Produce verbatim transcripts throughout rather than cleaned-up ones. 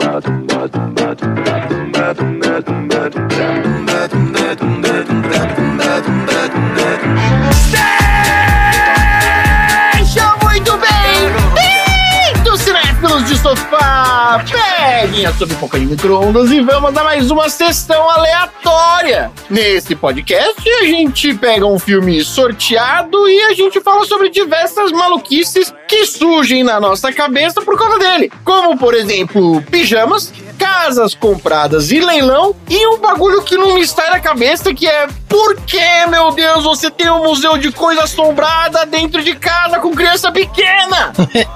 Seja muito bem-vindos, cinéfilos de sofá! Peguem a sua pipoca de micro-ondas e vamos a mais uma sessão aleatória. Nesse podcast, a gente pega um filme sorteado e a gente fala sobre diversas maluquices que surgem na nossa cabeça por causa dele. Como, por exemplo, pijamas, casas compradas e leilão, e um bagulho que não me sai da cabeça, que é: por que, meu Deus, você tem um museu de coisa assombrada dentro de casa com criança pequena?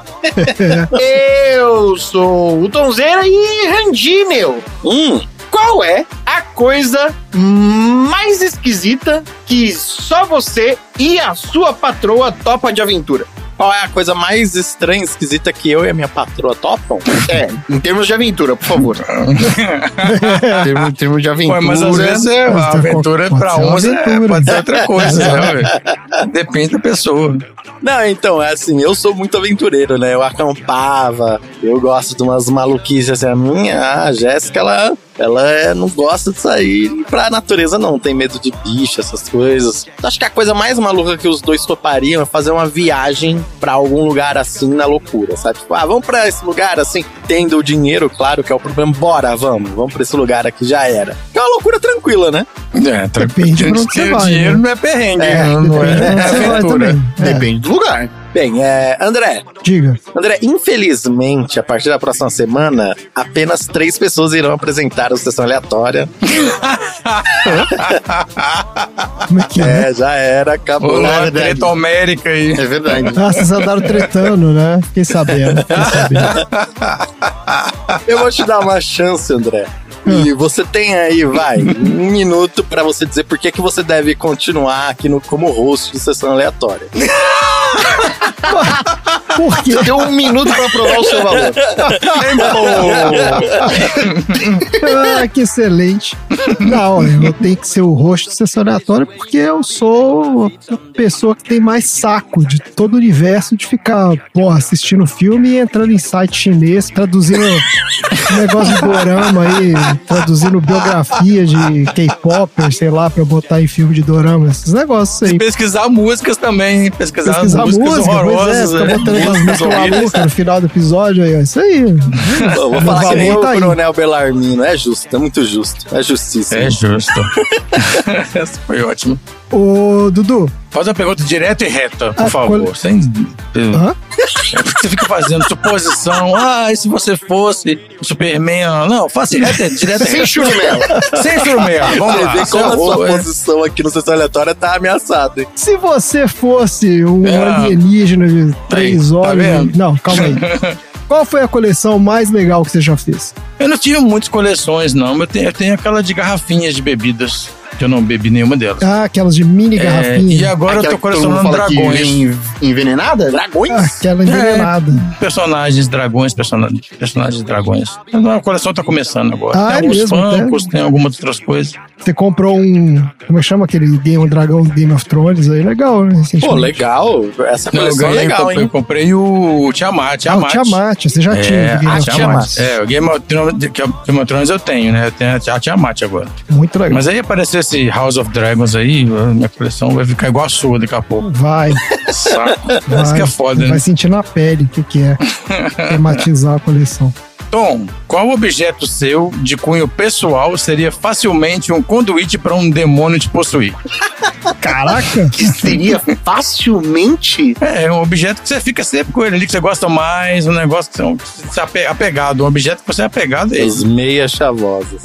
Eu sou o Tonzeira e Randi, meu. Hum. Qual é a coisa mais esquisita que só você e a sua patroa topam de aventura? Qual é a coisa mais estranha e esquisita que eu e a minha patroa topam? É, em termos de aventura, por favor. em termos, em termos de aventura. Pô, mas às vezes é, a aventura pra uns é, pode ser outra coisa, né? Depende da pessoa. Não, então, é assim, eu sou muito aventureiro, né? Eu acampava, eu gosto de umas maluquices assim. A minha, a Jéssica, ela, ela é, não gosta de sair pra natureza, não. Tem medo de bicho, essas coisas. Então, acho que a coisa mais maluca que os dois topariam é fazer uma viagem pra algum lugar assim, na loucura, sabe? Tipo, ah, vamos pra esse lugar assim, tendo o dinheiro, claro que é o problema. Bora, vamos, vamos pra esse lugar aqui, já era. É uma loucura tranquila, né? É, depende de onde você vai. O dinheiro, né? Não é perrengue, é, não, não é, é aventura. É. Depende do lugar. Bem, é, André. Diga. André, infelizmente, a partir da próxima semana, apenas três pessoas irão apresentar a sessão aleatória. Como é que é? É, já era, acabou. Olá, treta homérica aí. É verdade. Ah, vocês andaram tretando, né? Fiquei sabendo, fiquei sabendo. Eu vou te dar uma chance, André. E você tem aí, vai, um minuto pra você dizer por que, que você deve continuar aqui no, como host de sessão aleatória. Por quê? Você tem um minuto pra provar o seu valor. Ah, que excelente. Não, eu tenho que ser o host de sessão aleatória porque eu sou a pessoa que tem mais saco de todo o universo de ficar, porra, assistindo filme e entrando em site chinês, traduzindo um negócio de dorama aí, traduzindo biografia de K-popper, sei lá, pra botar em filme de dorama, esses negócios aí. E pesquisar músicas também, pesquisar, pesquisar músicas música, horrorosas. Pois é, fica botando umas músicas malucas no final do episódio aí, ó, isso aí. Eu vou falar que nem o Coronel Bellarmino, é justo, é muito justo, é justiça. É justo. Essa foi ótimo. Ô, Dudu. Faz uma pergunta direta e reta, por Ah, favor. qual... Sem... Hã? É porque você fica fazendo suposição. Ah, e se você fosse o Superman? Não, faça direta, direta. Sem churumelo. Sem churumelo. Vamos lá. Ver como a sua posição aqui no sessão aleatória tá ameaçada, hein? Se você fosse um é. alienígena de três Aí, olhos... Tá vendo? Não, calma aí. Qual foi a coleção mais legal que você já fez? Eu não tive muitas coleções, não. Eu tenho, eu tenho aquela de garrafinhas de bebidas. Que eu não bebi nenhuma delas. Ah, aquelas de mini é, garrafinhas. E agora aquela eu tô colecionando dragões. Envenenada? Dragões? Ah, aquela envenenada. É, personagens, dragões, person... personagens dragões. A coleção tá começando agora. Ah, tem é alguns mesmo, funkos, é? tem algumas outras coisas. Você comprou um... Como é que chama aquele Game of Dragão Game of Thrones aí? Legal, né? Pô, legal. Essa coleção não, eu ganhei, é legal, eu hein? Eu comprei o Tiamat. Tiamat. Ah, o Tiamat. Você já é, tinha o Game a of Tiamat. Thrones. É, o Game of Thrones, Game of Thrones eu tenho, né? Eu tenho a Tiamat agora. Muito legal. Mas aí apareceu esse House of Dragons aí, minha coleção vai ficar igual a sua daqui a pouco. Vai. Saco. Vai. Isso que é foda, Vai né? sentir na pele o que, que é tematizar a coleção. Tom, qual objeto seu, de cunho pessoal, seria facilmente um conduíte para um demônio te possuir? Caraca! Que seria facilmente? É, um objeto que você fica sempre com ele ali, que você gosta mais, um negócio que você é apegado, um objeto que você é apegado. As meias chavosas.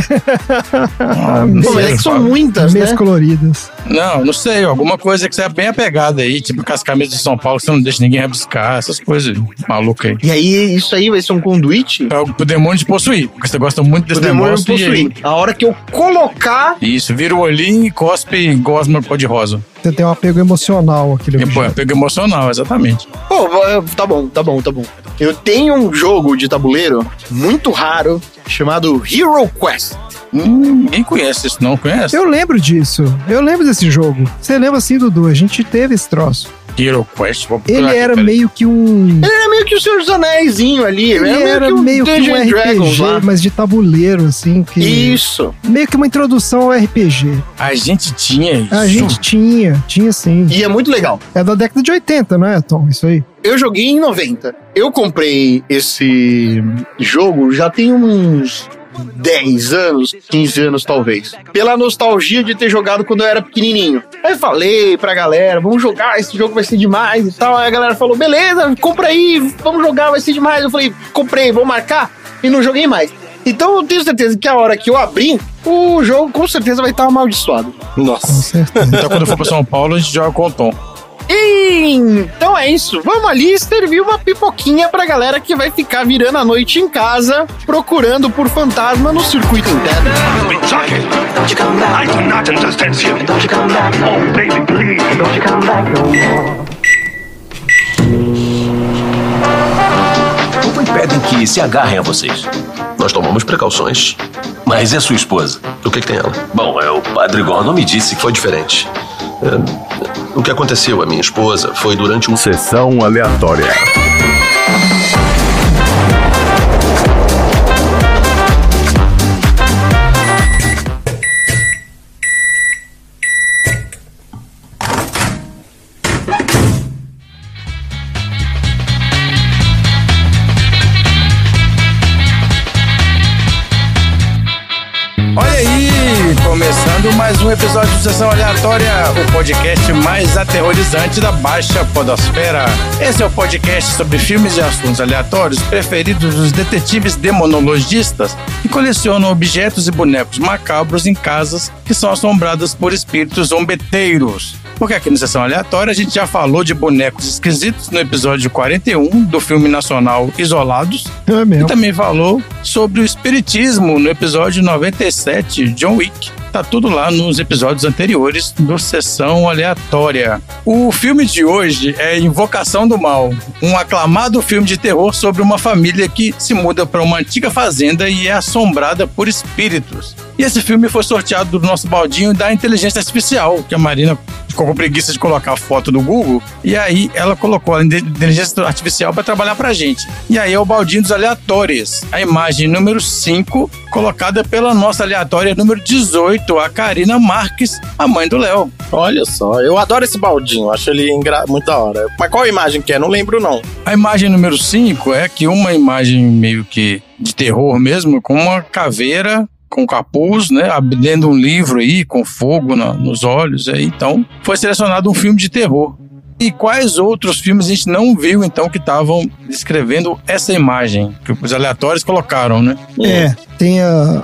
Ah, Pô, mas é que são muitas, Meias né? coloridas. Não, não sei, alguma coisa que você é bem apegado aí, tipo com as camisas de São Paulo, que você não deixa ninguém rabiscar, essas coisas malucas aí. E aí, isso aí vai ser um conduíte? Pra o demônio te possuir, porque você gosta muito desse O demônio negócio. me possuir. A hora que eu colocar... Isso, vira o olhinho e cospe e gosma cor-de-rosa. Você tem um apego emocional aquele É, pô, objeto. apego emocional, exatamente. Pô, tá bom, tá bom, tá bom. Eu tenho um jogo de tabuleiro muito raro chamado Hero Quest. Hum, ninguém conhece isso, não conhece? Eu lembro disso. Eu lembro desse jogo. Você lembra assim, Dudu? A gente teve esse troço. Hero Quest. Vou Ele aqui, era peraí. meio que um... Ele era meio que o Senhor dos Anéisinho ali. Ele Ele era meio que um Dungeons and R P Dragons G, lá. mas de tabuleiro, assim. Que... Isso. Meio que uma introdução ao R P G. A gente tinha isso. A gente tinha, tinha sim. E é muito legal. É da década de oitenta, não é, Tom? Isso aí. Eu joguei em noventa. Eu comprei esse jogo já tem uns dez anos, quinze anos talvez. Pela nostalgia de ter jogado quando eu era pequenininho. Aí eu falei pra galera, vamos jogar, esse jogo vai ser demais e tal. Aí a galera falou, beleza, compra aí, vamos jogar, vai ser demais. Eu falei, comprei, vou marcar e não joguei mais. Então eu tenho certeza que a hora que eu abrir, o jogo com certeza vai estar amaldiçoado. Com Nossa. certeza. Então quando eu for pra São Paulo, a gente joga com o Tom. Então é isso, vamos ali servir uma pipoquinha pra galera que vai ficar virando a noite em casa, procurando por fantasma no circuito interno. Socket, don't you come back. I do not understand you. Don't you come back. Oh, baby, please. Don't you come back no more. Como impedem que se agarrem a vocês? Nós tomamos precauções. Mas e a sua esposa? O que, que tem ela? Bom, é, o padre Gordon me disse que foi diferente. É, o que aconteceu à minha esposa foi durante um... Sessão aleatória. Olha aí, começando mais um episódio de Sessão Aleatória, o podcast mais aterrorizante da baixa podosfera. Esse é o podcast sobre filmes e assuntos aleatórios preferidos dos detetives demonologistas que colecionam objetos e bonecos macabros em casas que são assombradas por espíritos zombeteiros. Porque aqui no Sessão Aleatória a gente já falou de bonecos esquisitos no episódio quarenta e um do filme nacional Isolados. É E mesmo. também falou sobre o espiritismo no episódio noventa e sete, John Wick. Tá tudo lá nos episódios anteriores do Sessão Aleatória. O filme de hoje é Invocação do Mal, um aclamado filme de terror sobre uma família que se muda para uma antiga fazenda e é assombrada por espíritos. E esse filme foi sorteado do nosso baldinho da inteligência artificial, que a Marina ficou com preguiça de colocar a foto do Google, e aí ela colocou a inteligência artificial para trabalhar pra gente. E aí é o baldinho dos aleatórios. A imagem número cinco, colocada pela nossa aleatória número dezoito, a Karina Marques, a mãe do Léo. Olha só, eu adoro esse baldinho, acho ele engra... muito da hora. Mas qual imagem que é? Não lembro não. A imagem número cinco é que uma imagem meio que de terror mesmo, com uma caveira com capuz, né, lendo um livro aí, com fogo na, nos olhos, aí, então foi selecionado um filme de terror. E quais outros filmes a gente não viu, então, que estavam descrevendo essa imagem, que os aleatórios colocaram, né? É, tem a,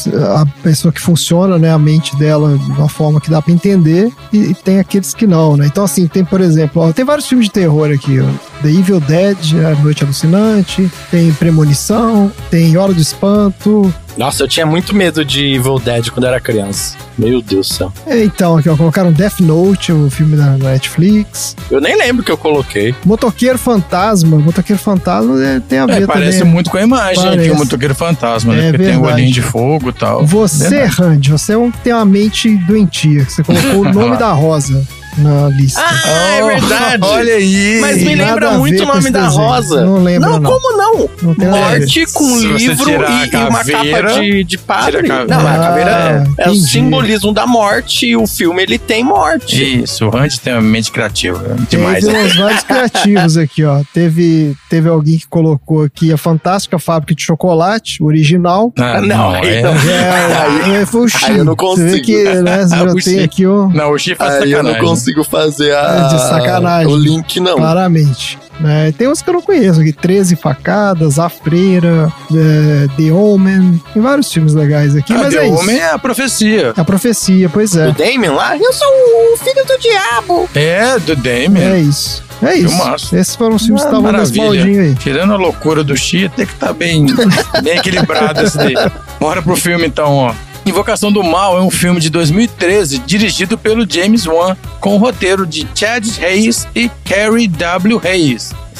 a pessoa que funciona, né, a mente dela de uma forma que dá pra entender, e, e tem aqueles que não, né? Então, assim, tem, por exemplo, ó, tem vários filmes de terror aqui, ó. The Evil Dead, A Noite Alucinante, tem Premonição, tem Hora do Espanto. Nossa, eu tinha muito medo de Evil Dead quando era criança. Meu Deus do céu. É, então, aqui, ó, colocaram Death Note, o filme da Netflix. Eu nem lembro que eu coloquei. Motoqueiro Fantasma. Motoqueiro Fantasma é, tem a ver É, parece também. muito com a imagem Parece. aqui, o motoqueiro fantasma, né? É Porque tem o verdade. olhinho de fogo e tal. Você, Verdade. Randy, você é um que tem uma mente doentia. Você colocou o nome da Rosa na lista. Ah, é verdade. Olha aí! Mas me Nada lembra a muito ver o com nome esse da desenho. Rosa. Não lembra, Não, não. como não? Não tem nada a ver. Morte com Se você livro tirar a e, e uma caveira, capa de, de padre. tira a caveira. Não, a Ah, caveira é, é o entendi. simbolismo da morte e o filme ele tem morte. Isso, o Randy tem uma mente criativa. é Demais. Teve uns vários criativos aqui, ó. Teve, teve alguém que colocou aqui a Fantástica Fábrica de Chocolate, original. Ah, Não, não, aí é... não. É, é, foi o X. aí eu não Você vê consigo. que, né, você já O tem X. aqui o... Não, o Chi faz Aí eu não sacanagem. consigo fazer a, É de sacanagem. o link, não. Claramente. Né? Tem uns que eu não conheço aqui. treze Facadas, A Freira, é, The Omen. Tem vários filmes legais aqui, Ah, mas The é Homem isso. é a profecia. A profecia, pois é. O Damien lá? Eu sou o filho do diabo. É, do Damien. É isso. É isso. Filmaço. Esses foram os filmes Ah, que estavam nesse maravilha. baldinho aí. Tirando a loucura do Chi, tem que estar bem, bem equilibrado esse daí. Bora pro filme então, ó. Invocação do Mal é um filme de dois mil e treze, dirigido pelo James Wan, com o roteiro de Chad Hayes e Carrie W. Hayes.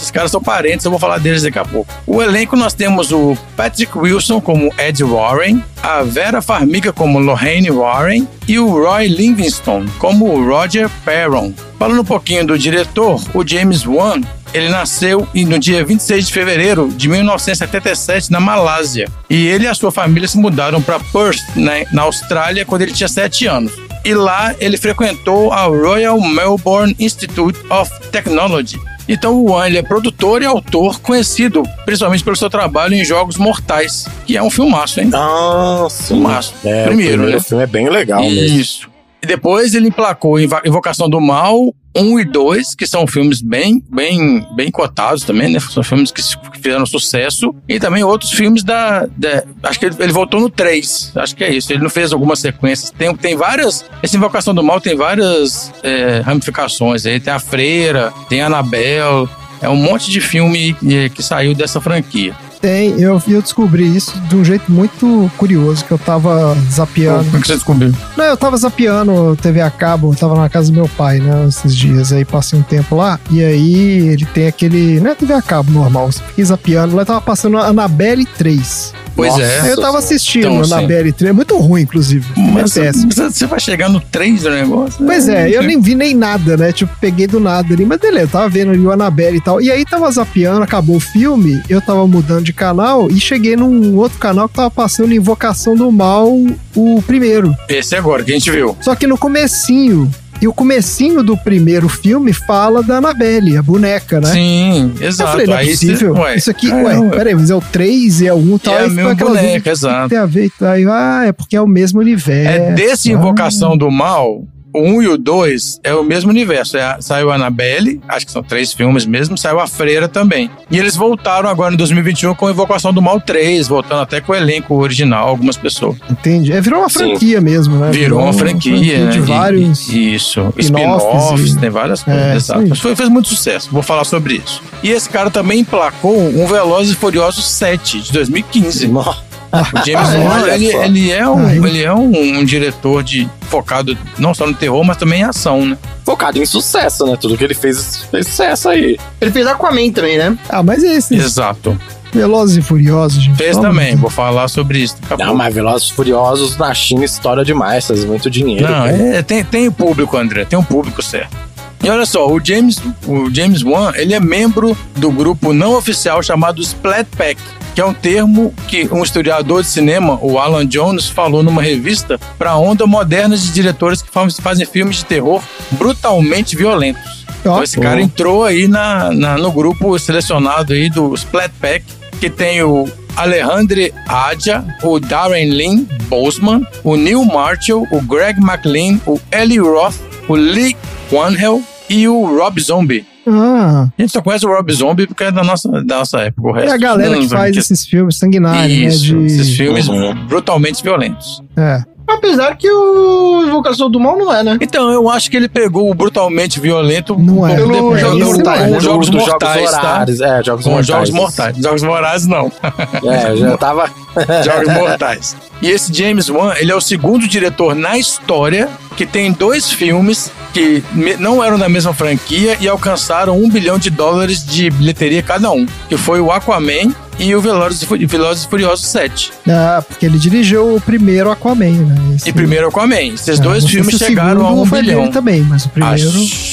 Esses caras são parentes, eu vou falar deles daqui a pouco. O elenco nós temos o Patrick Wilson como Ed Warren, a Vera Farmiga como Lorraine Warren e o Roy Livingston como Roger Perron. Falando um pouquinho do diretor, o James Wan, ele nasceu no dia vinte e seis de fevereiro de mil novecentos e setenta e sete na Malásia. E ele e a sua família se mudaram para Perth, na, na Austrália, quando ele tinha sete anos. E lá ele frequentou a Royal Melbourne Institute of Technology. Então o Wan, ele é produtor e autor conhecido principalmente pelo seu trabalho em Jogos Mortais, que é um filmaço, hein? Nossa, filmaço. É, primeiro, o primeiro né? filme é bem legal mesmo. Isso. E depois ele emplacou Invocação do Mal um e dois, que são filmes bem, bem, bem cotados também, né? São filmes que fizeram sucesso. E também outros filmes da... da acho que ele, ele voltou no três. Acho que é isso. Ele não fez algumas sequências. Tem, tem várias... Essa Invocação do Mal tem várias é, ramificações. Aí tem a Freira, tem a Annabelle. É um monte de filme que, que saiu dessa franquia. Tem, eu, eu descobri isso de um jeito muito curioso, que eu tava zapeando. Como é que você descobriu? Não, eu tava zapeando T V a cabo, eu tava na casa do meu pai, né, esses dias, aí passei um tempo lá, e aí ele tem aquele, não é T V a cabo normal, eu fiquei zapeando, lá tava passando a Annabelle três. Pois Nossa, é. Aí eu tava assistindo Então, a assim, Annabelle três, é muito ruim, inclusive, Mas é péssimo. você vai chegar no três do negócio? Pois é, eu nem vi nem nada, né? Tipo, peguei do nada ali, mas beleza, tava vendo ali o Annabelle e tal. E aí tava zapeando, acabou o filme, eu tava mudando de canal e cheguei num outro canal que tava passando Invocação do Mal, o primeiro. Esse agora, que a gente viu. Só que no comecinho. E o comecinho do primeiro filme fala da Annabelle, a boneca, né? Sim, Eu exato. falei, não é Aí possível. cê- ué, Isso aqui, é, ué, ué. peraí, mas é o três e é o um e tal. É a aí fica mesma aquela boneca, dúvida, o que exato. tem a ver? e tal. Aí, ah, é porque é o mesmo universo. É desse Ah. Invocação do Mal, o um e o dois é o mesmo universo. É a- saiu a Annabelle, acho que são três filmes mesmo, saiu a Freira também. E eles voltaram agora em dois mil e vinte e um com Invocação do Mal três, voltando até com o elenco original, algumas pessoas. Entendi. É, virou uma Sim. franquia mesmo, né? Virou uma franquia, né? de E- vários. e- Isso. spin-offs Spin-offs, e- tem várias coisas. É, exato. isso aí. Mas foi, fez muito sucesso. Vou falar sobre isso. E esse cara também emplacou um Velozes e Furiosos sete, de dois mil e quinze. Nossa. O James Ah, Wan, olha ele, só. ele é, um, Ah, eu- ele é um, um diretor de, focado não só no terror, mas também em ação, né? Focado em sucesso, né? Tudo que ele fez fez sucesso aí. Ele fez Aquaman também, né? Ah, mas esses Exato. Velozes e Furiosos, gente. Fez Pelo também, amor de vou falar sobre isso. daqui a Não, pouco. mas Velozes e Furiosos na China estoura demais, faz muito dinheiro. Não, cara. é, tem, tem o público, André, tem um público certo. E olha só, o James, o James Wan, ele é membro do grupo não oficial chamado Splat Pack, que é um termo que um historiador de cinema, o Alan Jones, falou numa revista para a onda moderna de diretores que faz- fazem filmes de terror brutalmente violentos. Então Ó, esse cara entrou aí na, na- no grupo selecionado aí do Splat Pack, que tem o Alejandro Adja, o Darren Lynn Boseman, o Neil Marshall, o Greg McLean, o Eli Roth, o Lee Wanhel e o Rob Zombie. Ah, A gente só conhece o Rob Zombie porque é da nossa, da nossa época. O é resto, a galera não, que faz que- esses filmes sanguinários, Isso, né? De... esses filmes Uhum. brutalmente violentos. É. Apesar que o Invocação do Mal não é, né? Então, eu acho que ele pegou o brutalmente violento Não é. pelo Pelo depois, Jogos do- Mortais, com né? os Jogos Do- dos Mortais, tá? Horários, é, Jogos Com os Mortais. Jogos Mortais. Jogos Vorazes, não. É, já tava... Jogos Mortais. E esse James Wan, ele é o segundo diretor na história que tem dois filmes que me- não eram da mesma franquia e alcançaram um bilhão de dólares de bilheteria cada um, que foi o Aquaman e o Velozes e Fu- Velozes e Furiosos sete. Ah, porque ele dirigiu o primeiro Aquaman, né? Esse- E primeiro Aquaman. Esses Ah, dois não sei filmes se o chegaram a segundo um foi bilhão. dele também, mas o primeiro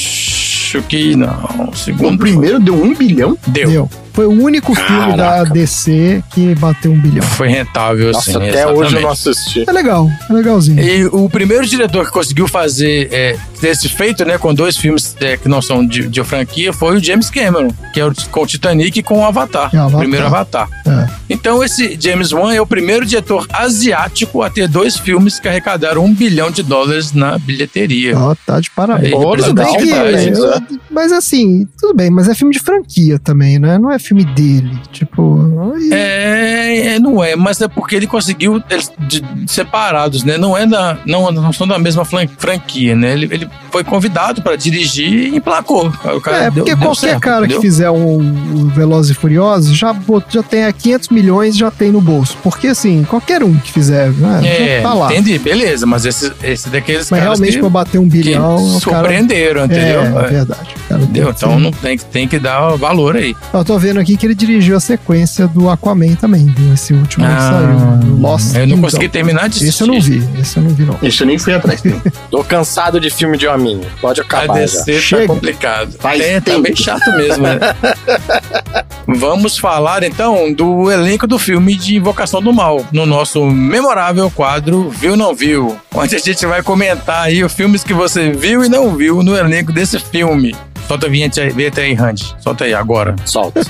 Acho que não. O segundo O primeiro deu um bilhão? deu. deu. Foi o único filme da Caraca. D C que bateu um bilhão. Foi rentável, Nossa, assim. até hoje eu não exatamente. assisti. É legal, é legalzinho. E o primeiro diretor que conseguiu fazer é, esse feito, né, com dois filmes é, que não são de, de franquia, foi o James Cameron, que é o, com o Titanic e com o Avatar, É, o o Avatar. primeiro Avatar. É. Então esse James Wan é o primeiro diretor asiático a ter dois filmes que arrecadaram um bilhão de dólares na bilheteria. Ó, tá de parabéns. Aí, Tudo bem que, representatividade, eu- mas assim, tudo bem, mas é filme de franquia também, né? Não é filme dele. Tipo. aí- É, é, não não é, mas é porque ele conseguiu eles de, de separados, né? Não é da, não, não são da mesma fran- franquia, né? Ele, ele foi convidado para dirigir e emplacou. O cara É, deu- porque deu qualquer certo, cara entendeu? que fizer um, um Velozes e Furiosos já, bot- já tem a quinhentos milhões, já tem no bolso. Porque assim, qualquer um que fizer, né, É, já tá lá. entendi, beleza, mas esse, esse daqueles Mas caras realmente que, pra bater um que bilhão, o cara... surpreenderam, entendeu? É, é É, verdade. O cara entendeu? tem que Então ser- não tem, que- tem que dar valor aí. Eu tô vendo aqui que ele dirigiu a sequência do Aquaman também, viu? Esse último que saiu. Lost eu não Kingdom. consegui terminar de Esse eu não vi, esse eu não vi não. Isso eu nem fui atrás. Tô cansado de filme de hominho. Pode A acabar já. D C tá Chega. complicado. Faz É, tá tempo. bem chato mesmo, né? Vamos falar então do elenco do filme de Invocação do Mal, no nosso memorável quadro Viu Não Viu, onde a gente vai comentar aí os filmes que você viu e não viu no elenco desse filme. Solta a vinheta aí, vinheta aí, Randy. Solta aí agora. Solta.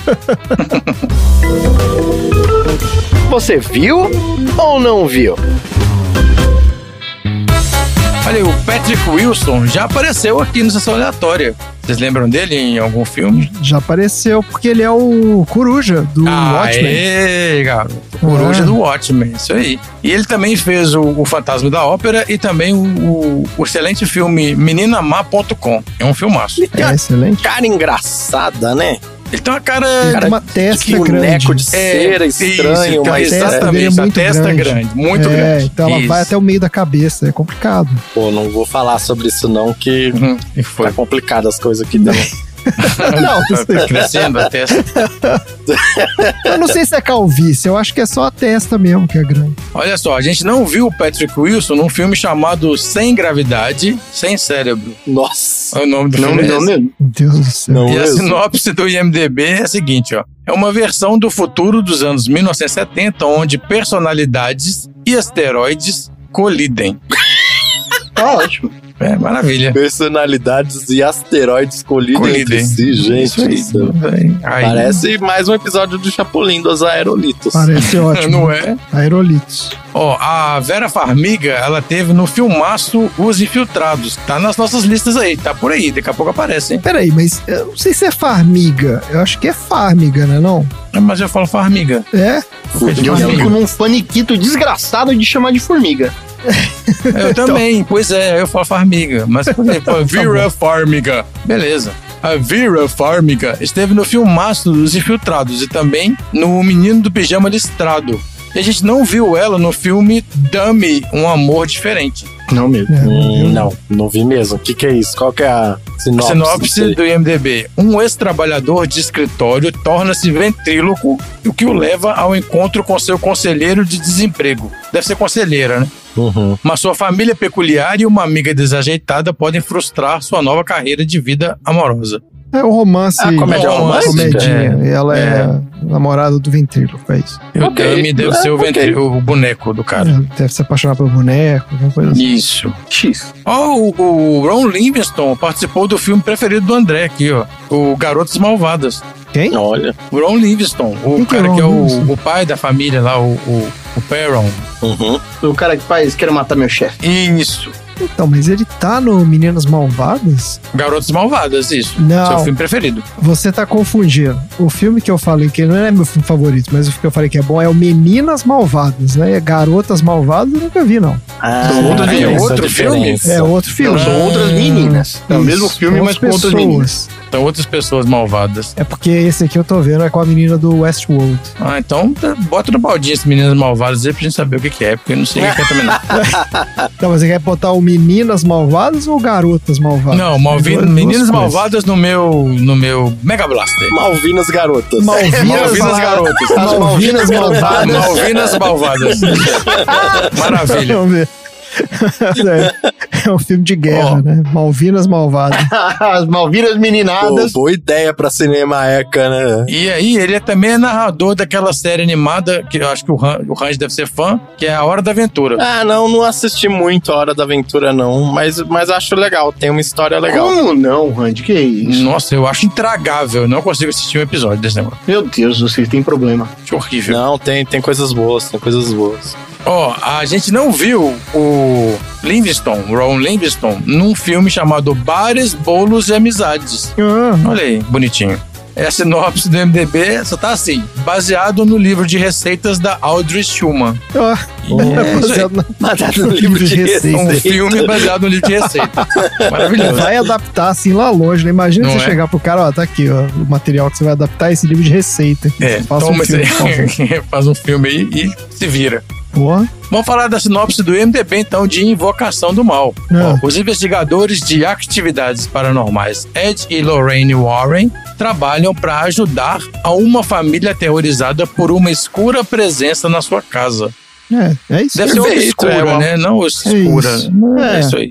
Você viu ou não viu? Olha aí, o Patrick Wilson já apareceu aqui no Sessão Aleatória. Vocês lembram dele em algum filme? Já apareceu, porque ele é o Coruja do Watchmen. Aê, garoto. Coruja Ah. do Watchmen, isso aí. E ele também fez o, o Fantasma da Ópera e também o, o- o excelente filme menina má ponto com. É um filmaço. É excelente. Cara engraçada, né? Ele tem uma cara... Tem uma testa Que boneco grande. de cera estranho, isso, mas testa dele é exatamente, a muito testa grande. grande, muito é, grande. então ela Isso. vai até o meio da cabeça, é complicado. pô, não vou falar sobre isso não, que Uhum, e foi. tá complicado as coisas aqui também. Não, Tá crescendo a testa. eu não sei se é calvície, eu acho que é só a testa mesmo que é grande. Olha só, a gente não viu o Patrick Wilson num filme chamado Sem Gravidade, Sem Cérebro. Nossa. É o nome do Não, filme. é não esse. mesmo. Meu Deus do céu. Não E a mesmo? sinopse do I M D B é a seguinte, ó. É uma versão do futuro dos anos mil novecentos e setenta, onde personalidades e asteroides colidem. Tá ótimo. É, maravilha. Personalidades e asteroides colidem, Colidem. entre si, gente Isso aí. do céu. Aí, Parece mais um episódio do Chapolin dos Aerolitos. Parece ótimo. não é? Aerolitos. Ó, a Vera Farmiga, ela teve no filmaço Os Infiltrados. Tá nas nossas listas aí, tá por aí. Daqui a pouco aparece, hein? Peraí, mas eu não sei se é farmiga. Eu acho que é farmiga, né não? É, mas eu falo Farmiga. É? Eu fico num faniquito desgraçado de chamar de formiga. Eu também, pois é, eu falo Farmiga. Mas, por exemplo, a Vera Farmiga. Beleza. A Vera Farmiga esteve no filmaço dos Infiltrados e também no Menino do Pijama Listrado. E a gente não viu ela no filme Dummy, Um Amor Diferente. Não mesmo. É, Hum, não, não vi mesmo. O que, que é isso? Qual que é a A sinopse? sinopse do I M D B. Um ex-trabalhador de escritório torna-se ventríloco, o que o leva ao encontro com seu conselheiro de desemprego. Deve ser conselheira, né? Uhum. Mas sua família peculiar e uma amiga desajeitada podem frustrar sua nova carreira de vida amorosa. É o romance. Ah, comédia romântica? Comedinha. É. Ela é, É. namorada do ventríloco, é isso. E o Ok. Dummy deve ser o, Ok. ventrí- o boneco do cara. É, deve se apaixonar pelo boneco, alguma coisa assim. Isso. X. Ó, o, o Ron Livingston participou do filme preferido do André aqui, ó. O Garotas Malvadas. Quem? Olha. O Ron Livingston, o Quem que é cara Ron que é Livingston? o, o pai da família lá, o, o, o Perron. Uhum. O cara que faz Quero Matar Meu Chefe. Isso. Então, mas ele tá no Meninas Malvadas? Garotas Malvadas, isso. Não. Seu filme preferido. Você tá confundindo. O filme que eu falei que não é meu filme favorito, mas o que eu falei que é bom é o Meninas Malvadas, né? Garotas Malvadas eu nunca vi, não. Ah, Outro essa filme, é a outro filme? diferença. É outro filme. Não, são outras meninas. É o Isso, mesmo filme, mas com outras pessoas. meninas. São outras pessoas malvadas. É porque esse aqui eu tô vendo é com a menina do Westworld. Ah, então tá, bota no baldinho essas meninas malvadas aí pra gente saber o que, que é, porque eu não sei o que é também não. Então, você quer botar o Meninas Malvadas ou Garotas Malvadas? Não, Malvi- Duas- duas Meninas coisas. Malvadas no meu, no meu Mega Blaster. Malvinas Garotas. Malvinas, Malvinas Mal- Garotas. As Malvinas Malvadas. Malvinas Malvadas. Maravilha. Vamos ver. É, é um filme de guerra, Ó. né? Malvinas Malvadas. As Malvinas Pô, meninadas. boa ideia pra cinema eca, né? E aí, ele é também é narrador daquela série animada, que eu acho que o Han- o Range deve ser fã, que é A Hora da Aventura. Ah, não, não assisti muito A Hora da Aventura, não. Mas, mas acho legal, tem uma história legal. Como não, Randy? Que é isso? Nossa, eu acho intragável. Eu não consigo assistir um episódio desse negócio. Meu Deus, vocês têm problema. Que horrível. Não, tem, tem coisas boas, tem coisas boas. Ó, a gente não viu o Livingston, Ron Livingston, num filme chamado Bares, Bolos e Amizades. Ah, Olha aí, bonitinho. É a sinopse do I M D B, só tá assim, baseado no livro de receitas da Audrey Schumann. Ó, É, baseado na- Baseado no livro de receita. Um filme baseado no livro de receitas. Maravilhoso. Vai adaptar assim lá longe, né? Imagina Não você é? chegar pro cara, ó, tá aqui, ó, o material que você vai adaptar é esse livro de receita. É, Faça toma um filme, por favor. esse, faz um filme aí e se vira. Porra. Vamos falar da sinopse do I M D B, então, de Invocação do Mal. É. Ó, os investigadores de atividades paranormais Ed e Lorraine Warren trabalham para ajudar a uma família aterrorizada por uma escura presença na sua casa. É, é isso. Deve ser Perfeito, obscura, é, ó. né? Não escura. isso. É. É. isso aí.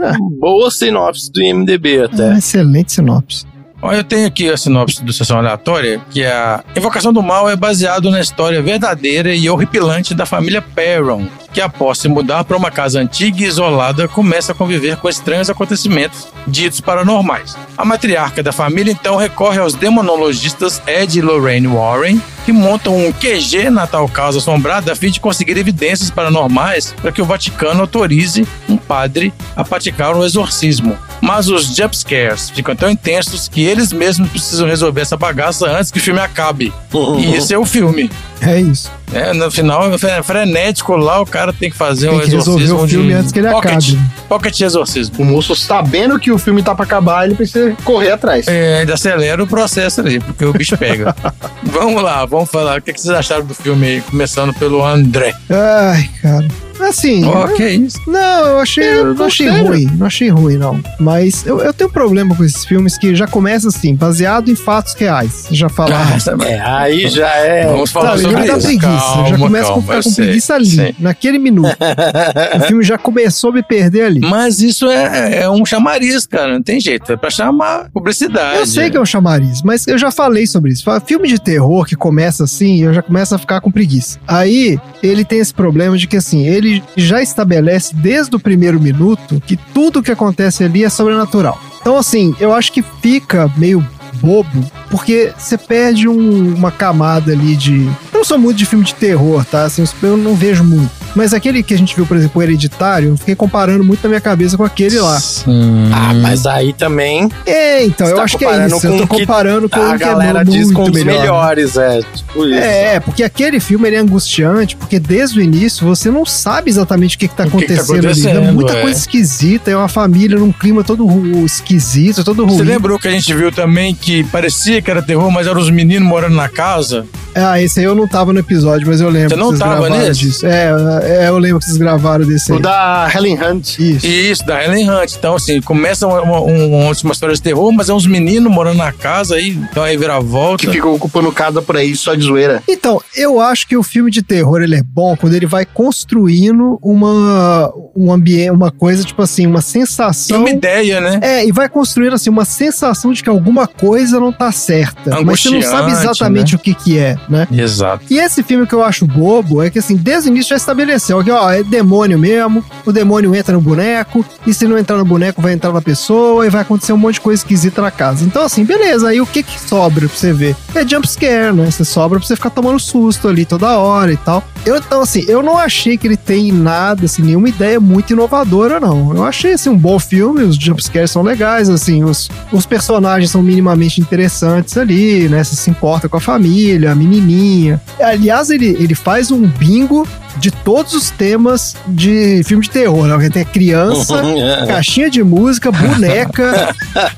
Boa sinopse do I M D B É até. uma excelente sinopse. Ó, eu tenho aqui a sinopse do Sessão Aleatória, que é a Invocação do Mal é baseado na história verdadeira e horripilante da família Perron, que após se mudar para uma casa antiga e isolada, começa a conviver com estranhos acontecimentos ditos paranormais. A matriarca da família então recorre aos demonologistas Ed e Lorraine Warren, que montam um Q G na tal casa assombrada a fim de conseguir evidências paranormais para que o Vaticano autorize um padre a praticar um exorcismo. Mas os jumpscares ficam tão intensos que eles mesmos precisam resolver essa bagaça antes que o filme acabe. E esse é o filme. É isso. É, no final, é frenético lá, o cara tem que fazer Tem um que resolver exorcismo o filme de antes que ele pocket, acabe. pocket exorcismo. O moço sabendo que o filme tá pra acabar, ele precisa correr atrás. É, ainda acelera o processo ali, porque o bicho pega. Vamos lá, vamos falar. O que, que vocês acharam do filme aí? Começando pelo André. Ai, cara. Assim, Ó, que isso? não, eu achei, eu não achei sério? ruim, não achei ruim, não. Mas eu, eu tenho um problema com esses filmes que já começa assim, baseado em fatos reais. Já falaram. Ah, É, aí já é. Vamos falar Sabe, já sobre me dá isso. preguiça. Calma, já começa calma, a ficar eu com sei, preguiça ali, sei. naquele minuto. O filme já começou a me perder ali. Mas isso é, é um chamariz, cara. Não tem jeito. É pra chamar publicidade. Eu sei que é um chamariz, mas eu já falei sobre isso. Fala, filme de terror que começa assim, eu já começo a ficar com preguiça. Aí, ele tem esse problema de que assim, ele já estabelece desde o primeiro minuto que tudo que acontece ali é sobrenatural. Então assim, eu acho que fica meio bobo, porque você perde um- uma camada ali de... Eu não sou muito de filme de terror, tá? Assim, eu não vejo muito. Mas aquele que a gente viu, por exemplo, o Hereditário, eu fiquei comparando muito na minha cabeça com aquele lá. Sim. Ah, mas aí também É, então, Você eu tá acho que é comparando isso. Eu tô com o que comparando com a o que galera é diz muito com os melhor. melhores, é. Tipo isso. É, porque aquele filme ele é angustiante, porque desde o início você não sabe exatamente o que, que tá O que que tá acontecendo, ali. É acontecendo, muita é. coisa esquisita, é uma família num clima todo ru- esquisito, todo ruim. Você lembrou que a gente viu também que parecia que era terror, mas eram os meninos morando na casa? Ah, esse aí eu não tava no episódio, mas eu lembro Você que não vocês tava gravaram nesse? disso. É, é, eu lembro que vocês gravaram desse O aí. da Helen Hunt. Isso. Isso, da Helen Hunt. Então, assim, começa uma, uma, uma, uma história de terror, mas é uns meninos morando na casa aí, então aí vira a volta. Que ficam ocupando casa por aí só de zoeira. Então, eu acho que o filme de terror ele é bom quando ele vai construindo uma um ambiente, uma coisa tipo assim, uma E sensação. uma ideia, né? É, e vai construindo assim uma sensação de que alguma coisa não tá certa, mas você não sabe Angustiante, exatamente né? o que que é, né? Exato. E esse filme que eu acho bobo é que assim, desde o início já estabeleceu que ó, é demônio mesmo, o demônio entra no boneco, e se não entrar no boneco vai entrar na pessoa e vai acontecer um monte de coisa esquisita na casa. Então assim, beleza, aí o que que sobra pra você ver? É jump scare, né? Você sobra pra você ficar tomando susto ali toda hora e tal. Eu, então assim, eu não achei que ele tem nada, assim, nenhuma ideia muito inovadora, não. Eu achei, assim, um bom filme, os jump scares são legais, assim, os, os personagens são minimamente interessantes ali, né? Você se importa com a família, a menininha. Aliás, ele, ele faz um bingo de todos os temas de filme de terror, né? Tem criança, caixinha de música, boneca,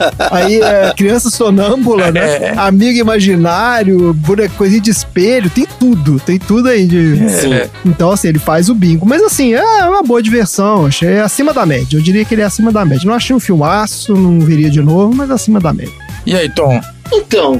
aí é, criança sonâmbula, né? É. Amigo imaginário, boneco, coisinha de espelho, tem tudo, tem tudo aí de... É. Então, assim, ele faz o bingo. Mas, assim, é uma boa diversão. Achei acima da média. Eu diria que ele é acima da média. Não achei um filmaço, não viria de novo, mas acima da média. E aí, Tom? Então,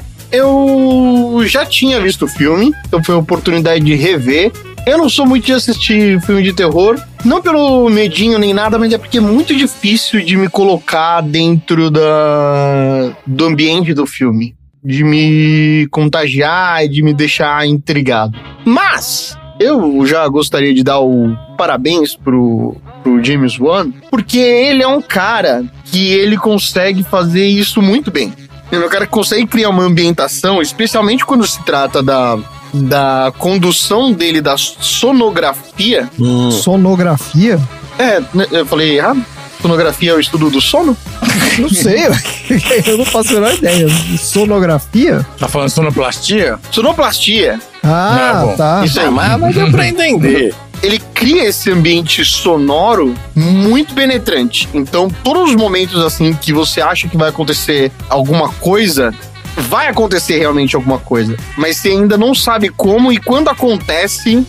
eu já tinha visto o filme, então foi a oportunidade de rever. Eu não sou muito de assistir filme de terror, não pelo medinho nem nada, mas é porque é muito difícil de me colocar dentro da, do ambiente do filme, de me contagiar e de me deixar intrigado. Mas eu já gostaria de dar o parabéns pro, pro James Wan, porque ele é um cara que ele consegue fazer isso muito bem. Ele é um cara que consegue criar uma ambientação, especialmente quando se trata da, da condução dele, da sonografia. Hum. Sonografia? É, né, eu falei errado? Sonografia é o estudo do sono? Não sei, eu não faço a menor ideia. Sonografia? Tá falando sonoplastia? Sonoplastia. Ah, Não, bom. tá. Isso aí. Ah, mas, mas deu pra entender. Ele cria esse ambiente sonoro muito penetrante. Então, todos os momentos assim que você acha que vai acontecer alguma coisa, vai acontecer realmente alguma coisa. Mas você ainda não sabe como, e quando acontece,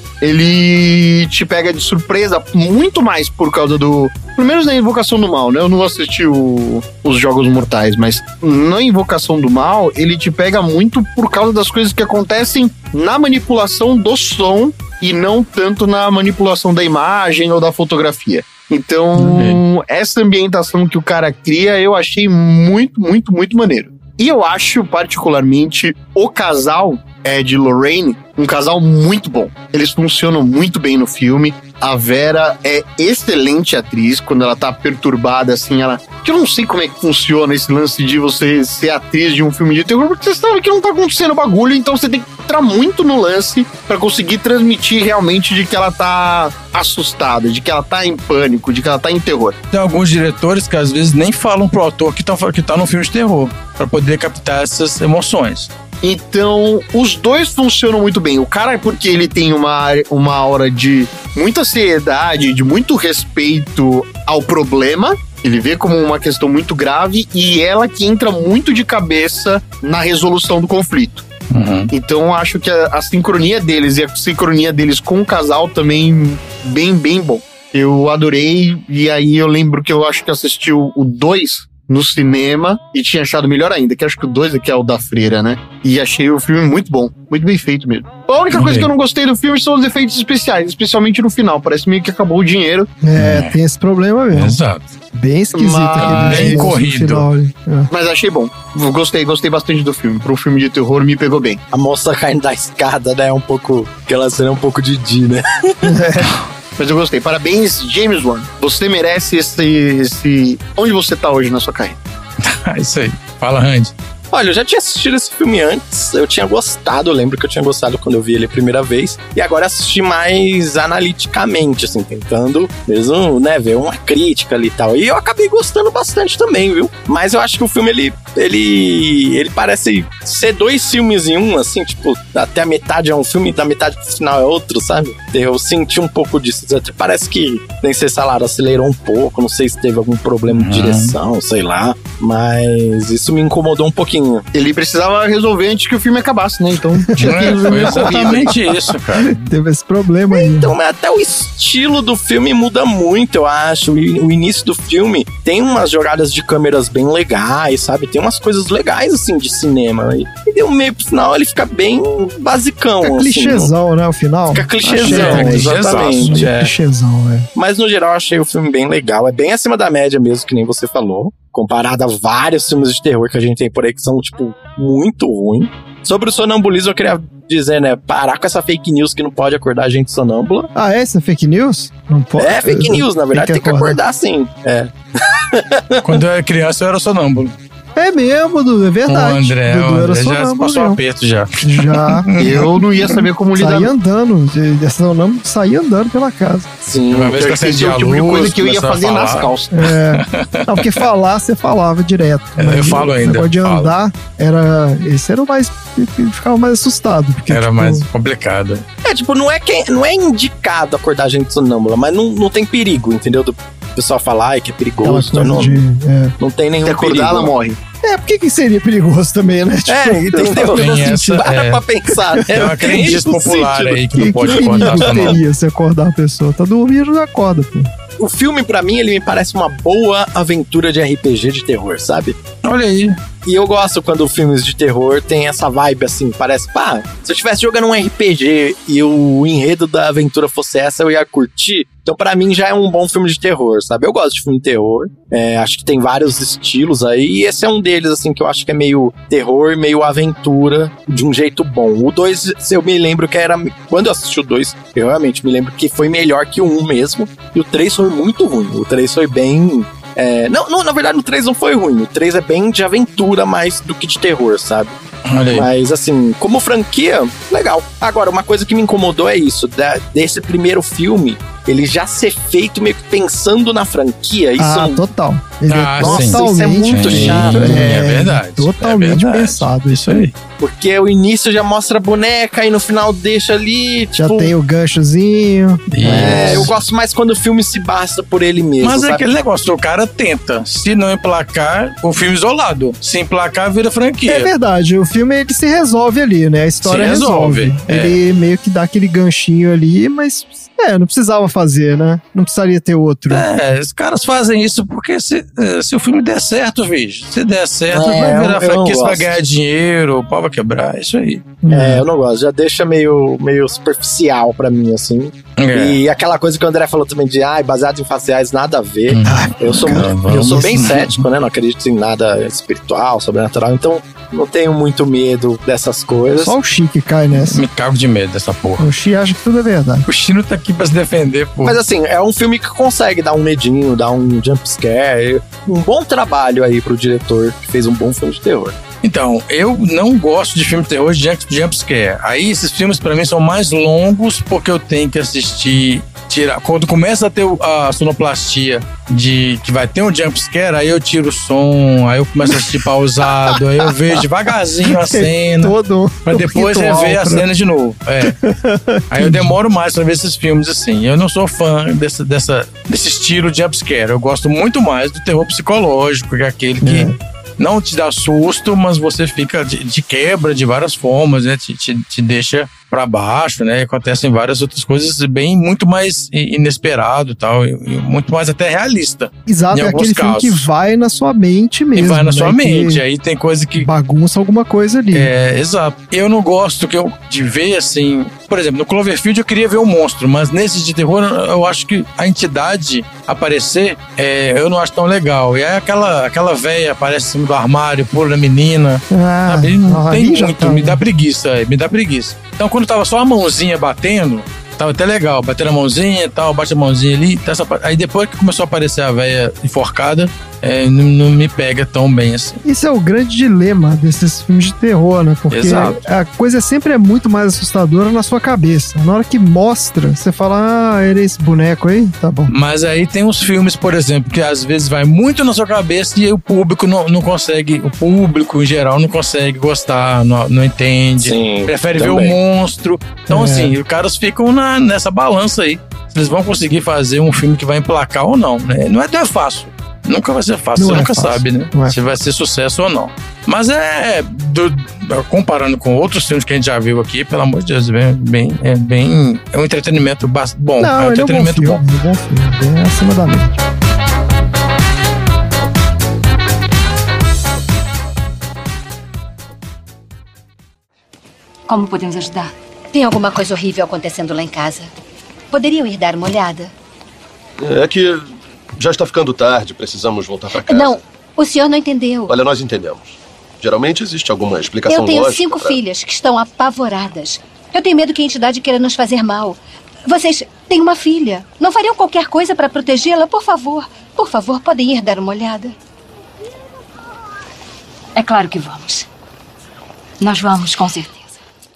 ele te pega de surpresa muito mais por causa do... Pelo menos na Invocação do Mal, né? Eu não assisti o, os Jogos Mortais, mas na Invocação do Mal, ele te pega muito por causa das coisas que acontecem na manipulação do som e não tanto na manipulação da imagem ou da fotografia. Então, uhum. essa ambientação que o cara cria, eu achei muito, muito, muito maneiro. E eu acho, particularmente, o casal Ed e Lorraine, um casal muito bom. Eles funcionam muito bem no filme. A Vera é excelente atriz. Quando ela tá perturbada, assim, ela... Que eu não sei como é que funciona esse lance de você ser atriz de um filme de terror, porque você sabe que não tá acontecendo bagulho, então você tem que entrar muito no lance pra conseguir transmitir realmente de que ela tá assustada, de que ela tá em pânico, de que ela tá em terror. Tem alguns diretores que às vezes nem falam pro ator que tá, que tá no filme de terror, pra poder captar essas emoções. Então, os dois funcionam muito bem. O cara é porque ele tem uma, uma aura de muita seriedade, de muito respeito ao problema. Ele vê como uma questão muito grave, e ela que entra muito de cabeça na resolução do conflito. Uhum. Então, eu acho que a, a sincronia deles e a sincronia deles com o casal também bem, bem bom. Eu adorei, e aí eu lembro que eu acho que assisti o dois no cinema e tinha achado melhor ainda, que acho que o dois aqui é o da Freira, né? E achei o filme muito bom, muito bem feito mesmo. A única coisa que eu não gostei do filme são os efeitos especiais, especialmente no final. Parece meio que acabou o dinheiro. É, tem esse problema mesmo. Exato. Bem esquisito. Mas... Bem corrido. Final, é. Mas achei bom. Gostei, gostei bastante do filme. Para um filme de terror, me pegou bem. A moça caindo da escada, né? É um pouco... Aquela cena é um pouco de Didi, né? É. Mas eu gostei. Parabéns, James Wan. Você merece esse... esse... Onde você tá hoje na sua carreira? Isso aí. Fala, Randy. Olha, eu já tinha assistido esse filme antes, eu tinha gostado, eu lembro que eu tinha gostado quando eu vi ele a primeira vez, e agora assisti mais analiticamente, assim, tentando mesmo, né, ver uma crítica ali e tal, e eu acabei gostando bastante também, viu? Mas eu acho que o filme, ele, ele, ele parece ser dois filmes em um, assim, tipo, até a metade é um filme, da metade pro final é outro, sabe? Eu senti um pouco disso, parece que, nem sei se a acelerou um pouco, não sei se teve algum problema de uhum. direção, sei lá, mas isso me incomodou um pouquinho. Ele precisava resolver antes que o filme acabasse, né? Então tinha que resolver. Foi exatamente isso, cara. Teve esse problema aí. Então, mas até o estilo do filme muda muito, eu acho. O início do filme tem umas jogadas de câmeras bem legais, sabe? Tem umas coisas legais, assim, de cinema. E deu meio pro final, ele fica bem basicão. Fica assim, clichêzão, né? O final. Fica clichêzão, é, exatamente. É. Clichêzão, é. Mas no geral, eu achei o filme bem legal. É bem acima da média mesmo, que nem você falou. Comparado a vários filmes de terror que a gente tem por aí que são, tipo, muito ruins. Sobre o sonambulismo, eu queria dizer, né, parar com essa fake news que não pode acordar a gente sonâmbula. Ah, é? Essa é fake news? Não pode. É fake news, na verdade, tem que, tem que acordar sim. É. Quando eu era criança, eu era sonâmbulo. É mesmo, Dudu, é verdade. O André, Dudu o era André já passou um aperto já. Já. Eu não ia saber como lidar. Saía andando, sonâmbulo, saía andando pela casa. Sim, uma vez que eu acendi a tipo luz, de coisa que eu ia fazer nas calças. É. Não, porque falar, você falava direto. É, eu falo ainda. O negócio de falo. andar, era... Esse era o mais... Ficava mais assustado. Porque, era tipo, mais complicado. É, tipo, não é, que, não é indicado acordar a gente sonâmbula, mas não, não tem perigo, entendeu? Do pessoal falar que é perigoso. Então não, de, é. não tem nenhum Se acordar, perigo. ela morre. É, por que que seria perigoso também, né? Tipo, é, entendeu? Tem essa, Para é, pra pensar, né? É uma crença popular sentido. aí que não que, pode que acordar perigo sonâmbulo. teria se acordar a pessoa? Tá dormindo, não acorda, pô. O filme, pra mim, ele me parece uma boa aventura de R P G de terror, sabe? Olha aí. E eu gosto quando filmes de terror tem essa vibe assim, parece, pá, se eu estivesse jogando um R P G e o enredo da aventura fosse essa, eu ia curtir. Então pra mim já é um bom filme de terror, sabe? Eu gosto de filme de terror, é, acho que tem vários estilos aí, e esse é um deles, assim, que eu acho que é meio terror, meio aventura, de um jeito bom. O dois, eu me lembro que era, quando eu assisti o dois, eu realmente me lembro que foi melhor que o um mesmo, e o três foi muito ruim, o três foi bem... É, não, não, na verdade o três não foi ruim, o três é bem de aventura mais do que de terror, sabe? Olha aí. Mas assim, como franquia, legal. Agora, uma coisa que me incomodou é isso, da, desse primeiro filme, ele já ser feito meio que pensando na franquia. Isso Ah, não- total. Ele Ah, é sim. Nossa, totalmente, isso é muito Sim, chato. é, é verdade. Totalmente é verdade. pensado isso aí. Porque o início já mostra a boneca e no final deixa ali, Já tipo... tem o ganchozinho. É, Isso. eu gosto mais quando o filme se basta por ele mesmo, Mas é sabe? aquele negócio, o cara tenta. Se não emplacar, o filme isolado. Se emplacar, vira franquia. É verdade, o filme ele se resolve ali, né? A história Se resolve, resolve. é. Ele meio que dá aquele ganchinho ali, mas é, não precisava fazer, né? Não precisaria ter outro. É, os caras fazem isso porque se, eh, se o filme der certo, veja. Se der certo, É, vai eu- virar eu franquia, não você vai gosto. ganhar dinheiro, o pau vai quebrar, é isso aí. É, eu não gosto, já deixa meio, meio superficial pra mim, assim. É. E aquela coisa que o André falou também de, ai, baseado em faciais, nada a ver. Eu sou, cara, muito- vamos- eu sou bem cético, né? Não acredito em nada espiritual, sobrenatural, então não tenho muito medo dessas coisas. Só o Chi que cai nessa. Me cago de medo dessa porra. O Chi acha que tudo é verdade. O Chino tá aqui pra se defender, pô. Mas assim, é um filme que consegue dar um medinho, dar um jump scare. Um bom trabalho aí pro diretor que fez um bom filme de terror. Então, eu não gosto de filme de terror de jump, jump scare. Aí esses filmes pra mim são mais longos porque eu tenho que assistir, tirar. Quando começa a ter o- a sonoplastia de que vai ter um jump scare, aí eu tiro o som, aí eu começo a assistir pausado, aí eu vejo devagarzinho a cena. Todo Pra depois ritual rever a pra- cena de novo. É. Aí eu demoro mais pra ver esses filmes assim. Eu não sou fã desse, dessa, desse estilo de jumpscare. Eu gosto muito mais do terror psicológico, que é aquele que não te dá susto, mas você fica de, de quebra de várias formas, né? Te, te, te deixa pra baixo, né? Acontecem várias outras coisas bem muito mais i- inesperado e tal, e, e muito mais até realista. Exato, Em é alguns aquele filme que casos. vai na sua mente E mesmo. vai na né? sua Que mente. Aí tem coisa que bagunça alguma coisa ali. é, exato. Eu não gosto que eu, de ver assim. Por exemplo, no Cloverfield eu queria ver o monstro, mas nesses de terror eu acho que a entidade aparecer é, eu não acho tão legal. E aí aquela, aquela véia aparece em cima do armário, pula na menina. Ah, Sabe? Não ali tem já muito, tá, me né? dá preguiça, é, me dá preguiça. Então quando tava só a mãozinha batendo, tava até legal, batendo a mãozinha e tal, bate a mãozinha ali. tá essa pa- aí depois que começou a aparecer a véia enforcada, é, não, não me pega tão bem assim. Isso é o grande dilema desses filmes de terror, né? Porque Exato. a coisa sempre é muito mais assustadora na sua cabeça. Na hora que mostra, você fala, ah, era esse boneco aí? Tá bom. Mas aí tem uns filmes, por exemplo, que às vezes vai muito na sua cabeça e aí o público não, não consegue, o público em geral não consegue gostar, não, não entende, Sim, prefere também. ver o monstro. Então, É. assim, os caras ficam na, nessa balança aí. Se eles vão conseguir fazer um filme que vai emplacar ou não, né? Não é tão fácil. Nunca vai ser fácil, Não você é nunca fácil, sabe, né? não é Se vai ser sucesso ou não. Mas é, do- comparando com outros filmes que a gente já viu aqui, pelo amor de Deus, bem, bem, é bem. É um entretenimento bas- bom. Não, é um ele é um bom entretenimento filme, bom. é um bom filme, bem acima da média. Como podemos ajudar? Tem alguma coisa horrível acontecendo lá em casa. Poderiam ir dar uma olhada? É que já está ficando tarde, precisamos voltar para casa. Não, o senhor não entendeu. Olha, nós entendemos. Geralmente existe alguma explicação Eu tenho lógica cinco pra- filhas que estão apavoradas. Eu tenho medo que a entidade queira nos fazer mal. Vocês têm uma filha. Não fariam qualquer coisa para protegê-la? Por favor, por favor, podem ir dar uma olhada. É claro que vamos. Nós vamos, com certeza.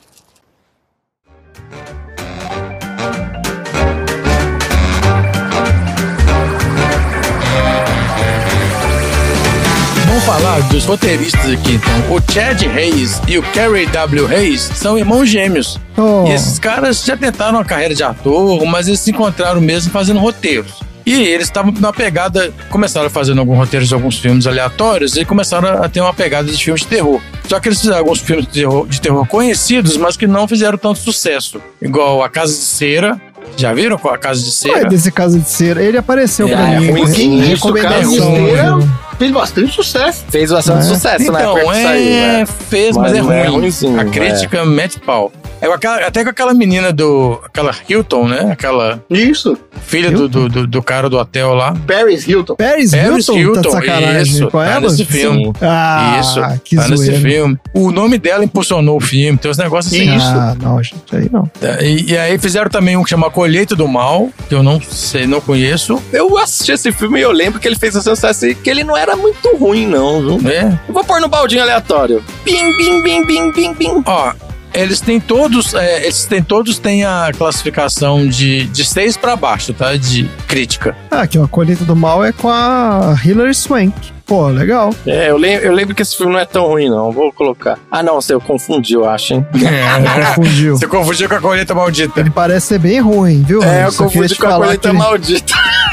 Vamos falar dos roteiristas aqui, então. O Chad Hayes e o Cary W. Hayes são irmãos gêmeos. Oh. E esses caras já tentaram uma carreira de ator, mas eles se encontraram mesmo fazendo roteiros. E eles estavam na pegada, começaram fazendo alguns roteiros de alguns filmes aleatórios e começaram a ter uma pegada de filmes de terror. Só que eles fizeram alguns filmes de terror, de terror conhecidos, mas que não fizeram tanto sucesso. Igual A Casa de Cera. Já viram com A Casa de Qual é Cera? desse Casa de Cera? Ele apareceu É, pra é mim. ruimzinho Re- isso, cara, recomendação. é ruim. né? Fez bastante sucesso. Fez bastante É. sucesso na época Então, que é, saiu, né? fez, mas, Mas é não é ruim. ruimzinho, A crítica mete pau. É com aquela- até com aquela menina do... Aquela Hilton, né? Aquela Isso. filha do, do, do, do cara do hotel lá. Paris Hilton. Paris, Paris Hilton, Hilton, tá de sacanagem isso, com tá ela? nesse filme. Sim. Ah, Isso, que tá nesse zoeira. filme. O nome dela impulsionou o filme, tem uns negócios assim. Ah, não, gente, aí não. E, e aí fizeram também um que chama Colheita do Mal, que eu não sei, não conheço. Eu assisti esse filme e eu lembro que ele fez esse sucesso e que ele não era muito ruim, não, viu? É. Eu vou pôr no baldinho aleatório. Bim, bim, bim, bim, bim, bim. Ó, Eles têm todos, é, eles têm todos têm a classificação de, de seis pra baixo, tá? De crítica. Ah, aqui, ó, a Colheita do Mal é com a Hilary Swank. Pô, legal. É, eu lembro, eu lembro que esse filme não é tão ruim, não. Vou colocar. Ah, não, você eu confundi, eu acho, hein? É, Confundiu. Você confundiu com a Colheita Maldita. Ele parece ser bem ruim, viu? É, eu Só queria confundi te com a falar Colheita que ele- Maldita.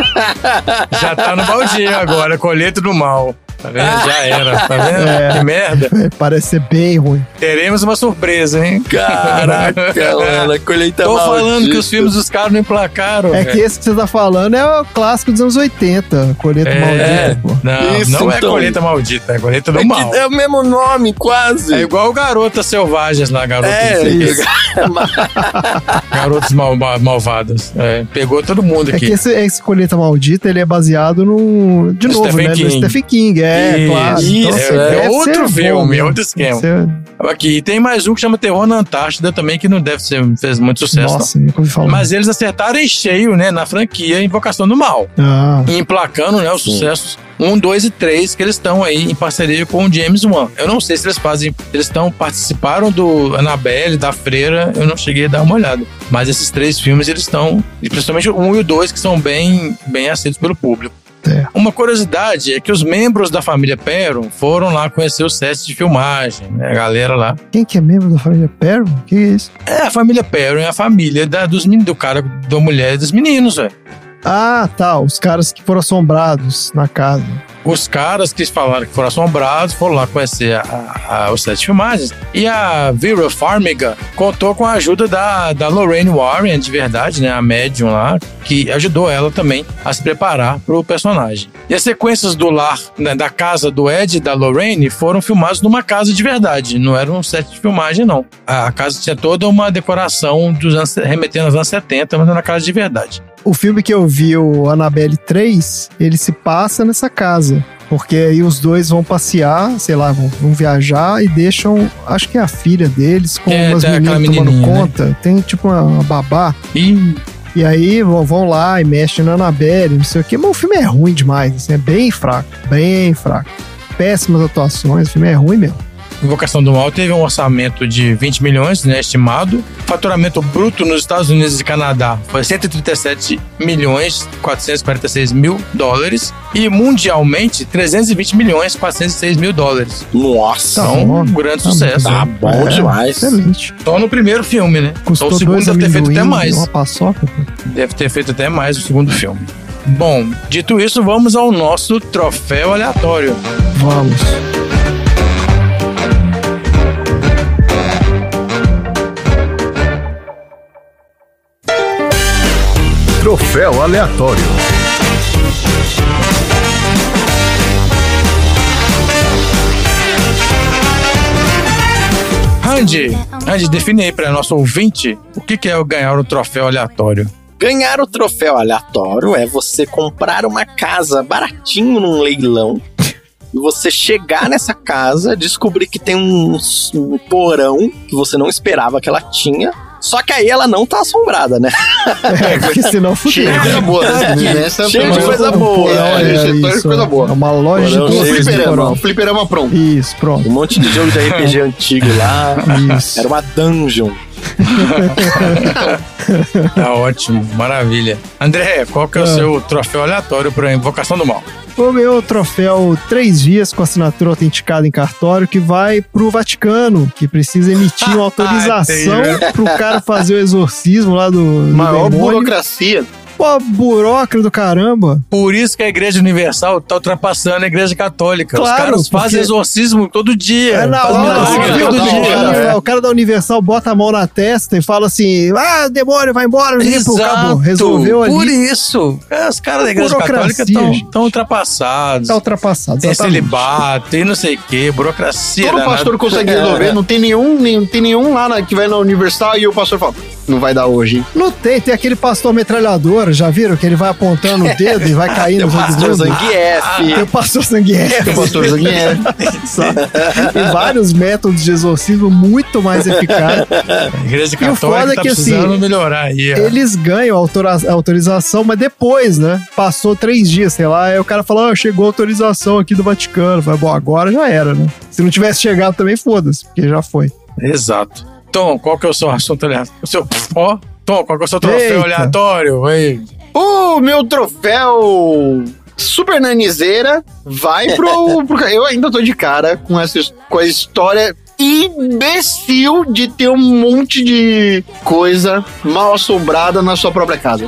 Já tá no baldinho agora, Colheita do Mal. Tá vendo? Já era, tá vendo? É. Que merda. É, parece ser bem ruim. Teremos uma surpresa, hein? Caraca, mano, a Colheita Tô Maldita. falando que os filmes dos caras não emplacaram. É velho. que esse que você tá falando é o clássico dos anos oitenta, Colheita É, Maldita, pô. não, Isso, não é então. Colheita Maldita, é Colheita do É, que Mal. é o mesmo nome, quase. É igual Garotas Selvagens lá, Garotas, É, isso. Garotas mal, mal- Malvadas. É, pegou todo mundo É aqui. que esse, esse Colheita Maldita, ele é baseado no... De novo, Stephen né? King. No Stephen King, é, Isso, claro. isso, assim, é deve outro ser bom filme, mesmo. outro esquema. Deve ser- Aqui, e tem mais um que chama Terror na Antártida também, que não deve ser, fez muito sucesso. não. Nossa, nunca ouvi falar. Mas eles acertaram em cheio, né, na franquia Invocação do Mal. Ah, E emplacando, né, os sucessos um, dois e três que eles estão aí em parceria com o James Wan. Eu não sei se eles fazem, eles estão participaram do Annabelle, da Freira, eu não cheguei a dar uma olhada. Mas esses três filmes eles estão, e principalmente o um e o dois, que são bem, bem aceitos pelo público. é. Uma curiosidade é que os membros da família Perron foram lá conhecer o set de filmagem, né, a galera lá. Quem que é membro da família Perron? Que é isso? É, a família Perron é a família da, dos meninos, do cara, da mulher e dos meninos, velho. Ah, tá. Os caras que foram assombrados na casa. Os caras que falaram que foram assombrados foram lá conhecer a, a, a, o set de filmagens. E a Vera Farmiga contou com a ajuda da, da Lorraine Warren, de verdade, né? A médium lá, que ajudou ela também a se preparar para o personagem. E as sequências do lar, né, da casa do Ed e da Lorraine foram filmadas numa casa de verdade. Não era um set de filmagem, não. A, a casa tinha toda uma decoração dos anos, remetendo aos anos setenta, mas era uma casa de verdade. O filme que eu vi, o Annabelle três, ele se passa nessa casa. Porque aí os dois vão passear, sei lá, vão, vão viajar e deixam, acho que é a filha deles, com É, umas tem aquela meninas tomando menininha, né? conta. Tem tipo uma, uma babá. E E aí vão, vão lá e mexem na Annabelle, não sei o quê. Mas o filme é ruim demais, assim, é bem fraco. Bem fraco. Péssimas atuações, o filme é ruim mesmo. Invocação do Mal teve um orçamento de vinte milhões, né, estimado. Faturamento bruto nos Estados Unidos e Canadá foi cento e trinta e sete milhões quatrocentos e quarenta e seis mil dólares. E mundialmente, trezentos e vinte milhões quatrocentos e seis mil dólares. Nossa. Tá Então, bom. um grande Tá sucesso. Tá bom É, demais. Excelente. Só no primeiro filme, né? Custou Então, o segundo dois deve ter feito até amendoim, mais. uma paçoca. pô. Deve ter feito até mais o segundo filme. Bom, dito isso, vamos ao nosso troféu aleatório. Vamos. Troféu aleatório. Andy, Andy, define aí para nosso ouvinte o que que é o ganhar o troféu aleatório. Ganhar o troféu aleatório é você comprar uma casa baratinho num leilão e você chegar nessa casa, descobrir que tem um, um porão que você não esperava que ela tinha. Só que aí ela não tá assombrada, né? É, porque senão fudeu. Cheio de coisa boa, né? Nessa Cheio de foi- coisa boa. É, É, setor de isso, coisa boa. É uma loja Porão de cheio Um de doces de fliperama, porão. um fliperama pronto. Isso, pronto. Um monte de jogo de R P G antigo lá. Isso. Era uma dungeon. Tá ótimo, maravilha. André, qual que é o Ah. seu troféu aleatório para Invocação do Mal? O meu troféu três vias com assinatura autenticada em cartório que vai pro Vaticano, que precisa emitir uma autorização Entendi. pro cara fazer o exorcismo lá do, do Maior demônio. burocracia. Pô, burocrata do caramba. Por isso que a Igreja Universal tá ultrapassando a Igreja Católica. Claro, Os caras fazem porque- exorcismo todo dia. É na fazem hora, milagre você viu? todo O dia. cara, É. o cara da Universal bota a mão na testa e fala assim: ah, demônio, vai embora, limpa, acabou. Resolveu ali. Por isso. É, os caras da Igreja Burocracia, Católica gente. estão ultrapassados. Tá ultrapassado. Tem exatamente. celibato, tem não sei o que, burocracia. Todo danada. pastor consegue resolver, não tem nenhum, nem, tem nenhum lá na- que vai na Universal e o pastor fala, não vai dar hoje, hein? Não tem, tem aquele pastor metralhador, já viram? Que ele vai apontando o dedo e vai caindo. Tem o no pastor mundo. Zangief. Tem o pastor Zangief. Tem o pastor Zangief. Tem vários métodos de exorcismo muito mais eficazes. A Igreja E o foda Católica é tá que, precisando assim, melhorar aí. ó. Eles ganham a autora- a autorização, mas depois, né? Passou três dias, sei lá, aí o cara falou, ah, chegou a autorização aqui do Vaticano. Falei, bom, agora já era, né? Se não tivesse chegado também, foda-se, porque já foi. Exato. Tom, qual que é o seu assunto aleatório? O seu... Ó, Tom, qual que é o seu troféu Eita. aleatório? Ei. O meu troféu Super Nanizeira vai pro, pro... Eu ainda tô de cara com, essa, com a história imbecil de ter um monte de coisa mal assombrada na sua própria casa.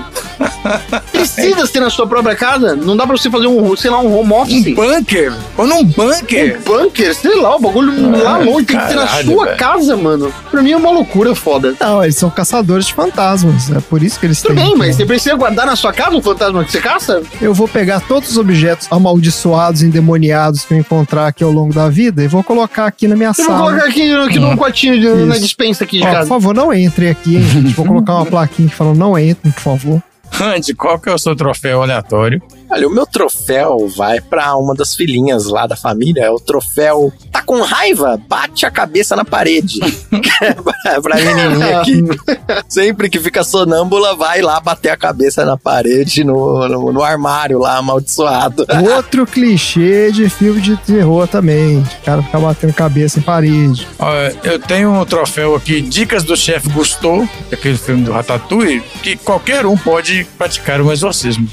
Precisa ser na sua própria casa? Não dá pra você fazer um, sei lá, um home office? Um bunker? Ou num bunker? Um bunker? Sei lá, o bagulho Ah, lá longe. Tem que ser na caralho, sua velho. casa, mano. Pra mim é uma loucura foda. Não, eles são caçadores de fantasmas. É por isso que eles Tudo têm. bem, mas você precisa guardar na sua casa o fantasma que você caça? Eu vou pegar todos os objetos amaldiçoados, endemoniados que eu encontrar aqui ao longo da vida e vou colocar aqui na minha Eu vou sala. colocar aqui, aqui num potinho de- na Isso. dispensa aqui de Ó, por casa. favor, não entrem aqui, hein, gente. Vou colocar uma plaquinha que fala não entrem, por favor. Andy, qual que é o seu troféu aleatório? Olha, o meu troféu vai pra uma das filhinhas lá da família. É o troféu tá com raiva, bate a cabeça na parede. pra, pra menininha que sempre que fica sonâmbula vai lá bater a cabeça na parede, no, no, no armário lá amaldiçoado. Outro clichê de filme de terror também. O cara ficar batendo cabeça em parede. Olha, eu tenho um troféu aqui, Dicas do Chefe Gusteau, aquele filme do Ratatouille, que qualquer um pode praticar um exorcismo.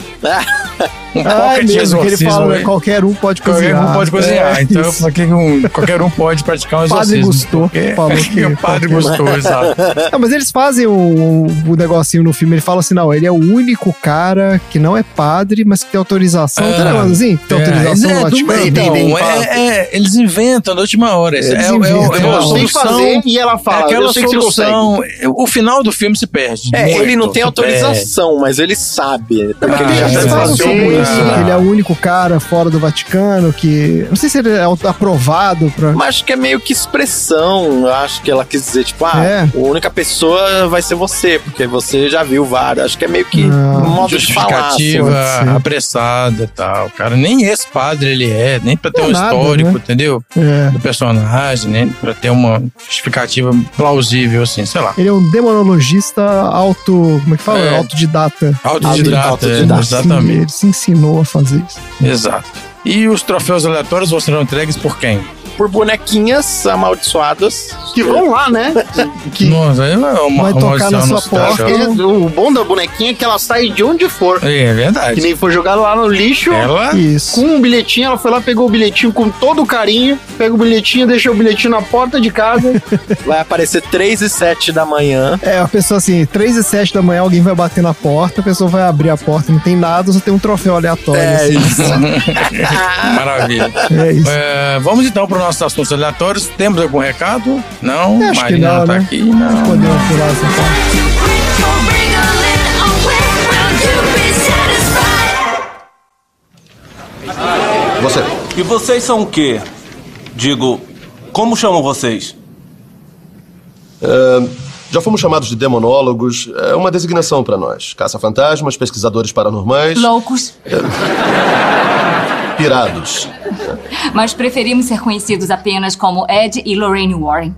Um Ah, é pocket mesmo, que ele exorcismo, fala, né? hein? Qualquer um pode Qualquer cozinhar. um pode cozinhar, É, então isso. qualquer um, qualquer um pode praticar um Padre exorcismo. Gusteau porque- falou que o Padre qualquer- Gusteau, exato. Não, mas eles fazem o, o, o negocinho no filme, ele fala assim, não, ele é o único cara que não é padre, mas que tem autorização, tá ligado assim? Tem autorização é, no do- Vaticano. então, tem, é, fala. é, eles inventam na última hora. Eles é, é, é, inventam, é uma eu sei solução. fazer e ela fala, é aquela eu sei que você solução. O final do filme se perde. É, muito, ele não tem se autorização, mas ele sabe. Porque Ah, eles já eles falam sei. sobre isso, Ah. que ele é o único cara fora do Vaticano que... Não sei se ele é aprovado pra... Mas acho que é meio que expressão. Eu acho que ela quis dizer, tipo, ah, É. a única pessoa vai ser você, porque você já viu vários. Acho que é meio que Ah, um modo de falar. Justificativa pode ser. apressada e tal. Cara, nem esse padre ele é, nem pra ter Não um é nada, histórico, né? entendeu? É. Do personagem, nem pra ter uma justificativa plausível, assim, sei lá. Ele é um demonologista auto... Como é que fala? É. Autodidata. Autodidata, Autodidata. é, exatamente. Ele se ensinou a fazer isso. Exato. E os troféus aleatórios vão ser entregues por quem? Por bonequinhas amaldiçoadas. Que vão lá, né? Que Nossa, aí é uma, Vai uma tocar na maldição sua no porta. troféu. é, o bom da bonequinha é que ela sai de onde for. É, é verdade. Que nem foi jogada lá no lixo. Ela Isso. Com um bilhetinho, ela foi lá, pegou o bilhetinho com todo o carinho, pega o bilhetinho, deixa o bilhetinho na porta de casa. Vai aparecer três e sete da manhã. É, a pessoa assim, três e sete da manhã, alguém vai bater na porta, a pessoa vai abrir a porta, não tem nada, só tem um troféu aleatório. É assim. isso. maravilha. É isso. É, vamos então para os nossos assuntos aleatórios. Temos algum recado? Não? Acho que Marina não, tá né? aqui? Não. Podemos pular essa parte. Você. E vocês são o quê? Digo, como chamam vocês? É, já fomos chamados de demonólogos. É uma designação pra nós. Caça-fantasmas, pesquisadores paranormais, Loucos. pirados. Mas preferimos ser conhecidos apenas como Ed e Lorraine Warren.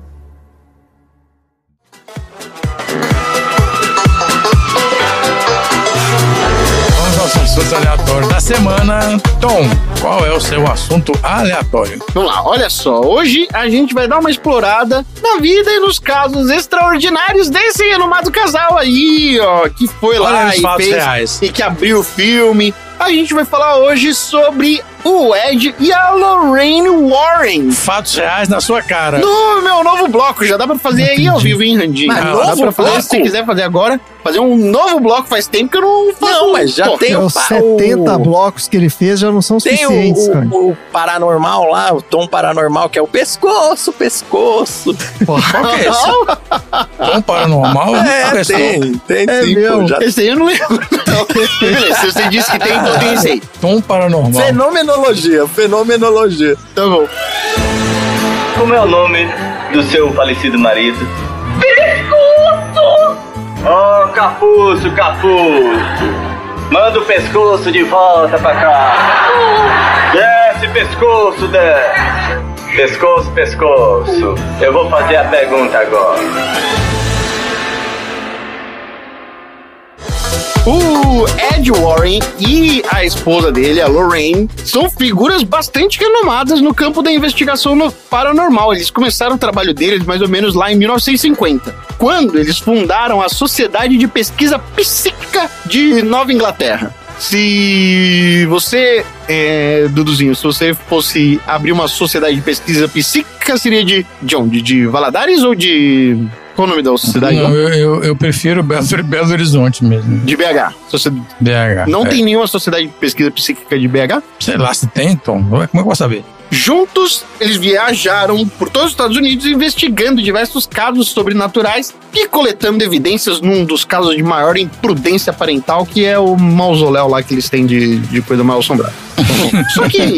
Vamos aos assuntos aleatórios da semana. Tom, qual é o seu assunto aleatório? Vamos lá, olha só. Hoje a gente vai dar uma explorada na vida e nos casos extraordinários desse renomado casal aí, ó, que foi Olha lá os e fatos fez reais. e que abriu o filme. A gente vai falar hoje sobre o Ed e a Lorraine Warren. Fatos reais na sua cara. No meu novo bloco, já dá pra fazer aí ao vivo, hein, Randinho? Mas dá novo pra fazer, bloco? se você quiser fazer agora, fazer um novo bloco. Faz tempo que eu não faço. Não, mas já Pô, tem É, o, os pa- setenta o- blocos que ele fez já não são Tem o, suficientes, cara. o, o paranormal lá, o tom paranormal, que é o pescoço, pescoço. Qual que é esse? Tom paranormal? É, Nunca tem, tem É sim, mesmo. pô, já. Esse aí eu não lembro. Não. Beleza, se você disse que tem, então tem esse aí. Tom paranormal. Fenomenologia, fenomenologia. Tá bom. Como é o nome do seu falecido marido? Pescoço! Oh, Capuço, Capuço! Manda o pescoço de volta pra cá! Desce, pescoço, desce! Pescoço, pescoço! Eu vou fazer a pergunta agora. O Ed Warren e a esposa dele, a Lorraine, são figuras bastante renomadas no campo da investigação no paranormal. Eles começaram o trabalho deles mais ou menos lá em mil novecentos e cinquenta, quando eles fundaram a Sociedade de Pesquisa Psíquica de Nova Inglaterra. Se você, é, Duduzinho, se você fosse abrir uma sociedade de pesquisa psíquica, seria de, de onde? De Valadares ou de... Qual o nome da sociedade? Não, eu, eu, eu prefiro Belo, Belo Horizonte mesmo. De B H. Sociedade... B H. Não é. tem nenhuma sociedade de pesquisa psíquica de B H? Sei lá se tem, Tom. Como é que eu vou saber? Juntos, eles viajaram por todos os Estados Unidos investigando diversos casos sobrenaturais e coletando evidências num dos casos de maior imprudência parental, que é o mausoléu lá que eles têm de, de coisa mal assombrada. Só que,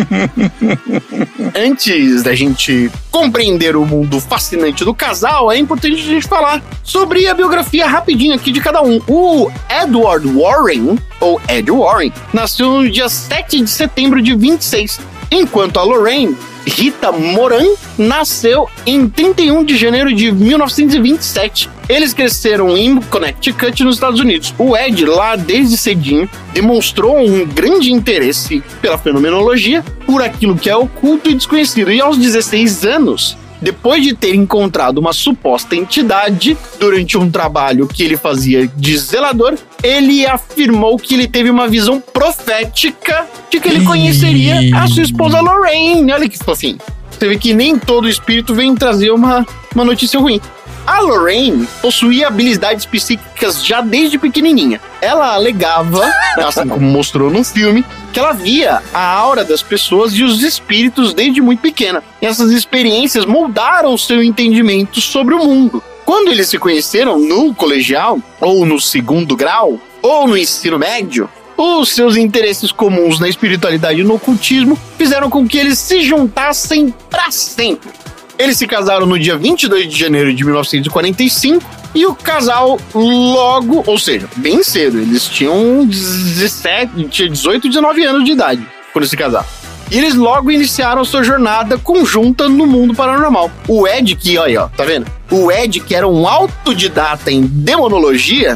antes da gente compreender o mundo fascinante do casal, é importante a gente falar sobre a biografia rapidinho aqui de cada um. O Edward Warren, ou Ed Warren, nasceu no dia sete de setembro de vinte e seis, enquanto a Lorraine, Rita Moran, nasceu em trinta e um de janeiro de mil novecentos e vinte e sete. Eles cresceram em Connecticut, nos Estados Unidos. O Ed, lá desde cedinho, demonstrou um grande interesse pela fenomenologia, por aquilo que é oculto e desconhecido. E aos dezesseis anos, depois de ter encontrado uma suposta entidade durante um trabalho que ele fazia de zelador, ele afirmou que ele teve uma visão profética de que ele conheceria a sua esposa Lorraine. Olha que fofinho. Você vê que nem todo espírito vem trazer uma, uma notícia ruim. A Lorraine possuía habilidades psíquicas já desde pequenininha. Ela alegava, assim como mostrou no filme, que ela via a aura das pessoas e os espíritos desde muito pequena. E essas experiências moldaram seu entendimento sobre o mundo. Quando eles se conheceram no colegial, ou no segundo grau, ou no ensino médio, os seus interesses comuns na espiritualidade e no ocultismo fizeram com que eles se juntassem para sempre. Eles se casaram no dia vinte e dois de janeiro de mil novecentos e quarenta e cinco e o casal logo, ou seja, bem cedo, eles tinham dezessete, tinha dezoito, dezenove anos de idade quando se casaram. E eles logo iniciaram sua jornada conjunta no mundo paranormal. O Ed, que, olha, ó, tá vendo? O Ed, que era um autodidata em demonologia,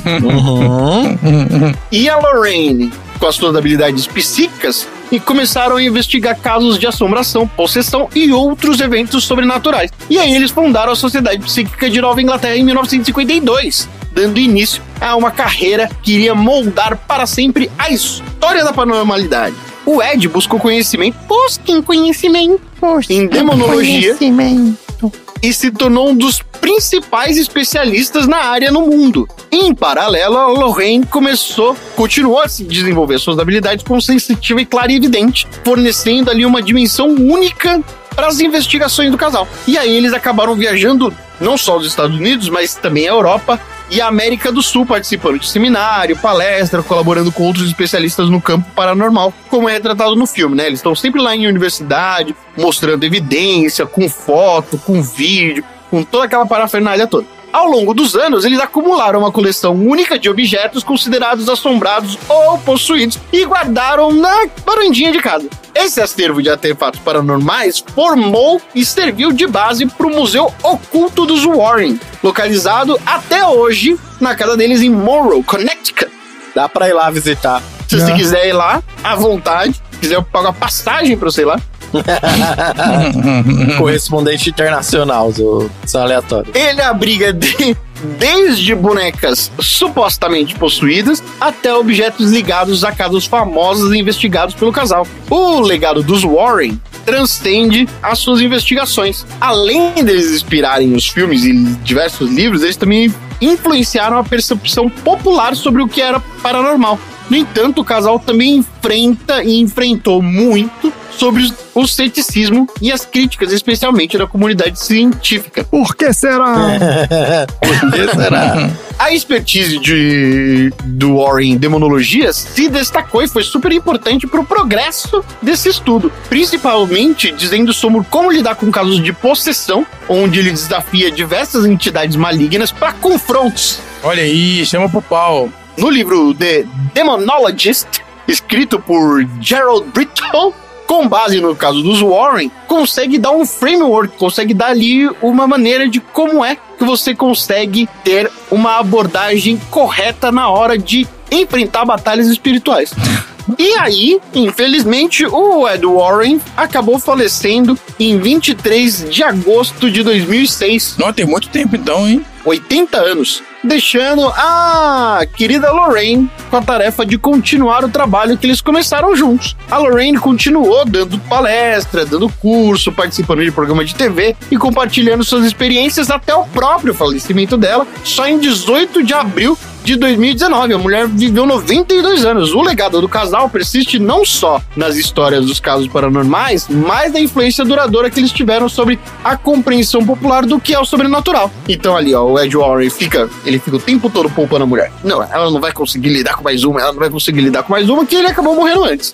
uhum. e a Lorraine, com as suas habilidades psíquicas, e começaram a investigar casos de assombração, possessão e outros eventos sobrenaturais. E aí eles fundaram a Sociedade Psíquica de Nova Inglaterra em mil novecentos e cinquenta e dois, dando início a uma carreira que iria moldar para sempre a história da paranormalidade. O Ed buscou conhecimento, busquem conhecimento, em demonologia, conhecimento. E se tornou um dos principais especialistas na área no mundo. Em paralelo, a Lorraine começou, continuou a se desenvolver suas habilidades como sensitiva e clarividente, fornecendo ali uma dimensão única para as investigações do casal. E aí eles acabaram viajando não só aos Estados Unidos, mas também à Europa e a América do Sul, participando de seminário, palestra, colaborando com outros especialistas no campo paranormal, como é retratado no filme, né? Eles estão sempre lá em universidade, mostrando evidência, com foto, com vídeo, com toda aquela parafernália toda. Ao longo dos anos, eles acumularam uma coleção única de objetos considerados assombrados ou possuídos e guardaram na varandinha de casa. Esse acervo de artefatos paranormais formou e serviu de base para o Museu Oculto dos Warren, localizado até hoje na casa deles em Monroe, Connecticut. Dá pra ir lá visitar. Se você quiser ir lá, à vontade. Se quiser pagar passagem pra você ir lá. Correspondente internacional do São Aleatório. Ele abriga de, desde bonecas supostamente possuídas até objetos ligados a casos famosos investigados pelo casal. O legado dos Warren transcende as suas investigações. Além deles inspirarem os filmes e diversos livros, eles também influenciaram a percepção popular sobre o que era paranormal. No entanto, o casal também enfrenta e enfrentou muito sobre o ceticismo e as críticas, especialmente da comunidade científica. Por que será? Por que será? A expertise de, do Warren em demonologia se destacou e foi super importante para o progresso desse estudo, principalmente dizendo sobre como lidar com casos de possessão, onde ele desafia diversas entidades malignas para confrontos. Olha aí, chama pro pau. No livro The Demonologist, escrito por Gerald Brittle, com base no caso dos Warren, consegue dar um framework, consegue dar ali uma maneira de como é que você consegue ter uma abordagem correta na hora de enfrentar batalhas espirituais. E aí, infelizmente, o Ed Warren acabou falecendo em vinte e três de agosto de dois mil e seis. Não, tem muito tempo então, hein? oitenta anos. Deixando a querida Lorraine com a tarefa de continuar o trabalho que eles começaram juntos. A Lorraine continuou dando palestra, dando curso, participando de programa de T V e compartilhando suas experiências até o próprio falecimento dela, só em dezoito de abril de dois mil e dezenove. A mulher viveu noventa e dois anos. O legado do casal persiste não só nas histórias dos casos paranormais, mas na influência duradoura que eles tiveram sobre a compreensão popular do que é o sobrenatural. Então ali, ó, o Ed Warren fica, ele fica o tempo todo poupando a mulher. Não, ela não vai conseguir lidar com mais uma, ela não vai conseguir lidar com mais uma, que ele acabou morrendo antes.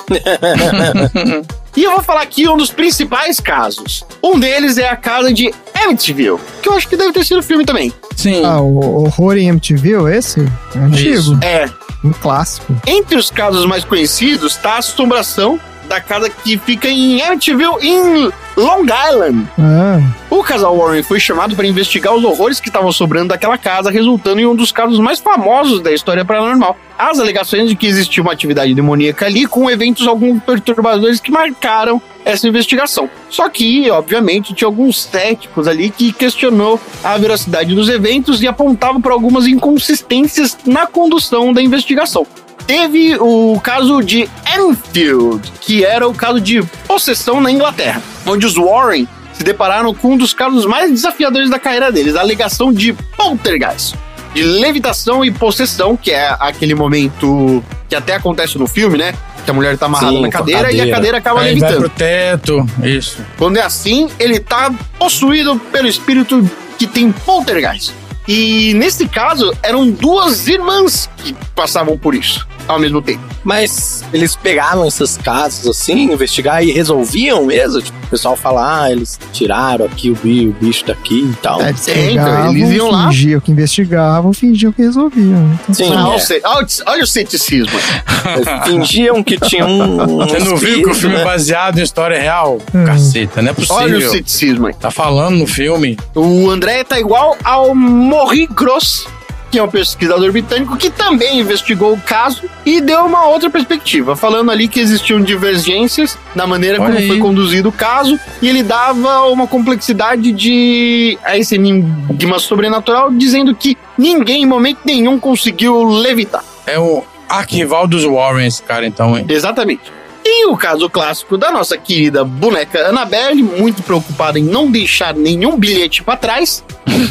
E eu vou falar aqui um dos principais casos. Um deles é a casa de Amityville, que eu acho que deve ter sido filme também. Sim. Ah, o Horror em Amityville, esse? É antigo. Isso. É. Um clássico. Entre os casos mais conhecidos está a assombração da casa que fica em Amityville, em Long Island. Ah. O casal Warren foi chamado para investigar os horrores que estavam sobrando daquela casa, resultando em um dos casos mais famosos da história paranormal. As alegações de que existia uma atividade demoníaca ali, com eventos alguns perturbadores que marcaram essa investigação. Só que, obviamente, tinha alguns céticos ali que questionou a veracidade dos eventos e apontavam para algumas inconsistências na condução da investigação. Teve o caso de Enfield, que era o caso de possessão na Inglaterra, onde os Warren se depararam com um dos casos mais desafiadores da carreira deles, a alegação de poltergeist, de levitação e possessão, que é aquele momento que até acontece no filme, né? Que a mulher tá amarrada Sim, na cadeira, cadeira e a cadeira acaba Aí levitando. vai pro teto, isso. Quando é assim, ele tá possuído pelo espírito que tem poltergeist. E nesse caso, eram duas irmãs que passavam por isso ao mesmo tempo. Mas eles pegavam esses casos assim, investigar e resolviam mesmo? Tipo, o pessoal fala, ah, eles tiraram aqui o bicho, o bicho daqui e tal. É, eles É, então, pegavam, eles iam lá. fingiam que investigavam, fingiam que resolviam. Então, Sim, Ah, é. olha o ce- olha o- olha o ceticismo. Eles fingiam que tinha um. Você não viu que o filme é baseado em história real? Hum. Caceta, não é possível. Olha o ceticismo aí. Tá falando no filme. O André tá igual ao Maurice Gross, que é um pesquisador britânico que também investigou o caso e deu uma outra perspectiva, falando ali que existiam divergências na maneira Olha como aí. foi conduzido o caso, e ele dava uma complexidade de a esse enigma sobrenatural, dizendo que ninguém em momento nenhum conseguiu levitar. É o arquival dos Warrens, cara, então, hein? Exatamente. E o caso clássico da nossa querida boneca Annabelle, muito preocupada em não deixar nenhum bilhete pra trás,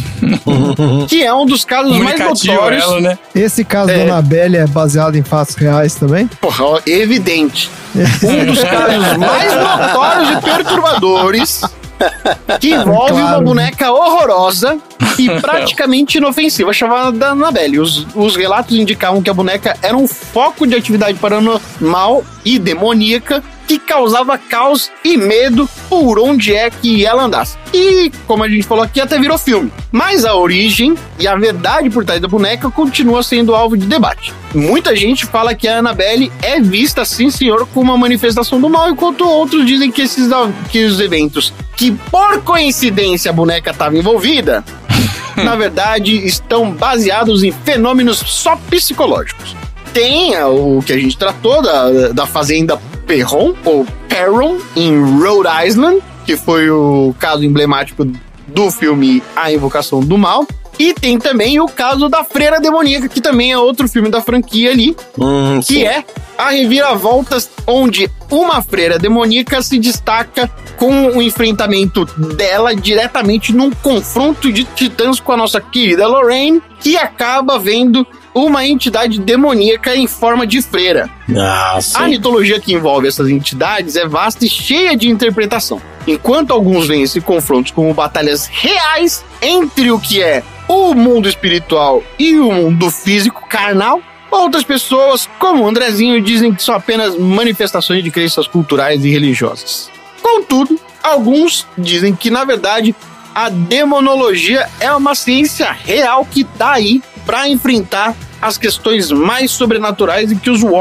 que é um dos casos mais Comunicativo notórios. ela, né? esse caso É. da Annabelle é baseado em fatos reais também? Porra, ó, evidente. Um dos casos mais notórios e perturbadores, que envolve Claro. uma boneca horrorosa e praticamente inofensiva, chamada Annabelle. Os, os relatos indicavam que a boneca era um foco de atividade paranormal e demoníaca que causava caos e medo por onde é que ela andasse. E, como a gente falou aqui, até virou filme. Mas a origem e a verdade por trás da boneca continua sendo alvo de debate. Muita gente fala que a Annabelle é vista, sim senhor, como uma manifestação do mal, enquanto outros dizem que esses que os eventos que, por coincidência, a boneca estava envolvida, na verdade, estão baseados em fenômenos só psicológicos. Tem ah, o que a gente tratou da, da fazenda Perron, ou Perron, em Rhode Island, que foi o caso emblemático do filme A Invocação do Mal. E tem também o caso da Freira Demoníaca, que também é outro filme da franquia ali, Hum, que sim. é a reviravoltas onde uma freira demoníaca se destaca com o enfrentamento dela diretamente num confronto de titãs com a nossa querida Lorraine, que acaba vendo uma entidade demoníaca em forma de freira. Ah, sim. A mitologia que envolve essas entidades é vasta e cheia de interpretação. Enquanto alguns veem esses confrontos como batalhas reais entre o que é o mundo espiritual e o mundo físico, carnal, outras pessoas, como o Andrezinho, dizem que são apenas manifestações de crenças culturais e religiosas. Contudo, alguns dizem que, na verdade, a demonologia é uma ciência real que está aí para enfrentar as questões mais sobrenaturais e que os Warren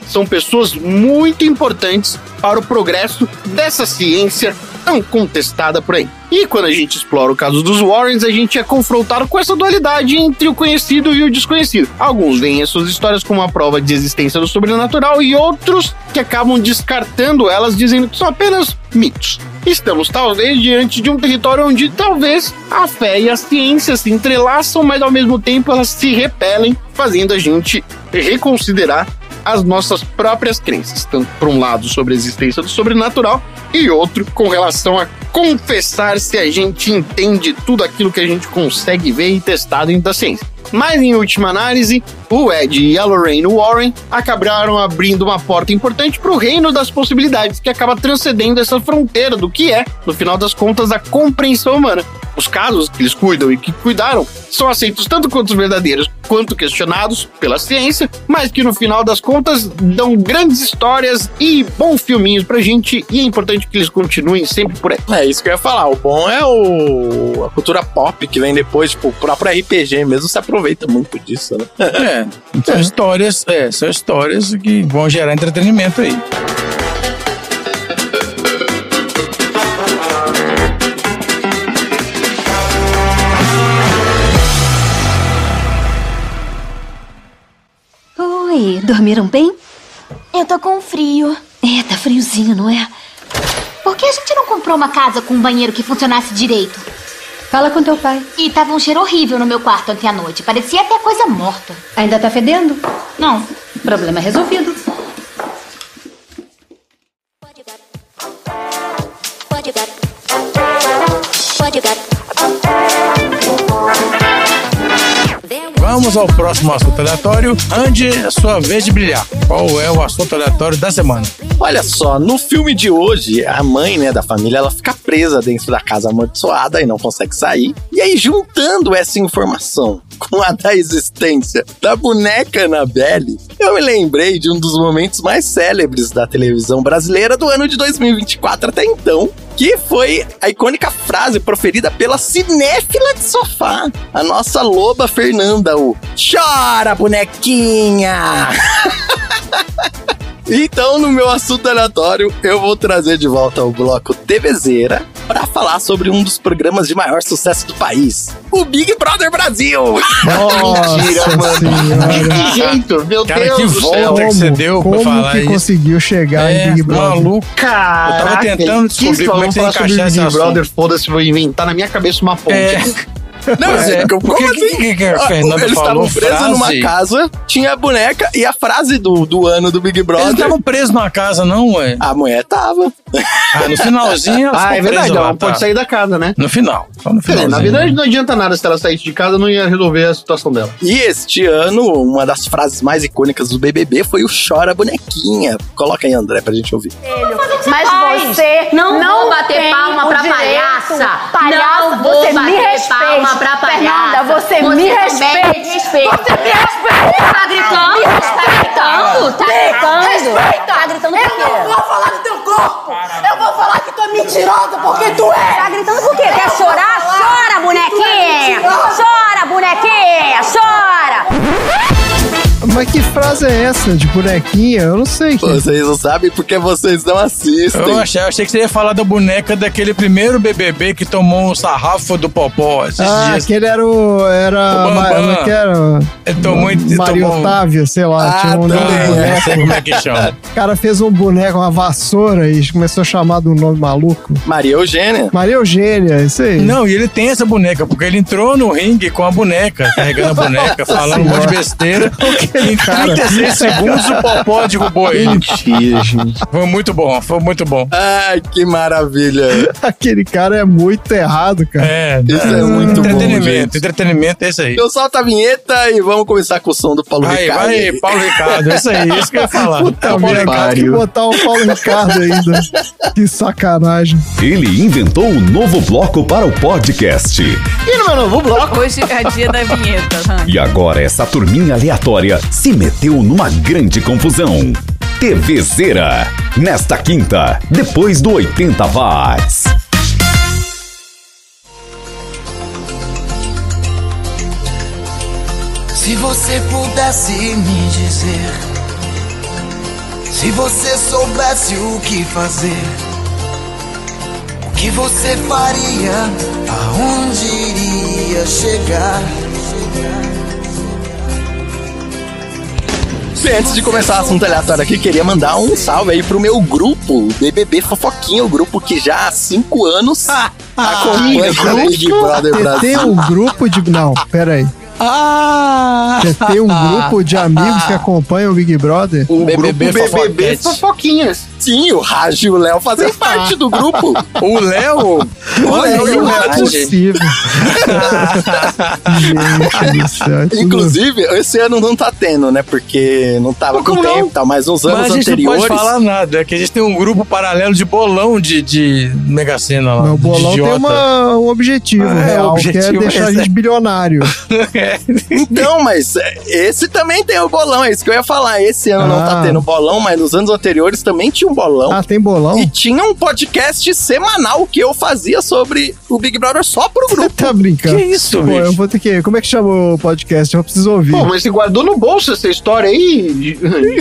são pessoas muito importantes para o progresso dessa ciência tão contestada por aí. E quando a gente explora o caso dos Warrens, a gente é confrontado com essa dualidade entre o conhecido e o desconhecido. Alguns veem as suas histórias como uma prova de existência do sobrenatural e outros que acabam descartando elas, dizendo que são apenas mitos. Estamos talvez diante de um território onde talvez a fé e a ciência se entrelaçam, mas ao mesmo tempo elas se repelem, fazendo a gente reconsiderar as nossas próprias crenças, tanto por um lado sobre a existência do sobrenatural e outro com relação a confessar se a gente entende tudo aquilo que a gente consegue ver e testar dentro da ciência. Mas em última análise, o Ed e a Lorraine Warren acabaram abrindo uma porta importante para o reino das possibilidades, que acaba transcendendo essa fronteira do que é, no final das contas, a compreensão humana. Os casos que eles cuidam e que cuidaram são aceitos tanto quanto verdadeiros quanto questionados pela ciência, mas que no final das contas dão grandes histórias e bons filminhos pra gente, e é importante que eles continuem sempre por aí. É isso que eu ia falar, o bom é o a cultura pop que vem depois, tipo, o próprio R P G mesmo se aproveita muito disso, né? É, são histórias, é, são histórias que vão gerar entretenimento aí. Oi, dormiram bem? Eu tô com frio. É, tá friozinho, não é? Por que a gente não comprou uma casa com um banheiro que funcionasse direito? Fala com teu pai. E tava um cheiro horrível no meu quarto ontem à noite. Parecia até coisa morta. Ainda tá fedendo? Não. Problema resolvido. Vamos ao próximo assunto aleatório. Andy, é sua vez de brilhar. Qual é o assunto aleatório da semana? Olha só, no filme de hoje, a mãe, né, da família, ela fica presa dentro da casa amaldiçoada e não consegue sair. E aí, juntando essa informação com a da existência da boneca Annabelle, eu me lembrei de um dos momentos mais célebres da televisão brasileira do ano de dois mil e vinte e quatro até então, que foi a icônica frase proferida pela cinéfila de sofá, a nossa loba Fernanda, o "Chora, bonequinha!" Então, no meu assunto aleatório, eu vou trazer de volta o bloco TVzeira para falar sobre um dos programas de maior sucesso do país, o Big Brother Brasil. Nossa, mentira, mano. De que jeito? Meu Cara, Deus que do volta céu. que você deu pra Como falar que isso? conseguiu chegar É, em Big Brother? maluco. Caraca, Eu tava tentando descobrir como é que você falar sobre encaixar esse Big assunto. Brother, foda-se, vou inventar na minha cabeça uma ponte. É. Não, Pois é, como porque assim? que- que- que a Fernanda Eles falou estavam presos frase? numa casa, tinha a boneca e a frase do, do ano do Big Brother. Eles estavam presos numa casa, não, ué? A mulher tava. Ah, no finalzinho elas Ah, ficam é verdade, presas ela lá, não pode tá. sair da casa, né? No final, só no É, finalzinho. na verdade, não adianta nada se ela saísse de casa, não ia resolver a situação dela. E este ano, uma das frases mais icônicas do B B B foi o "Chora, bonequinha". Coloca aí, André, pra gente ouvir. Mas você não, Não vou bater tem palma o pra direito. palhaça. Palhaça, Não vou você bater me respeite. palma pra palhaça. Fernanda, você, Você me também respeite. me respeita. Você me respeita. Tá gritando? Me Tá respeita. gritando? Tá gritando? Respeita. Tá gritando Eu por quê? não vou falar do teu corpo. Eu vou falar que tu é mentirosa porque tu é. Tá gritando por quê? Quer chorar? Chora, bonequinha! Chora, bonequinha! Chora! Mas que frase é essa de bonequinha? Eu não sei. Que... Vocês não sabem porque vocês não assistem. Eu achei, eu achei que você ia falar da boneca daquele primeiro B B B que tomou um sarrafo do Popó esses Ah, dias. aquele era o... Era... O Ma- Bambam. como é que era? Ele tomou... ele Mario tomou... Otávio, sei lá. Ah, tinha um nome também, de Ah, boneco. não sei como é que chama. O cara fez um boneco, uma vassoura e começou a chamar de um nome maluco. Maria Eugênia. Maria Eugênia, isso aí. Não, e ele tem essa boneca, porque ele entrou no ringue com a boneca, carregando a boneca, falando um monte de besteira. Em trinta e seis segundos o Popó derrubou ele. Mentira, gente. Foi muito bom, foi muito bom. Ai, que maravilha. Aquele cara é muito errado, cara. É, Isso é muito bom, entretenimento, gente. entretenimento é isso aí. Então solta a vinheta e vamos começar com o som do Paulo Vai, Ricardo. vai, Paulo Ricardo, é isso aí, isso que eu ia falar. Puta É o Paulo merda, Ricardo. tem que botar o Paulo Ricardo ainda. Que sacanagem. Ele inventou um novo bloco para o podcast. E no meu novo bloco, Hoje é dia da vinheta. E agora essa turminha aleatória se meteu numa grande confusão. TVzeira. Nesta quinta, depois do oitenta watts. Se você pudesse me dizer Se você soubesse o que fazer, o que você faria, aonde iria chegar? Bem, antes de começar o assunto aleatório aqui, queria mandar um salve aí pro meu grupo, B B B Fofoquinha, o grupo que já há cinco anos acompanha o Big Brother Você Brasil. tem um grupo de... Não, pera aí. Ah! Você tem um grupo de amigos que acompanham o Big Brother? O B B B grupo B B B Fofoquete. Fofoquinhas. Sim, o Raj e o Léo fazem parte do grupo. O Léo? O Léo e o Não é Raj. possível. Gente do céu, é tudo- Inclusive, esse ano não tá tendo, né? Porque não tava Pô, com como tempo não? e tal, mas nos anos Mas a gente anteriores... não pode falar nada, é que a gente tem um grupo paralelo de bolão de, de Mega Sena lá. Meu bolão de tem idiota. uma, um objetivo É, real, o objetivo que é deixar é a gente bilionário. Então, mas é, esse também tem o bolão, é isso que eu ia falar. Esse ano não tá Ah. tendo bolão, mas nos anos anteriores também tinha um bolão. Ah, tem bolão? E tinha um podcast semanal que eu fazia sobre o Big Brother só pro grupo. Tá brincando? Que isso, Pô, bicho? eu vou ter que... Como é que chama o podcast? Eu preciso ouvir. Pô, mas você guardou no bolso essa história aí?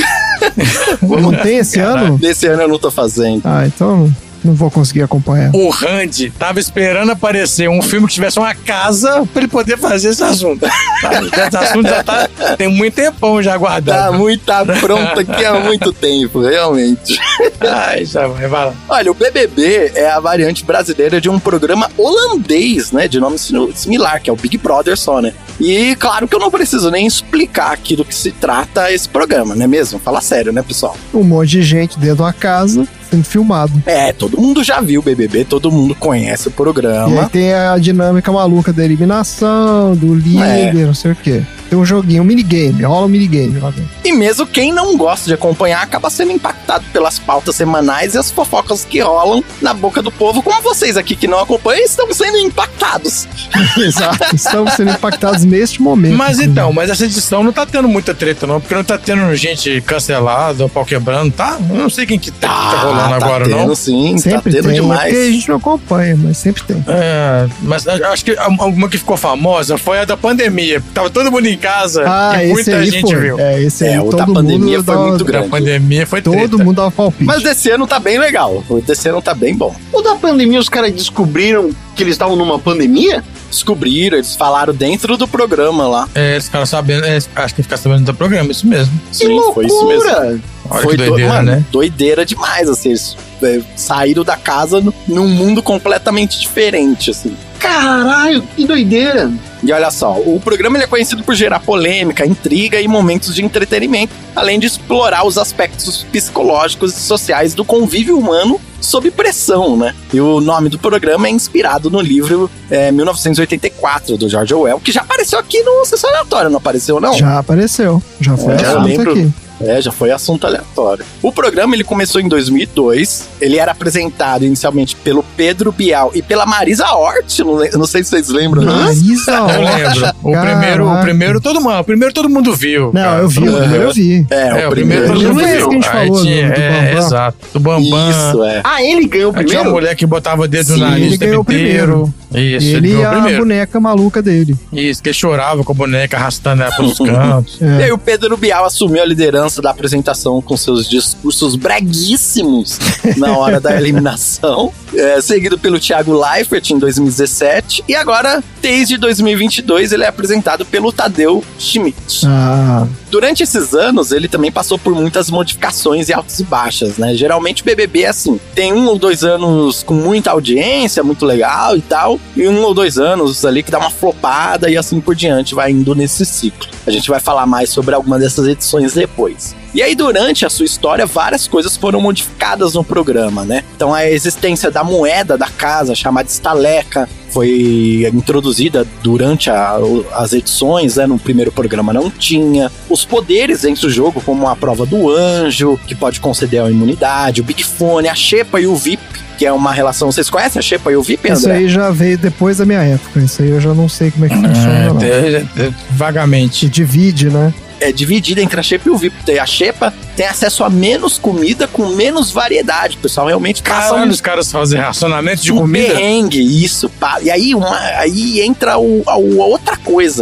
Não tem esse ano? Nesse ano eu não tô fazendo. Ah, então não vou conseguir acompanhar. O Randy tava esperando aparecer um filme que tivesse uma casa pra ele poder fazer esse assunto. Tá? Esse assunto já tá. Tem muito tempão já Tá guardado. muito tá pronto aqui há muito tempo, realmente. Ai, já vai, vai lá. Olha, o B B B é a variante brasileira de um programa holandês, né? De nome simi- similar, que é o Big Brother só, né? E claro que eu não preciso nem explicar aqui do que se trata esse programa, não é mesmo? Fala sério, né, pessoal? Um monte de gente dentro de uma casa sendo filmado. É, todo mundo já viu o B B B, todo mundo conhece o E aí programa. tem a dinâmica maluca da eliminação, do líder, É. não sei o quê. Tem um joguinho, um minigame, rola um minigame lá dentro. E mesmo quem não gosta de acompanhar acaba sendo impactado pelas pautas semanais e as fofocas que rolam na boca do povo, como vocês aqui que não acompanham estão sendo impactados. Exato, estamos sendo impactados neste momento. Mas então, mas essa edição não tá tendo muita treta, não, porque não tá tendo gente cancelada, pau quebrando, tá? Eu não sei quem que tá, que tá rolando tá agora, tendo, não. sim, Sempre tá tendo tem, é demais. porque a gente não acompanha, mas sempre tem. É, mas eu acho que alguma que ficou famosa foi a da pandemia. Tava todo mundo em casa Ah, e esse muita aí gente foi. viu. É, esse aí É, o todo da mundo pandemia foi dá- muito A grande. pandemia foi treta. Todo mundo dava palpite. Mas desse ano tá bem legal. O desse ano tá bem bom. O da pandemia, os caras descobriram que eles estavam numa pandemia? Descobriram, eles falaram dentro do programa lá. É, eles ficaram sabendo, é, acho que ficaram sabendo do programa, isso mesmo. Que Sim, foi isso mesmo. loucura! Olha Foi que doideira, do- mano, né? doideira demais, assim. Eles é, saíram da casa no- num mundo completamente diferente, assim. Caralho, que doideira! E olha só, o programa ele é conhecido por gerar polêmica, intriga e momentos de entretenimento, além de explorar os aspectos psicológicos e sociais do convívio humano sob pressão, né? E o nome do programa é inspirado no livro é, mil novecentos e oitenta e quatro, do George Orwell, que já apareceu aqui no Sessão Aleatória, não apareceu, não? Já apareceu, já foi É, eu assunto lembro. aqui. É, já foi assunto aleatório. O programa ele começou em dois mil e dois. Ele era apresentado inicialmente pelo Pedro Bial e pela Marisa Hort. Não, le- não sei se vocês lembram disso. Marisa Eu Hort. lembro. O Caraca. primeiro, o primeiro todo mundo, o primeiro todo mundo viu. Não, cara. eu vi, o primeiro eu vi. É, É, o o primeiro primeiro. todo mundo Não é esse viu. que a gente Aí falou, tinha- do- do é, Bambam? exato. Do Bambam. Isso, é. Ah, ele ganhou Aí tinha primeiro? uma mulher que botava o dedo Sim, no nariz ele o tempo ganhou primeiro. inteiro. Isso, ele, Ele e ganhou a primeiro. boneca maluca dele. Isso, que ele chorava com a boneca arrastando ela pelos cantos. E É. aí o Pedro Bial assumiu a liderança da apresentação com seus discursos breguíssimos na hora da eliminação, é, seguido pelo Thiago Leifert em dois mil e dezessete, e agora, desde dois mil e vinte e dois, ele é apresentado pelo Tadeu Schmidt. Ah, Durante esses anos, ele também passou por muitas modificações e altas e baixas, né? Geralmente o B B B é assim, tem um ou dois anos com muita audiência, muito legal e tal, e um ou dois anos ali que dá uma flopada e assim por diante, vai indo nesse ciclo. A gente vai falar mais sobre alguma dessas edições depois. E aí, durante a sua história, várias coisas foram modificadas no programa, né? Então, a existência da moeda da casa, chamada estaleca, foi introduzida durante a- o- as edições, né? No primeiro programa não tinha. Os poderes dentro do jogo, como a prova do anjo, que pode conceder a imunidade, o Big Fone, a Xepa e o V I P, que é uma relação... Vocês conhecem a Xepa e o V I P, isso André? aí já veio depois da minha época. Isso aí eu já não sei como é que funciona, não. É, é, é, vagamente. Se divide, né? É dividida entre a Xepa e o V I P. A Xepa tem acesso a menos comida com menos variedade. O pessoal realmente passa Caralho, um, os caras fazem racionamento de um comida. perrengue, isso. Pá. E aí, uma, aí entra o, a, a outra coisa.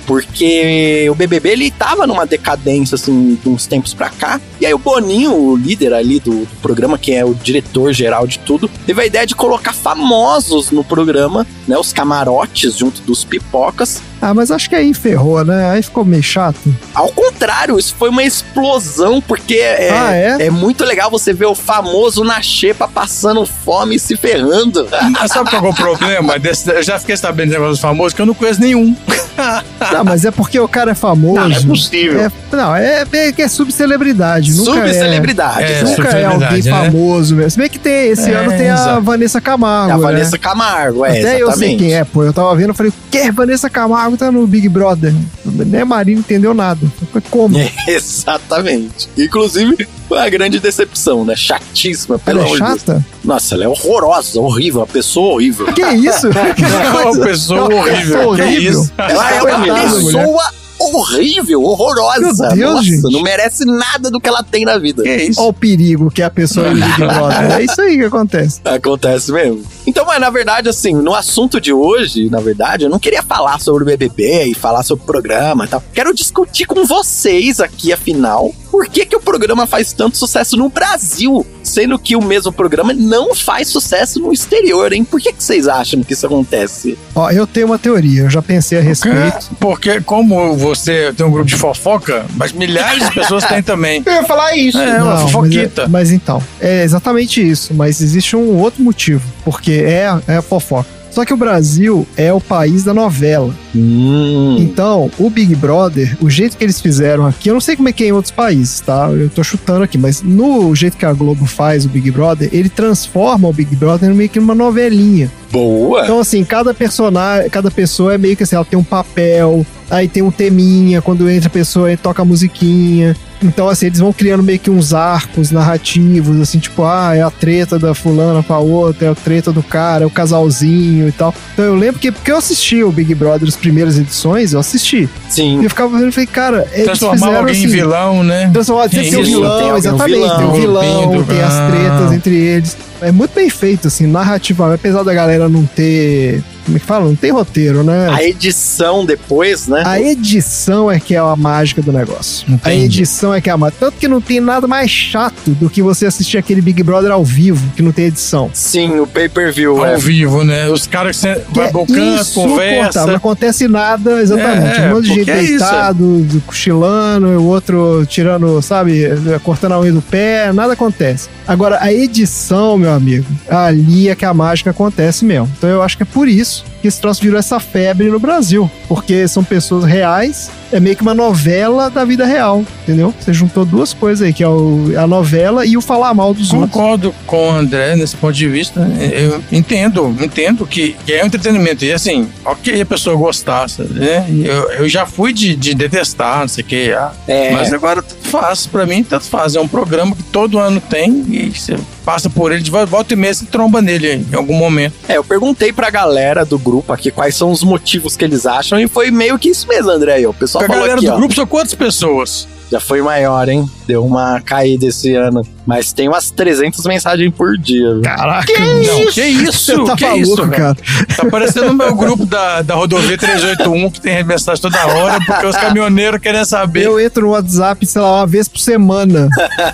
porque o B B B, ele tava numa decadência, assim, de uns tempos pra cá, e aí o Boninho, o líder ali do, do programa, que é o diretor-geral de tudo, teve a ideia de colocar famosos no programa, né, os camarotes junto dos pipocas. Ah, mas acho que aí ferrou, né? Aí ficou meio chato. Ao contrário, isso foi uma explosão, porque é, ah, é? é muito legal você ver o famoso na xepa passando fome e se ferrando. Mas sabe qual é o problema? Desse, eu já fiquei sabendo desse negócio famoso, que eu não conheço nenhum. Não, mas é porque o cara é famoso. Não, não é possível. É, não, é, é, é subcelebridade. Subcelebridade. É, é, nunca é alguém né? famoso mesmo. Se bem que tem, esse é, ano tem a exato. Vanessa Camargo. É a né? Vanessa Camargo, é, Até exatamente. eu sei quem é, pô. Eu tava vendo, eu falei, o que? Vanessa Camargo tá no Big Brother. Nem a Marina entendeu nada. Como? É, exatamente. Inclusive, foi uma grande decepção, né? Chatíssima. Pelo ela é chata? Deus. Nossa, ela é horrorosa, horrível. Uma pessoa horrível. Que isso? É uma pessoa horrível. Que isso? Ela é uma pessoa horrível, horrorosa. Meu Deus, Nossa, gente. não merece nada do que ela tem na vida. Que isso? Olha o perigo que é a pessoa do Big Brother. É isso aí que acontece. Acontece mesmo. Então, mas na verdade, assim, no assunto de hoje, na verdade, eu não queria falar sobre o B B B e falar sobre o programa e tal. Quero discutir com vocês aqui, afinal, por que que o programa faz tanto sucesso no Brasil, sendo que o mesmo programa não faz sucesso no exterior, hein? Por que que vocês acham que isso acontece? Ó, eu tenho uma teoria, eu já pensei a respeito. Porque, porque como você tem um grupo de fofoca, mas milhares de pessoas têm também. Eu ia falar isso. É, Não, uma fofoquita. Mas, é, mas então, é exatamente isso. Mas existe um outro motivo, porque é, é a fofoca. Só que o Brasil é o país da novela. Hum. Então, o Big Brother, o jeito que eles fizeram aqui, eu não sei como é que é em outros países, tá? Eu tô chutando aqui, mas no jeito que a Globo faz o Big Brother, ele transforma o Big Brother meio que numa novelinha. Boa! Então, assim, cada personagem, cada pessoa é meio que assim, ela tem um papel, aí tem um teminha, quando entra a pessoa, aí toca a musiquinha. Então, assim, eles vão criando meio que uns arcos narrativos, assim, tipo, ah, é a treta da fulana com a outra, é a treta do cara, é o casalzinho e tal. Então, eu lembro que, porque eu assisti o Big Brother, as primeiras edições, eu assisti. Sim. E eu ficava vendo e falei, cara, eles transformar fizeram alguém assim, em vilão, né? Transformar, sempre tem o vilão, tem exatamente. vilão, tem o vilão, Pinto, tem as tretas ah. entre eles. É muito bem feito, assim, narrativamente, apesar da galera não ter... Como é que fala? Não tem roteiro, né? A edição depois, né? A edição é que é a mágica do negócio. Entendi. A edição é que é a mágica. Tanto que não tem nada mais chato do que você assistir aquele Big Brother ao vivo, que não tem edição. Sim, o pay-per-view. Ao é. vivo, né? Os caras que Que vai é pro canto, conversa. Não acontece nada, exatamente. É, um monte de gente porque é isso, deitado, cochilando, o outro tirando, sabe, cortando a unha do pé, nada acontece. Agora, a edição, meu amigo, ali é que a mágica acontece mesmo. Então eu acho que é por isso que esse troço virou essa febre no Brasil. Porque são pessoas reais, é meio que uma novela da vida real, entendeu? Você juntou duas coisas aí, que é o, a novela e o falar mal dos outros. Concordo com o André nesse ponto de vista. Eu entendo, entendo que, que é um entretenimento. E assim, ok a pessoa gostasse, né? Eu, eu já fui de, de detestar, não sei o que. Ah, É. Mas agora tanto faz, pra mim tanto faz. É um programa que todo ano tem e você passa por ele, de volta e meia você tromba nele em algum momento. É, eu perguntei pra galera do grupo aqui quais são os motivos que eles acham e foi meio que isso mesmo, André. O pessoal A falou galera aqui, do ó, grupo são quantas pessoas? já foi maior, hein? Deu uma caída esse ano. Mas tem umas trezentas mensagens por dia. Viu? Caraca, Que não. isso? Que isso? Você tá que maluco, isso, velho? cara. Tá parecendo o meu grupo da, da rodovia trezentos e oitenta e um que tem mensagem toda hora porque os caminhoneiros querem saber. Eu entro no WhatsApp, sei lá, uma vez por semana.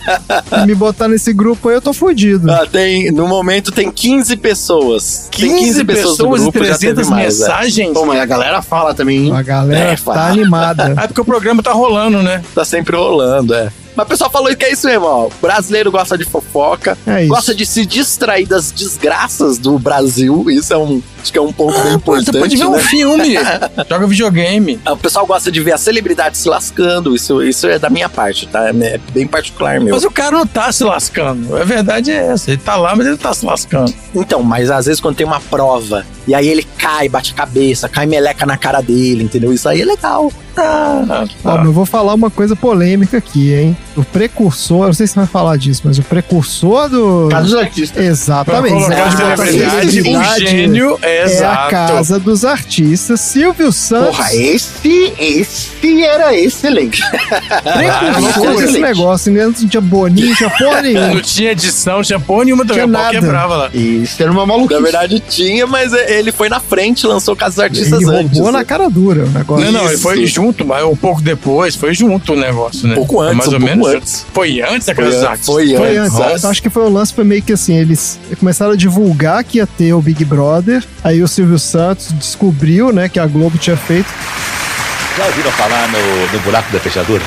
E me botar nesse grupo aí, eu tô fudido. Ah, tem, no momento tem quinze pessoas. Tem quinze pessoas no grupo, e já teve trezentas mais, é. mensagens? Pô, mas a galera fala também, hein? A galera É, tá fala. animada. É porque o programa tá rolando, né? Tá sempre rolando, é. Mas o pessoal falou que é isso mesmo, ó. O brasileiro gosta de fofoca, É isso. gosta de se distrair das desgraças do Brasil. Isso é um, acho que é um ponto bem Pô, você importante, pode ver um né? filme, joga videogame. O pessoal gosta de ver as celebridades se lascando. Isso, isso é da minha parte, tá? É bem particular meu. Mas o cara não tá se lascando. A verdade é essa. Ele tá lá, mas ele tá se lascando. Então, mas às vezes quando tem uma prova e aí ele cai, bate a cabeça, cai meleca na cara dele, entendeu? Isso aí é legal. Ah, Ó, mas eu vou falar uma coisa polêmica aqui, hein? O precursor, eu não sei se você vai falar disso, mas o precursor do... Caso dos artistas. Exatamente. Pra colocar Esse negócio de a botar celebridade, o celebridade- gênio é É, é exato. a casa dos artistas Silvio Santos. Porra, esse, esse era excelente. Preconceito esse negócio, né? Não tinha boninho, não tinha porra nenhuma. Não tinha edição, não tinha porra nenhuma também. Tinha O pau nada. quebrava lá. Isso era uma maluquice. Na verdade tinha, mas ele foi na frente, lançou Casa dos Artistas Ele antes. roubou na cara dura o negócio. Não, não, ele Isso. foi junto, mas um pouco depois, foi junto o negócio, né? Pouco antes, mais um ou pouco menos. antes. junto. Foi antes da Casa Foi dos an- Artistas? foi Foi antes. Nossa. Eu acho que foi o lance, foi meio que assim, eles começaram a divulgar que ia ter o Big Brother, aí o Silvio Santos descobriu, né, que a Globo tinha feito. Já ouviram falar no, no buraco da fechadura?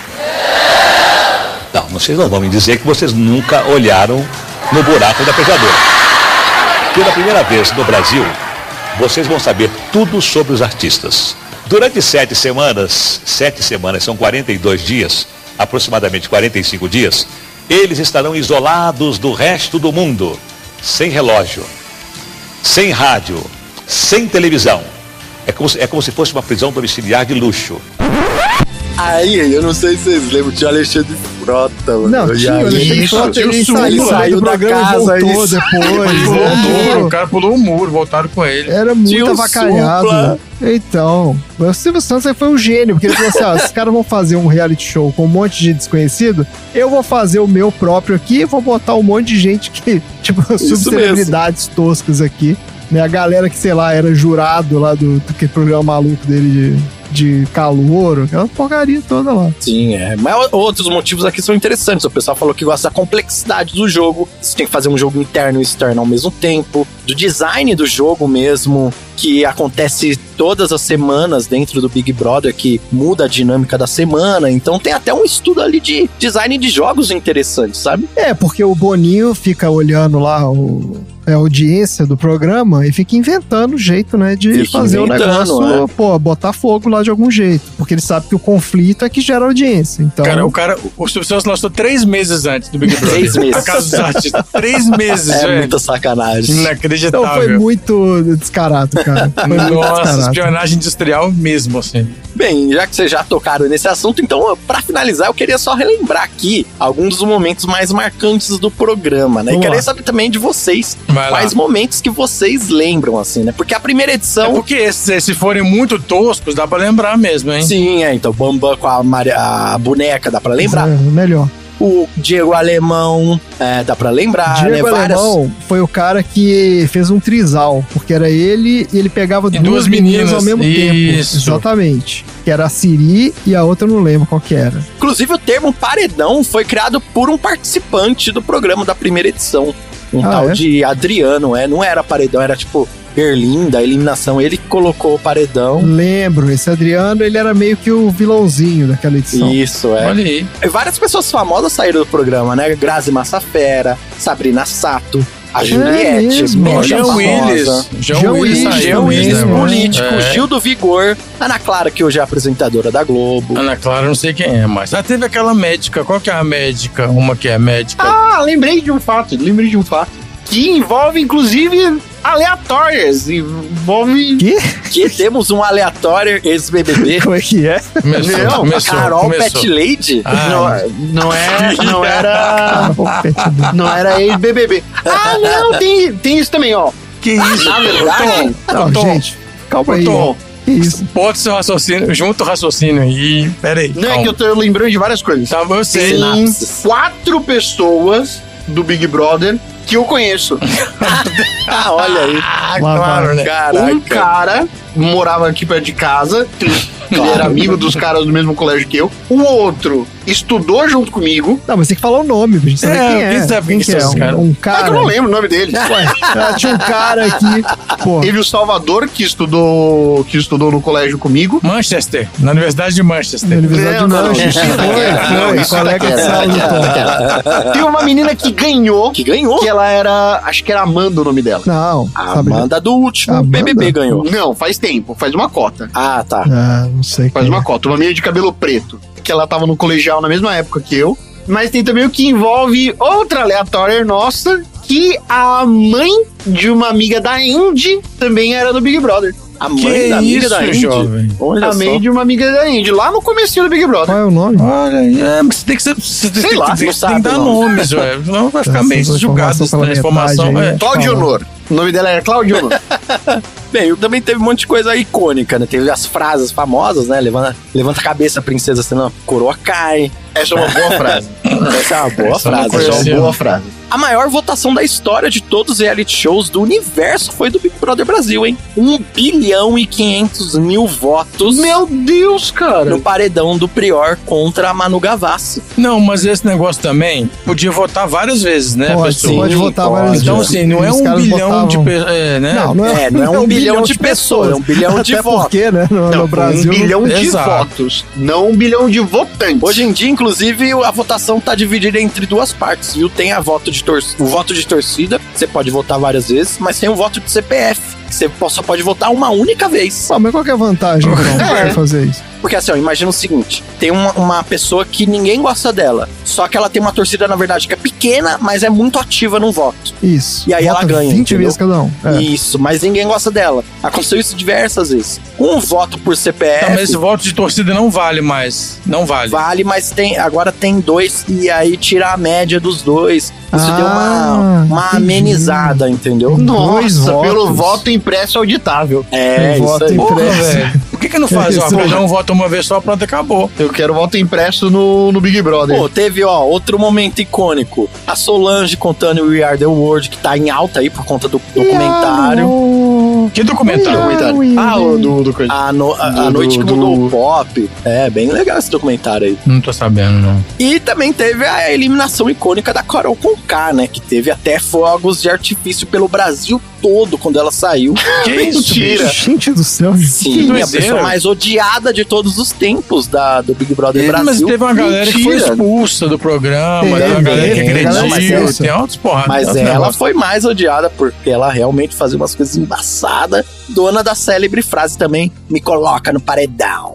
Não, vocês não vão me dizer que vocês nunca olharam no buraco da fechadura. Pela primeira vez no Brasil, vocês vão saber tudo sobre os artistas. Durante sete semanas, sete semanas são quarenta e dois dias, aproximadamente quarenta e cinco dias, eles estarão isolados do resto do mundo, sem relógio, sem rádio, sem televisão. É como se, é como se fosse uma prisão domiciliar de luxo. Aí, eu não sei se vocês lembram, tinha o Alexandre Frota, mano. Não, E tinha o aí, Alexandre Frota, ele isso, saiu, saiu do da programa e casa, voltou isso. depois. Ele pulou o muro, voltou. o cara pulou o muro, voltaram com ele. Era muito Tio avacalhado. Supla. Então, o Silvio Santos aí foi um gênio, porque ele falou assim: ó, esses caras vão fazer um reality show com um monte de desconhecido, eu vou fazer o meu próprio aqui e vou botar um monte de gente que, tipo, subcelebridades toscas aqui. Né? A galera que, sei lá, era jurado lá do, do que programa maluco dele de, de calouro, aquela porcaria toda lá. Sim, é. Mas outros motivos aqui são interessantes. O pessoal falou que gosta da complexidade do jogo. Você tem que fazer um jogo interno e externo ao mesmo tempo. Do design do jogo mesmo, que acontece todas as semanas dentro do Big Brother, que muda a dinâmica da semana. Então tem até um estudo ali de design de jogos interessante, sabe? É, porque o Boninho fica olhando lá o, a audiência do programa e fica inventando jeito, né, de Fica fazer o inventando, negócio, é. pô, botar fogo lá de algum jeito. Porque ele sabe que o conflito é que gera audiência. Então, Cara, o cara, o Silvio Santos lançou três meses antes do Big Brother. Três meses. A Casa dos Artistas. Três meses, É velho. muita sacanagem. Inacreditável. então foi muito descarado, cara. Foi muito Nossa, descarado. espionagem industrial mesmo, assim. Bem, já que vocês já tocaram nesse assunto, então, pra finalizar, eu queria só relembrar aqui alguns dos momentos mais marcantes do programa, né? Vamos e queria lá. saber também de vocês, Vai lá. quais momentos que vocês lembram, assim, né? Porque a primeira É edição... porque esses, se forem muito toscos, dá pra lembrar mesmo, hein? Sim, é, então, Bambam com a, Maria- a boneca, dá pra lembrar. É, melhor. O Diego Alemão, é, dá pra lembrar, Diego né? Várias... Alemão foi o cara que fez um trisal, porque era ele e ele pegava E duas, duas meninas, meninas, ao mesmo isso. tempo. Exatamente. Que era a Siri e a outra eu não lembro qual que era. Inclusive, o termo paredão foi criado por um participante do programa da primeira edição. Um Ah, tal é? de Adriano, é? Não era paredão, era tipo Berlim, da eliminação. Ele que colocou o paredão. Lembro, esse Adriano, ele era meio que o vilãozinho daquela edição. Isso, é. Olha aí. E várias pessoas famosas saíram do programa, né? Grazi Massafera, Sabrina Sato, a Juliette, mesmo. Mecha Jean Famosa, Willis. Jean Jean Willis Willis, saiu. Jean também, Willis, né? político, É. Gil do Vigor, Ana Clara, que hoje é apresentadora da Globo. Ana Clara, não sei quem é, mas. Ah, teve aquela médica. Qual que é a médica? Uma que é médica. Ah, lembrei de um fato, lembrei de um fato. Que envolve, inclusive, aleatórias. Envolve. Que? Que temos um aleatório ex-B B B. Como é que é? Começou, Não, começou, Carol começou. Pet Lady. Ah, Não, não, é, não era. Não era ex-B B B. Ah, não, tem, tem isso também, ó. que isso? Na verdade. Não, Tom, gente, calma aí. Tom, Que isso? bota seu raciocínio, junto o raciocínio aí. Pera aí. Não, é que eu tô lembrando de várias coisas. Tá, eu sei. Tem quatro pessoas do Big Brother que eu conheço. Ah, olha aí. Ah, Lá claro, vai. né? Caraca. Um cara morava aqui perto de casa, ele era amigo dos caras do mesmo colégio que eu. O outro estudou junto comigo. Não, mas tem que falar o nome pra gente saber É, quem é. quem sabe quem que são é? esses caras? Um, um É cara. que eu não lembro o nome dele. Ué, ah, tinha um cara aqui. Pô, Teve o Salvador, que estudou, que estudou no colégio comigo. Manchester, na Universidade de Manchester. na Universidade Não, de não, não. Manchester. Isso tá Foi, quieto. Não, foi, isso tá colega de quieto, sala do tá Tom. quieto, tá quieto. Tem uma menina que ganhou, Que ganhou. que ela era, acho que era Amanda o nome dela. Não, A sabe? Amanda do último Amanda? B B B ganhou. Não, faz tempo, faz uma cota. Ah, tá. Ah, não sei. Faz quem uma é. cota. Uma menina de cabelo preto, que ela tava no colegial na mesma época que eu. Mas tem também o que envolve outra aleatória nossa, que a mãe de uma amiga da Indy também era do Big Brother. A mãe Que da amiga isso, da Indy. jovem? Olha a mãe só. de uma amiga da Indy, lá no comecinho do Big Brother. Qual é o nome? Olha aí, é, mas você tem que ser. Você tem, Sei lá, tem, não você tem sabe que dar o nome. nomes, velho. Senão vai ficar meio Essa julgado informação essa pela informação. metade aí, É. é. Cláudio Fala. Honor. O nome dela era Claudiona. Bem, também teve um monte de coisa icônica, né? Teve as frases famosas, né? Levanta, levanta a cabeça, princesa, senão a coroa cai. Essa é uma boa frase. Essa é uma boa Essa frase. Essa é uma boa frase. A maior votação da história de todos os reality shows do universo foi do Big Brother Brasil, hein? um bilhão e quinhentos mil votos. Meu Deus, cara! No paredão do Prior contra a Manu Gavassi. Não, mas esse negócio também podia votar várias vezes, né, Pode, pessoal? pode votar pode. várias vezes. Então, assim, não é Os um caras bilhão votavam- de pessoas, é, né? Não, não é, É, não é um bilhão de pessoas, é um bilhão de Até votos. porque, né, no, Não, no Brasil... um bilhão de Exato. votos, não um bilhão de votantes. Hoje em dia, inclusive, a votação tá dividida entre duas partes, viu? Tem a voto de tor- o voto de torcida, você pode votar várias vezes, mas tem o voto de C P F, que você só pode votar uma única vez. Ah, mas qual que é a vantagem, então, É. de fazer isso? Porque assim, ó, imagina o seguinte, tem uma, uma pessoa que ninguém gosta dela, só que ela tem uma torcida, na verdade, que é pequena, mas é muito ativa no voto. Isso. E aí Vota ela ganha, vinte entendeu? vezes cada um. É. Isso, mas ninguém gosta dela. Aconteceu isso diversas vezes. Um voto por C P F... Tá, mas esse voto de torcida não vale mais. Não vale. Vale, mas tem, agora tem dois, e aí tira a média dos dois. Isso Ah, deu uma, uma entendi. amenizada, entendeu? Dois Nossa, pelo votos. voto impresso auditável. É, Um isso voto aí. impresso. Porra, velho. Por que que não faz? Ó, Isso. cada um vota uma vez só, pronto, acabou. Eu quero voto impresso no, no Big Brother. Pô, teve, ó, outro momento icônico. A Solange contando We Are The World, que tá em alta aí por conta do documentário. Que documentário? Documentário. Ah, o do, do coisa. A, no- a- a Do- noite que do- mudou do- o pop. É, bem legal esse documentário aí. Não tô sabendo, não. E também teve a eliminação icônica da Carol Conká, né? Que teve até fogos de artifício pelo Brasil todo quando ela saiu. Que isso, Mentira. bicho? Gente do céu. Sim, a doideira. pessoa mais odiada de todos os tempos da, do Big Brother Mas Brasil. teve uma galera que foi Mentira. expulsa do programa, Teve, teve uma galera que teve, galera mais agrediu, tensa. tem altos porradas. Mas altos ela negócios. foi mais odiada porque ela realmente fazia umas coisas embaçadas. Dona da célebre frase também, me coloca no paredão.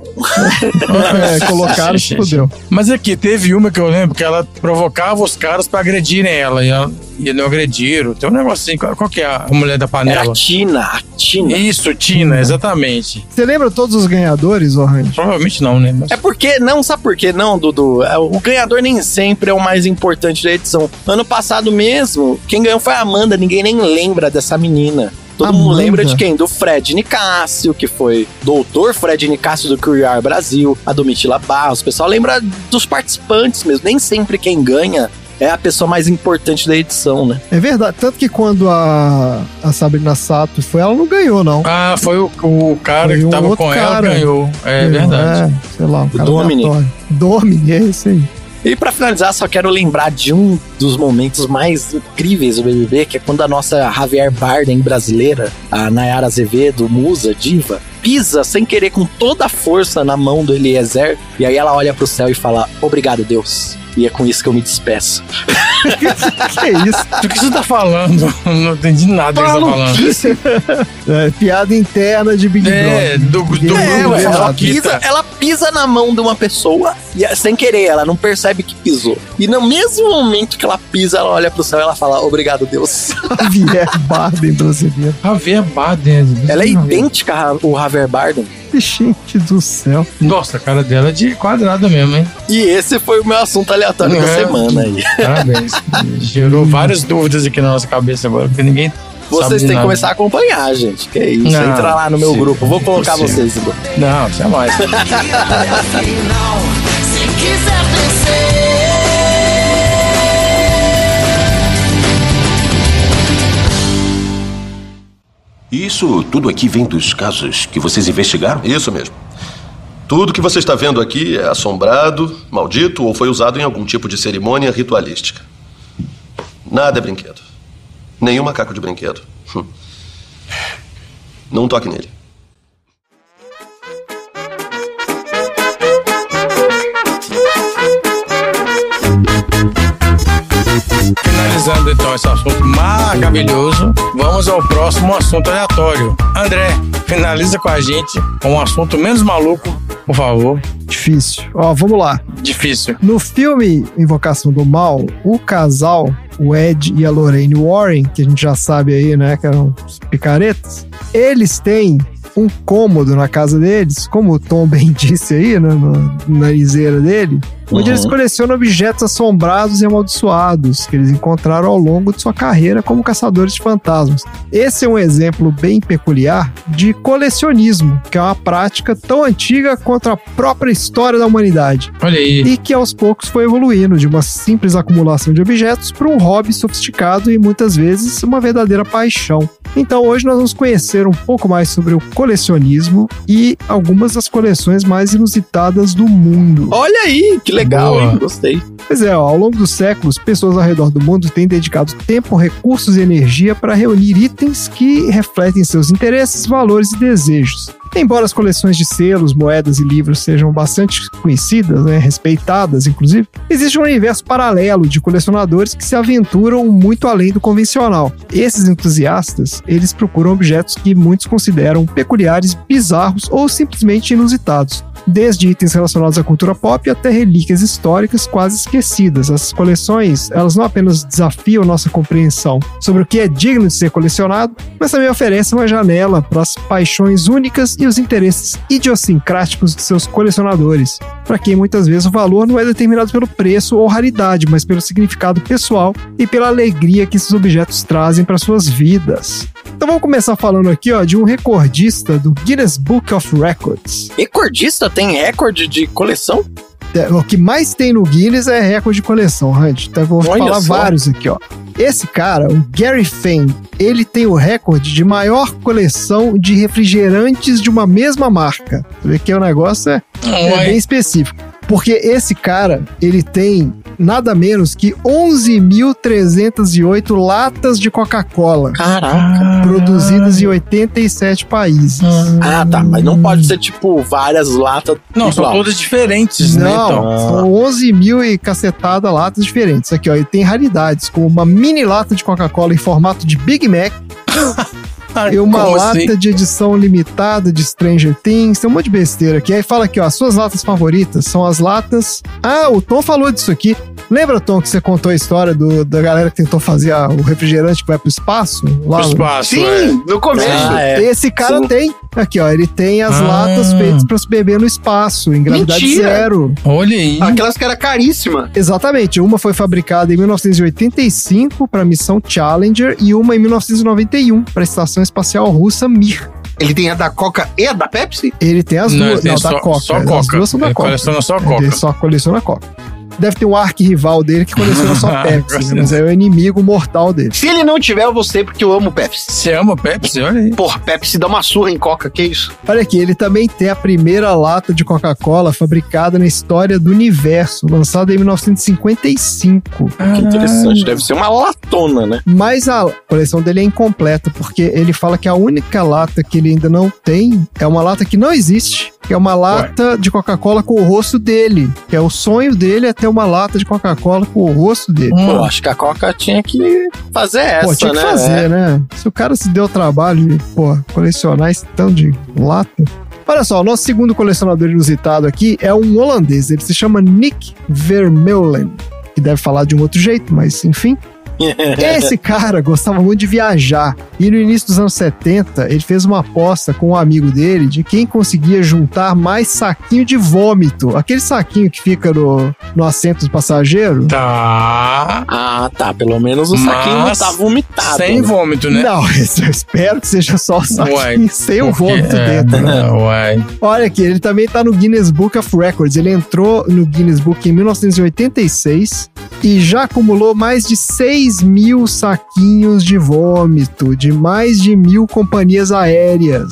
É, colocaram, se fudeu. Mas aqui, teve uma que eu lembro que ela provocava os caras pra agredirem ela e, ela, e não agrediram. Tem um negocinho, qual, qual que é a mulher da Era panela? a Tina, a Tina. Isso, Tina, exatamente. Você lembra todos os ganhadores, Orlando? Provavelmente não, né? Mas... É porque, não, sabe por quê? Não, Dudu, é, o ganhador nem sempre é o mais importante da edição. Ano passado mesmo, quem ganhou foi a Amanda, ninguém nem lembra dessa menina. Todo mundo Amanda. lembra de quem? Do Fred Nicásio, que foi doutor Fred Nicásio do Curiar Brasil, a Domitila Barros. O pessoal lembra dos participantes mesmo. Nem sempre quem ganha é a pessoa mais importante da edição, né? É verdade. Tanto que quando a, a Sabrina Sato foi, ela não ganhou, não. Ah, foi o, o cara Foi que um tava outro com ela cara. ganhou. É Ganhou, verdade. É, sei lá, um cara Domini. aleatório. Domini, é isso aí. E pra finalizar, só quero lembrar de um dos momentos mais incríveis do B B B, que é quando a nossa Javier Bardem brasileira, a Nayara Azevedo, musa, diva, pisa sem querer com toda a força na mão do Eliezer, e aí ela olha pro céu e fala, obrigado, Deus. E é com isso que eu me despeço. Que isso? Do que você tá falando? Não entendi nada que você tá falando. É, piada interna de Big É, Brother. do, do Ninguém É, grupo ué, ela, Fofoquita. pisa, ela pisa na mão de uma pessoa e é sem querer, ela não percebe que pisou. E no mesmo momento que ela pisa, ela olha pro céu e ela fala, obrigado, Deus. Javier Bardem brasileiro. Javier Bardem. Ela é idêntica ao Javier Bardem. Gente do céu. Nossa, a cara dela é de quadrada mesmo, hein? E esse foi o meu assunto aleatório da É. semana aí. Parabéns. Gerou várias dúvidas aqui na nossa cabeça agora, porque ninguém Vocês sabe de têm que nada. começar a acompanhar, gente. Que é isso. Não, Entra lá no meu sim, grupo. Vou colocar impossível. vocês, Igor. Não, jamais. Se quiser vencer. Isso tudo aqui vem dos casos que vocês investigaram? Isso mesmo. Tudo que você está vendo aqui é assombrado, maldito ou foi usado em algum tipo de cerimônia ritualística. Nada é brinquedo. Nenhum macaco de brinquedo. Hum. Não toque nele. Finalizando então esse assunto maravilhoso, vamos ao próximo assunto aleatório. André, finaliza com a gente com um assunto menos maluco, por favor. Difícil. Ó, vamos lá. Difícil. No filme Invocação do Mal, o casal, o Ed e a Lorraine Warren, que a gente já sabe aí, né, que eram os picaretas, eles têm um cômodo na casa deles, como o Tom bem disse aí, né, na narizeira dele, onde Uhum. eles colecionam objetos assombrados e amaldiçoados que eles encontraram ao longo de sua carreira como caçadores de fantasmas. Esse é um exemplo bem peculiar de colecionismo, que é uma prática tão antiga quanto a própria história da humanidade. Olha aí. E que aos poucos foi evoluindo de uma simples acumulação de objetos para um hobby sofisticado e muitas vezes uma verdadeira paixão. Então hoje nós vamos conhecer um pouco mais sobre o colecionismo e algumas das coleções mais inusitadas do mundo. Olha aí, que legal, Boa. hein? Gostei. Pois é, ó, ao longo dos séculos, pessoas ao redor do mundo têm dedicado tempo, recursos e energia para reunir itens que refletem seus interesses, valores e desejos. Embora as coleções de selos, moedas e livros sejam bastante conhecidas, né, respeitadas inclusive, existe um universo paralelo de colecionadores que se aventuram muito além do convencional. Esses entusiastas, eles procuram objetos que muitos consideram peculiares, bizarros ou simplesmente inusitados. Desde itens relacionados à cultura pop até relíquias históricas quase esquecidas. Essas coleções, elas não apenas desafiam nossa compreensão sobre o que é digno de ser colecionado, mas também oferecem uma janela para as paixões únicas e os interesses idiosincráticos de seus colecionadores, para quem muitas vezes o valor não é determinado pelo preço ou raridade, mas pelo significado pessoal e pela alegria que esses objetos trazem para suas vidas. Então vamos começar falando aqui, ó, de um recordista do Guinness Book of Records. Recordista tem recorde de coleção? É, o que mais tem no Guinness é recorde de coleção, Randy. Então eu vou Olha falar só. vários aqui, ó. Esse cara, o Gary Fane, ele tem o recorde de maior coleção de refrigerantes de uma mesma marca. Você vê que o negócio é, é bem específico. Porque esse cara, ele tem nada menos que onze mil trezentas e oito latas de Coca-Cola. Caraca. Produzidas em oitenta e sete países. Ah, tá. Mas não pode ser, tipo, várias latas. Não, são igual. todas diferentes, Não, né? Então. são onze mil e cacetada latas diferentes. Aqui, ó, e tem raridades, como uma mini lata de Coca-Cola em formato de Big Mac. E uma Como lata assim? de edição limitada de Stranger Things. Tem um monte de besteira aqui. Aí fala aqui, ó, as suas latas favoritas são as latas... Ah, o Tom falou disso aqui. Lembra, Tom, que você contou a história do, da galera que tentou fazer a- o refrigerante que vai pro espaço? Lá, Pro espaço, Sim, é. no começo. Ah, é. Esse cara Sim. tem. Aqui, ó, ele tem as Ah. latas feitas pra se beber no espaço, em gravidade Mentira. zero. Olha aí. Aquelas que era caríssima. Exatamente, uma foi fabricada em mil novecentos e oitenta e cinco para a missão Challenger e uma em mil novecentos e noventa e um para a Estação Espacial Russa Mir. Ele tem a da Coca e a da Pepsi? Ele tem as Não, duas, ele tem não, só- da Coca. só As Coca. duas são da Ele Coca. coleciona só Ele Coca. só coleciona Coca. Deve ter um arqui-rival dele que coleciona só Pepsi, né? Mas é o inimigo mortal dele. Se ele não tiver, eu vou ser porque eu amo Pepsi. Você ama Pepsi? Olha aí. Porra, Pepsi dá uma surra em Coca, que isso? Olha aqui, ele também tem a primeira lata de Coca-Cola fabricada na história do universo, lançada em mil novecentos e cinquenta e cinco. Que interessante. Deve ser uma latona, né? Mas a coleção dele é incompleta, porque ele fala que a única lata que ele ainda não tem é uma lata que não existe, que é uma lata de Coca-Cola com o rosto dele. Que é o sonho dele é ter uma lata de Coca-Cola com o rosto dele. Pô, acho que a Coca tinha que fazer essa, Pô, tinha que né? fazer, né? Se o cara se deu o trabalho de, pô, colecionar esse tanto de lata. Olha só, o nosso segundo colecionador inusitado aqui é um holandês. Ele se chama Nick Vermeulen, que deve falar de um outro jeito, mas enfim. Esse cara gostava muito de viajar e no início dos anos setenta ele fez uma aposta com um amigo dele de quem conseguia juntar mais saquinho de vômito. Aquele saquinho que fica no, no assento do passageiro. Tá. Ah, tá. Pelo menos o saquinho não Mas tá vomitado. Sem né? vômito, né? Não, eu espero que seja só o saquinho Uai, sem o porque- vômito é, dentro. Né? Uai. Olha aqui, ele também tá no Guinness Book of Records. Ele entrou no Guinness Book em mil novecentos e oitenta e seis e já acumulou mais de seis mil saquinhos de vômito de mais de mil companhias aéreas.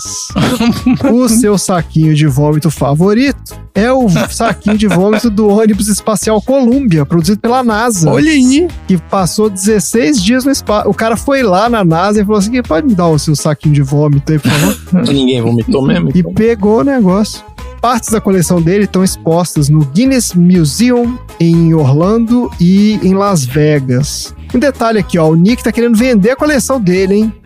O seu saquinho de vômito favorito é o saquinho de vômito do ônibus espacial Columbia, produzido pela NASA. Olha aí. Que passou dezesseis dias no espaço. O cara foi lá na NASA e falou assim: pode me dar o seu saquinho de vômito aí, por favor? Que ninguém vomitou mesmo. E então. pegou o negócio. Partes da coleção dele estão expostas no Guinness Museum em Orlando e em Las Vegas. Um detalhe aqui, ó, o Nick tá querendo vender a coleção dele, hein?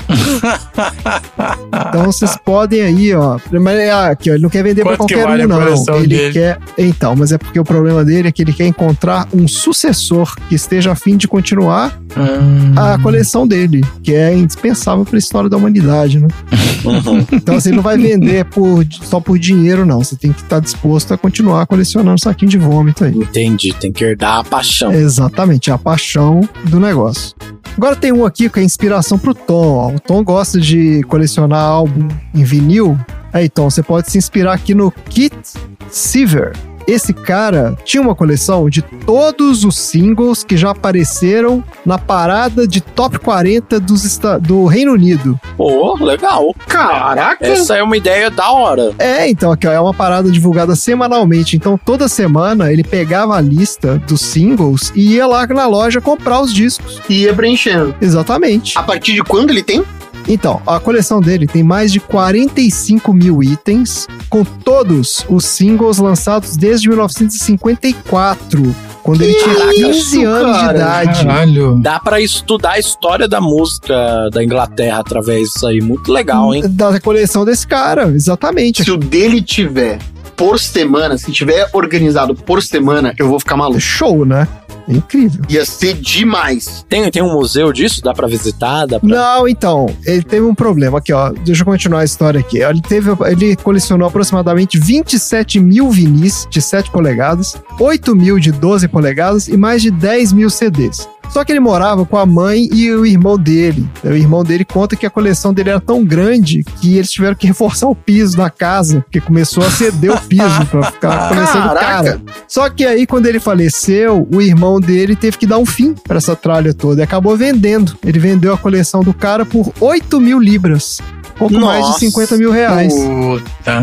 Então vocês podem aí, ó. Mas aqui, ó, ele não quer vender pra Quanto que qualquer vale um, a não. coleção Ele dele? quer. Então, mas é porque o problema dele é que ele quer encontrar um sucessor que esteja a fim de continuar Hum. a coleção dele, que é indispensável pra história da humanidade, né? Então, assim, ele não vai vender por, só por dinheiro, não. Você tem que estar disposto a continuar colecionando saquinho de vômito aí. Entendi, tem que herdar a paixão. Exatamente, a paixão do negócio. Agora tem um aqui que é inspiração pro Tom. Ó. O Tom gosta de colecionar álbum em vinil. Aí, Tom, você pode se inspirar aqui no Kit Seaver. Esse cara tinha uma coleção de todos os singles que já apareceram na parada de top quarenta dos esta- do Reino Unido. Pô, legal. Caraca! Essa é uma ideia da hora. É, então, aqui ó, é uma parada divulgada semanalmente. Então, toda semana ele pegava a lista dos singles e ia lá na loja comprar os discos. E ia preenchendo. Exatamente. A partir de quando ele tem? Então, a coleção dele tem mais de quarenta e cinco mil itens, com todos os singles lançados desde mil novecentos e cinquenta e quatro, quando ele tinha quinze anos de idade. Caralho. Dá pra estudar a história da música da Inglaterra através disso aí. Muito legal, hein? Da coleção desse cara, exatamente. Se o dele tiver por semana, se tiver organizado por semana, eu vou ficar maluco. Show, né? É incrível. Ia ser demais. Tem, tem um museu disso? Dá pra visitar? Dá pra... Não, então, ele teve um problema aqui, ó. Deixa eu continuar a história aqui. Ele, teve, ele colecionou aproximadamente vinte e sete mil vinis de sete polegadas, oito mil de doze polegadas e mais de dez mil C Ds. Só que ele morava com a mãe e o irmão dele. O irmão dele conta que a coleção dele era tão grande que eles tiveram que reforçar o piso da casa, porque começou a ceder o piso pra ficar a coleção do cara. Só que aí, quando ele faleceu, o irmão dele teve que dar um fim pra essa tralha toda e acabou vendendo. Ele vendeu a coleção do cara por oito mil libras. Pouco Nossa. mais de cinquenta mil reais. Puta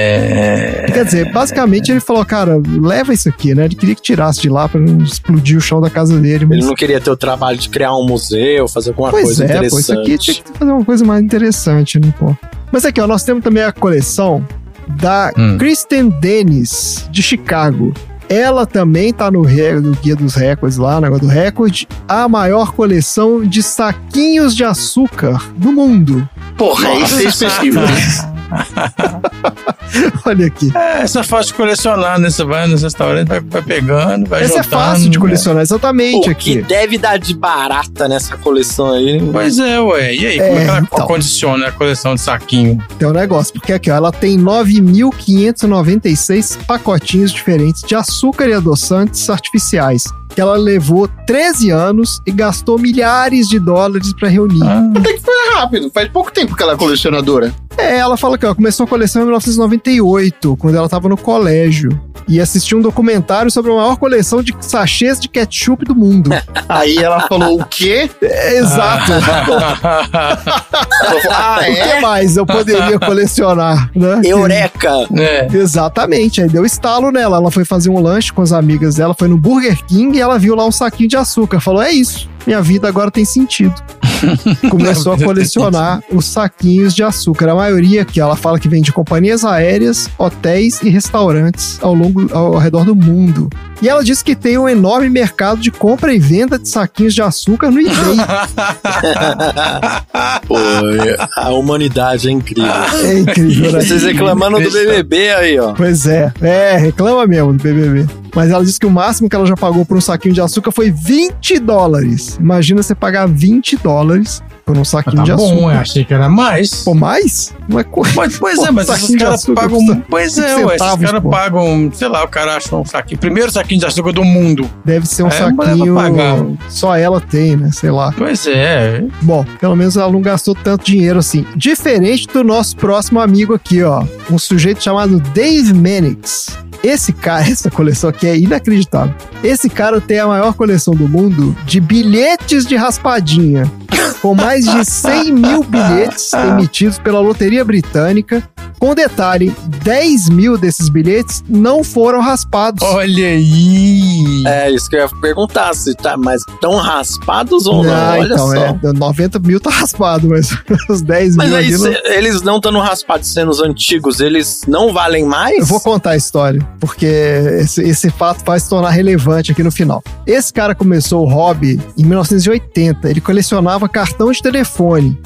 merda. Quer dizer, basicamente ele falou, cara, leva isso aqui, né? Ele queria que tirasse de lá pra não explodir o chão da casa dele. Mas... Ele não queria ter o trabalho de criar um museu, fazer alguma pois coisa é, interessante. Pô, isso aqui tinha que fazer uma coisa mais interessante, né, pô? Mas aqui, ó, nós temos também a coleção da Hum. Kristen Dennis, de Chicago. Ela também tá no, re- no Guia dos Records lá, no negócio do recorde, a maior coleção de saquinhos de açúcar do mundo. Porra, isso é específico. Olha aqui. É, essa é fácil de colecionar, né? Você vai nos restaurantes, vai, vai pegando, vai Essa é juntando. fácil de colecionar, exatamente O aqui. que deve dar de barata nessa coleção aí. Pois é, ué. E aí, É, como é que ela então. condiciona a coleção de saquinho? Tem um negócio, porque aqui, ó, ela tem nove mil quinhentos e noventa e seis pacotinhos diferentes de açúcar e adoçantes artificiais, que ela levou treze anos e gastou milhares de dólares pra reunir. Ah, Até que foi rápido, faz pouco tempo que ela é colecionadora. É, ela fala que ela começou a coleção em mil novecentos e noventa e oito, quando ela tava no colégio, e assistiu um documentário sobre a maior coleção de sachês de ketchup do mundo. Aí ela falou, o quê? É, exato. Ela falou, ah, O que é? mais eu poderia colecionar, né? Eureka! é. Exatamente, aí deu estalo nela. Ela foi fazer um lanche com as amigas dela, foi no Burger King e ela viu lá um saquinho de açúcar. Falou: é isso, minha vida agora tem sentido. Começou a colecionar os saquinhos de açúcar. A maioria que ela fala que vem de companhias aéreas, hotéis e restaurantes ao longo ao, ao redor do mundo. E ela disse que tem um enorme mercado de compra e venda de saquinhos de açúcar no eBay. Pô, a humanidade é incrível. É incrível, né? Vocês reclamando do B B B aí, ó. Pois é, é, reclama mesmo do B B B. Mas ela disse que o máximo que ela já pagou por um saquinho de açúcar foi vinte dólares. Imagina você pagar vinte dólares por um saquinho Tá de bom, açúcar. eu achei que era mais. Pô, mais? Não é co... Pois, pois Pô, é, mas saquinho esses de caras açúcar pagam. custa Pois é, cinco ué, esses centavos, caras pô. pagam, sei lá, o cara acha um saquinho. Primeiro saquinho de açúcar do mundo. Deve ser um É, não dá saquinho. pra pagar. Só ela tem, né? Sei lá. Pois é. Bom, pelo menos ela não gastou tanto dinheiro assim. Diferente do nosso próximo amigo aqui, ó. Um sujeito chamado Dave Mannix. Esse cara, essa coleção aqui é inacreditável. Esse cara tem a maior coleção do mundo de bilhetes de raspadinha, com mais de cem mil bilhetes emitidos pela Loteria Britânica. Com detalhe, dez mil desses bilhetes não foram raspados. Olha aí. É, isso que eu ia perguntar, se tá, mas tão raspados ou não? Ah, Olha então, só. é, noventa mil tá raspado, mas os dez Mas mil aí, ali não... se eles não estando raspados sendo os antigos, eles não valem mais? Eu vou contar a história, porque esse, esse fato vai se tornar relevante aqui no final. Esse cara começou o hobby em mil novecentos e oitenta. Ele colecionava cartão de telefone.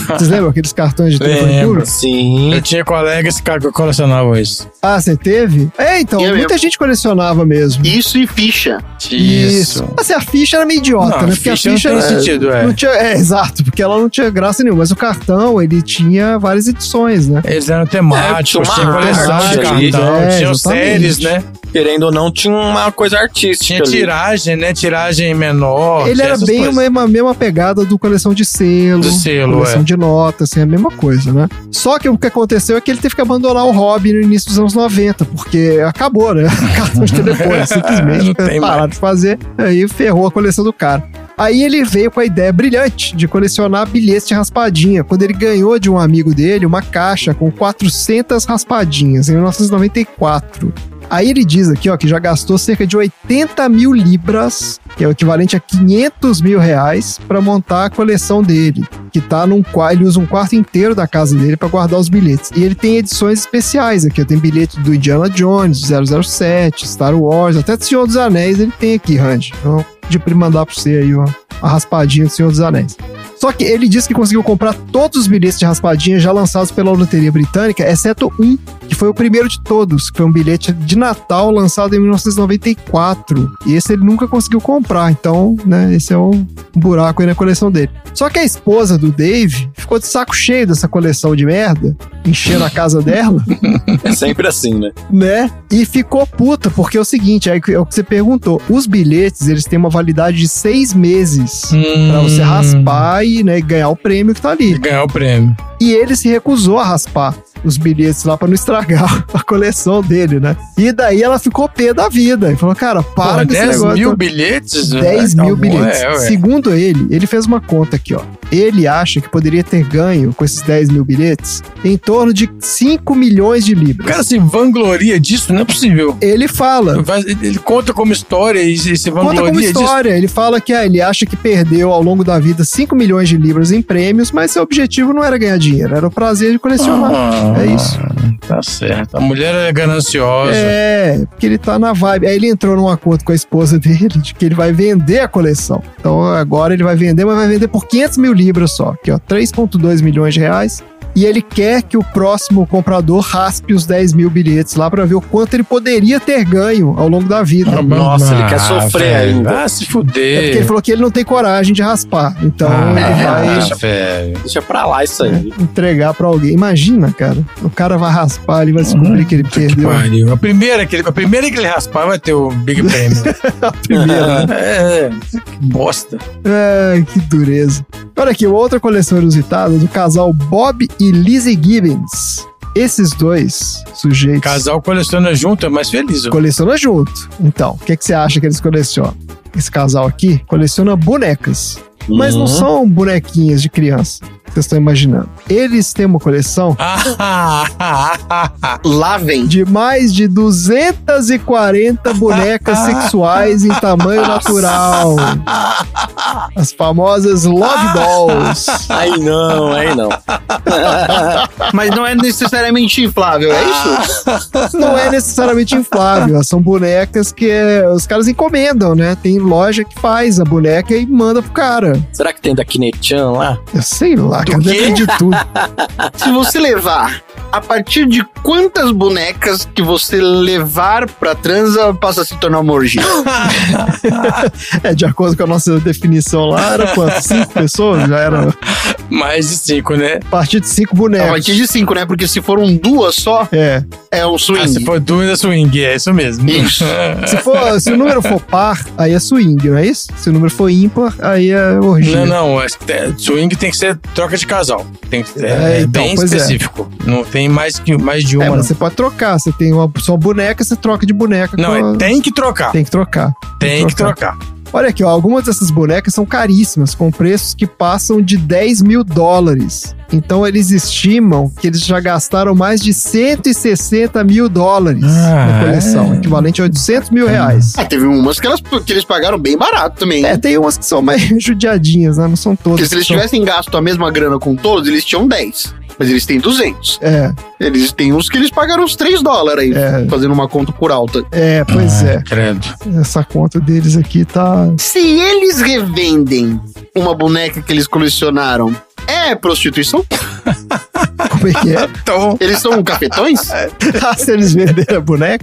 Vocês lembram aqueles cartões de telefone Lembro. público? Sim. Eu tinha colegas que colecionavam isso. Ah, você teve? É, então, Eu muita mesmo. gente colecionava mesmo. Isso e ficha. Isso. Assim, a ficha era meio idiota, Não, né? a Porque ficha a não ficha tem era- sentido, é. não tinha, é, exato, porque ela não tinha graça nenhuma. Mas o cartão, ele tinha várias edições, né? Eles eram temáticos, É, tinha tinha uma coleção arte de ali, cartão, é, tinham exatamente. séries, né? Querendo ou não, tinha uma coisa artística Tinha ali. tiragem, né? Tiragem menor. Ele tinha era essas bem a coisas. mesma, a mesma pegada do coleção de selo, Do selo, coleção é. de notas, assim, a mesma coisa, né? Só que o que aconteceu é que ele teve que abandonar o hobby no início dos anos noventa, porque acabou, né? Cartão de telefone, simplesmente Não tem pararam mais. de fazer, aí ferrou a coleção do cara. Aí ele veio com a ideia brilhante de colecionar bilhetes de raspadinha, quando ele ganhou de um amigo dele uma caixa com quatrocentas raspadinhas, em mil novecentos e noventa e quatro. Aí ele diz aqui, ó, que já gastou cerca de oitenta mil libras, que é o equivalente a quinhentos mil reais, para montar a coleção dele. Que tá num quarto, ele usa um quarto inteiro da casa dele para guardar os bilhetes. E ele tem edições especiais aqui, ó, tem bilhete do Indiana Jones, zero zero sete, Star Wars, até do Senhor dos Anéis ele tem aqui, Randy. Então, de pra ele mandar pra você aí, ó, a raspadinha do Senhor dos Anéis. Só que ele disse que conseguiu comprar todos os bilhetes de raspadinha já lançados pela Loteria Britânica, exceto um, que foi o primeiro de todos, que foi um bilhete de Natal lançado em mil novecentos e noventa e quatro. E esse ele nunca conseguiu comprar, então, né, esse é um buraco aí na coleção dele. Só que a esposa do Dave ficou de saco cheio dessa coleção de merda, enchendo a casa dela, É sempre assim, né? né? E ficou puta, porque é o seguinte, é o que você perguntou, os bilhetes, eles têm uma validade de seis meses Hum. pra você raspar e, né, ganhar o prêmio que tá ali. Ganhar o prêmio. E ele se recusou a raspar os bilhetes lá pra não estragar a coleção dele, né? E daí ela ficou pé da vida. E falou, cara, para Pô, com esse dez negócio. mil bilhetes? dez Tá mil bom, bilhetes. é, ué. Segundo ele, ele fez uma conta aqui, ó. Ele acha que poderia ter ganho com esses dez mil bilhetes em torno de cinco milhões de libras. O cara se vangloria disso, não é possível. Ele fala. Ele conta como história e se se vangloria Conta como disso. história. Ele fala que ah, ele acha que perdeu ao longo da vida cinco milhões de libras em prêmios, mas seu objetivo não era ganhar dinheiro, era o prazer de colecionar. Ah, é isso. Tá certo. A mulher é gananciosa. É, porque ele tá na vibe. Aí ele entrou num acordo com a esposa dele de que ele vai vender a coleção. Então agora ele vai vender, mas vai vender por quinhentos mil libras só. Aqui, ó, três vírgula dois milhões de reais. E ele quer que o próximo comprador raspe os dez mil bilhetes lá pra ver o quanto ele poderia ter ganho ao longo da vida. Nossa, ele quer sofrer velho. ainda. Ah, se fuder. É porque ele falou que ele não tem coragem de raspar. Então Ah, ele vai deixa, velho. Deixa pra lá isso aí. entregar pra alguém. Imagina, cara. O cara vai raspar, ele vai descobrir que ele perdeu. Pariu. A primeira que ele, a primeira que ele raspar vai ter o Big Prêmio. A primeira, né? É, que bosta. Ai, que dureza. Olha aqui, outra coleção inusitada do casal Bob e Lizzie Gibbons. Esses dois sujeitos Casal coleciona junto, é mais feliz. ó. colecionam junto. Então, o que, que você acha que eles colecionam? Esse casal aqui coleciona bonecas. Mas não Uhum. são bonequinhas de criança, que vocês estão imaginando. Eles têm uma coleção Lá vem. de mais de duzentas e quarenta bonecas sexuais em tamanho natural. As famosas Love Dolls. Aí não, aí não. Mas não é necessariamente inflável, é isso? Não é necessariamente inflável, são bonecas que é, os caras encomendam, né? Tem loja que faz a boneca e manda pro cara. Será que tem da Kinechan lá? Eu sei lá, cara, deve ter de tudo. Se você levar, a partir de quantas bonecas que você levar pra transa passa a se tornar uma orgia? É, de acordo com a nossa definição lá, era quanto? Cinco pessoas? Já era Mais de cinco, né? a partir de cinco bonecas. A partir de cinco, né? Porque se foram duas só, É. é um swing. Ah, se for dúvida, swing, é isso mesmo. Isso. Se, for, se o número for par, aí é swing, não é isso? Se o número for ímpar, aí é orgia. Não, não, é- é- swing tem que ser troca de casal. Tem que ser É, é, então, bem pois é. específico. Não tem mais, que, mais de uma. É, não. mas você pode trocar. Você tem uma só boneca, você troca de boneca. Não, com é, a- tem que trocar. Tem que trocar. Tem que trocar. Olha aqui, ó, algumas dessas bonecas são caríssimas, com preços que passam de dez mil dólares. Então eles estimam que eles já gastaram mais de cento e sessenta mil dólares Ah, na coleção, é? equivalente a oitocentos mil reais. Ah, teve umas que, elas, que eles pagaram bem barato também. É, tem umas que são mais judiadinhas, né? Não são todas. Porque se eles são... tivessem gasto a mesma grana com todos, eles tinham dez. Mas eles têm duzentos. É, Eles têm uns que eles pagaram uns três dólares aí, É. fazendo uma conta por alta. é, pois é. Credo. Essa conta deles aqui tá... Se eles revendem uma boneca que eles colecionaram, é É prostituição? Como é que é? Então... Eles são cafetões? Ah, se eles venderem a boneca?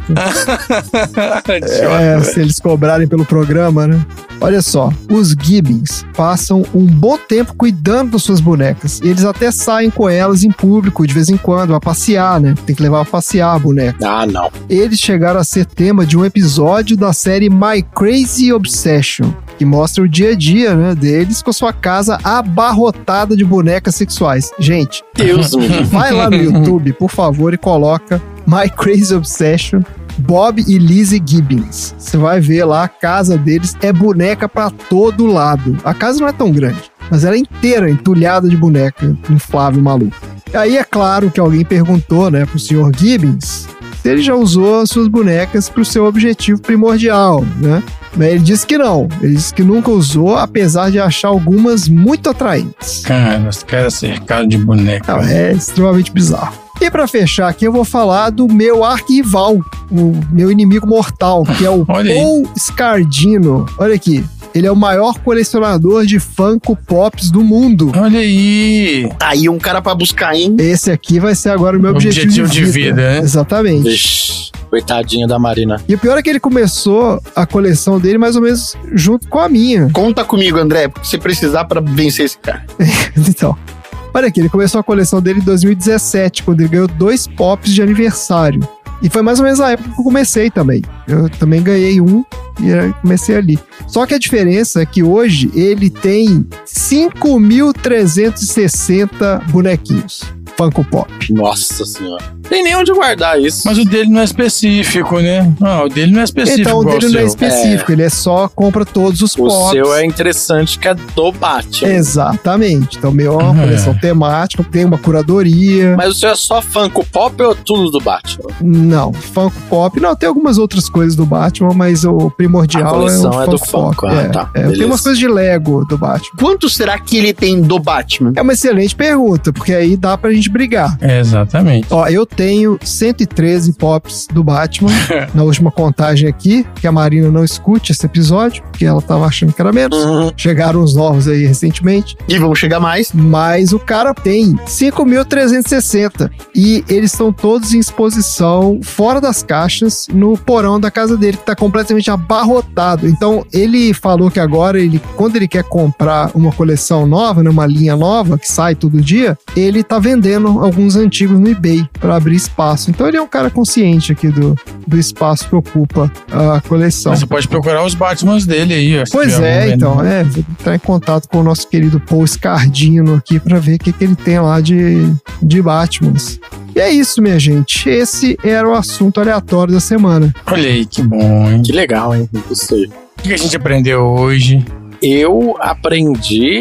É, se eles cobrarem pelo programa, né? Olha só, os Gibbons passam um bom tempo cuidando das suas bonecas. E eles até saem com elas em público de vez em quando, a passear, né? Tem que levar a passear a boneca. Ah, não. Eles chegaram a ser tema de um episódio da série My Crazy Obsession, que mostra o dia a dia, né, deles com a sua casa abarrotada de bonecas sexuais. Gente, Deus me livre. Vai lá no YouTube, por favor, e coloca My Crazy Obsession, Bob e Lizzie Gibbons. Você vai ver lá, a casa deles é boneca pra todo lado. A casa não é tão grande, mas ela é inteira entulhada de boneca, inflável, maluco. E aí é claro que alguém perguntou, né, pro senhor Gibbons se ele já usou as suas bonecas pro seu objetivo primordial, né? Mas ele disse que não. Ele disse que nunca usou, apesar de achar algumas muito atraentes. Cara, os caras cercados de boneca. Não, é extremamente bizarro. E pra fechar aqui, eu vou falar do meu arquival, o meu inimigo mortal, que é o Paul Scardino. Olha aqui. Ele é o maior colecionador de Funko Pops do mundo. Olha aí. Aí um cara pra buscar, hein? Esse aqui vai ser agora o meu objetivo, objetivo de vida. de vida, né? Exatamente. Vixe, coitadinha da Marina. E o pior é que ele começou a coleção dele mais ou menos junto com a minha. Conta comigo, André, se precisar pra vencer esse cara. Então, olha aqui, ele começou a coleção dele em dois mil e dezessete, quando ele ganhou dois Pops de aniversário. E foi mais ou menos a época que eu comecei também. Eu também ganhei um e comecei ali. Só que a diferença é que hoje ele tem cinco mil trezentos e sessenta bonequinhos Funko Pop. Nossa senhora. Tem nem onde guardar isso. Mas o dele não é específico, né? Não, o dele não é específico. Então, o igual dele não é seu. específico, É. ele é só compra todos os O Pops. seu é interessante, que é do Batman. Exatamente. Então, o meu é uma É. coleção temática, tem uma curadoria. Mas o seu é só Funko Pop ou tudo do Batman? Não, Funko Pop. Não, tem algumas outras coisas do Batman, mas o primordial A coleção é o é do Funko Funko, Pop. ah, é, tá, é, beleza. tem umas coisas de Lego do Batman. Quanto será que ele tem do Batman? É uma excelente pergunta, porque aí dá pra gente brigar. É, exatamente. Ó, eu tenho cento e treze Pops do Batman, na última contagem aqui, que a Marina não escute esse episódio, porque ela tava achando que era menos. Uhum. Chegaram uns novos aí recentemente. E vão chegar mais. Mas o cara tem cinco mil trezentos e sessenta. E eles estão todos em exposição fora das caixas no porão da casa dele, que tá completamente abarrotado. Então, ele falou que agora, ele, quando ele quer comprar uma coleção nova, né, uma linha nova, que sai todo dia, ele tá vendendo alguns antigos no eBay para abrir espaço. Então, ele é um cara consciente aqui do, do espaço que ocupa a coleção. Mas você pode procurar os Batmans dele aí, ó. se Pois tiver é, algum então, vendendo. é, vou entrar em contato com o nosso querido Paul Scardino aqui pra ver o que, que ele tem lá de, de Batmans. E é isso, minha gente. Esse era o assunto aleatório da semana. Olha aí, que bom, hein? Que legal, hein? Isso aí. O que a gente aprendeu hoje? Eu aprendi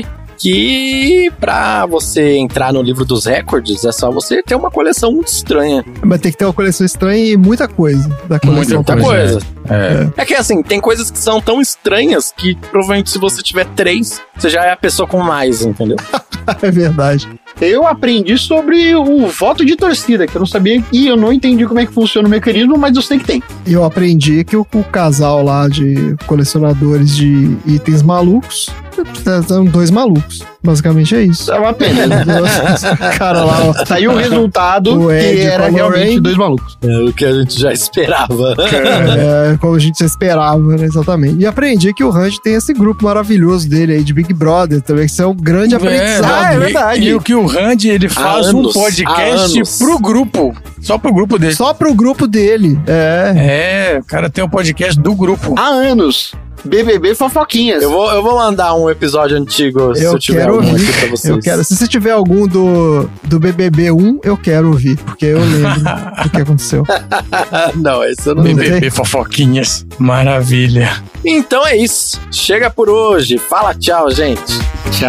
que pra você entrar no livro dos recordes é só você ter uma coleção muito estranha. Vai ter que ter uma coleção estranha e muita coisa da coleção. Muita também. coisa. É. É que assim, tem coisas que são tão estranhas que provavelmente se você tiver três, você já é a pessoa com mais, entendeu? É verdade. Eu aprendi sobre o voto de torcida, que eu não sabia e eu não entendi como é que funciona o mecanismo, mas eu sei que tem. E eu aprendi que o, o casal lá de colecionadores de itens malucos são dois malucos. Basicamente é isso. É uma pena. Cara lá, ó. Tá aí o resultado, O Ed que era com a realmente Lorraine. dois malucos. É o que a gente já esperava. É, como a gente esperava, né? Exatamente. E aprendi que o Range tem esse grupo maravilhoso dele aí, de Big Brother também, que isso é um grande aprendizado. Ah, é e- verdade. E o que o Randy, ele faz um anos, há podcast anos. pro grupo. Só pro grupo dele. Só pro grupo dele. É. É, o cara tem um podcast do grupo. Há anos. B B B Fofoquinhas. Eu vou, eu vou mandar um episódio antigo se eu, Eu tiver quero algum ouvir. aqui pra vocês. Eu quero. Se você tiver algum do, do B B B um, eu quero ouvir, porque eu lembro do que aconteceu. Não, esse eu não B sei. B B Fofoquinhas. Maravilha. Então é isso. Chega por hoje. Fala tchau, gente. Tchau.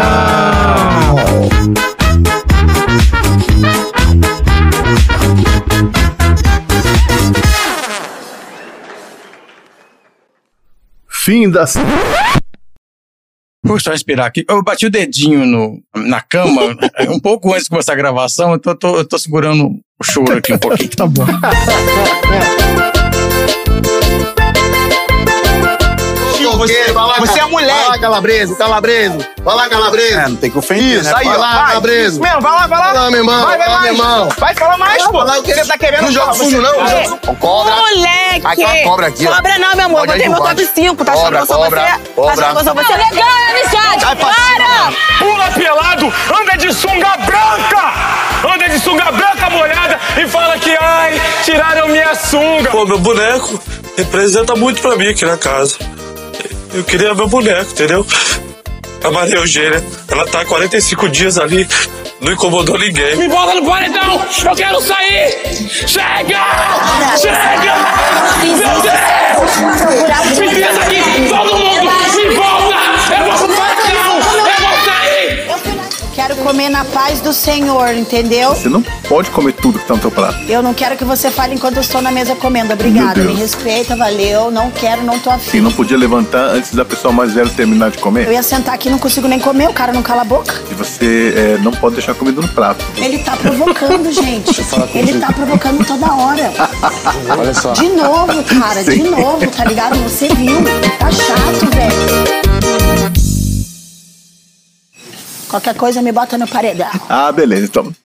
Fim das. Vou só respirar aqui. Eu bati o dedinho no, na cama um pouco antes de começar a gravação, então eu tô, eu tô segurando o choro aqui um pouquinho. Tá bom. Se o você, vai lá, você é mulher. Vai lá, Calabreso, Calabreso. Vai lá, Calabreso. É, não tem que ofender, Isso, né? aí, Vai ó. lá, vai, Calabreso. Isso mesmo, vai lá, vai lá. Vai lá, meu irmão. Vai, vai Vai lá, mais. meu irmão. Vai falar mais, pô. Vai lá, o que Você tá querendo... Não joga sujo, não. Você- Ó, Cobra. Moleque! Aqui, ó, cobra aqui, ó. Cobra não, meu amor. Pode aí Botei meu do top bode. cinco. Tá achando Cobra, que eu sou cobra, você? Tá cobra. achando que eu sou você? Legal, amizade! Vai, Para! Pula pelado, anda de sunga branca! Anda de sunga branca molhada e fala que, ai, tiraram minha sunga. Pô, meu boneco representa muito pra mim aqui na casa. Eu queria meu boneco, entendeu? A Maria Eugênia, ela tá há quarenta e cinco dias ali, não incomodou ninguém. Me bota no paredão! Eu quero sair! Chega! Chega! Meu Deus! Me desce aqui! Todo mundo! Me volta! Eu vou pro paredão! Eu vou sair! Quero comer na paz do Senhor, entendeu? Você não pode comer tudo que tá no teu prato. Eu não quero que você fale enquanto eu estou na mesa comendo. Obrigada. Meu Me Deus. respeita, valeu. Não quero, não tô afim. E não podia levantar antes da pessoa mais velha terminar de Eu comer? ia sentar aqui e não consigo nem comer, o cara não cala a boca. E você é, não pode deixar comida no prato. Ele tá provocando, gente. Ele tá provocando toda hora. Olha só. De novo, cara, de Sim. novo, tá ligado? Você viu. Tá chato, velho. Qualquer coisa me bota no paredão. Ah, beleza, então.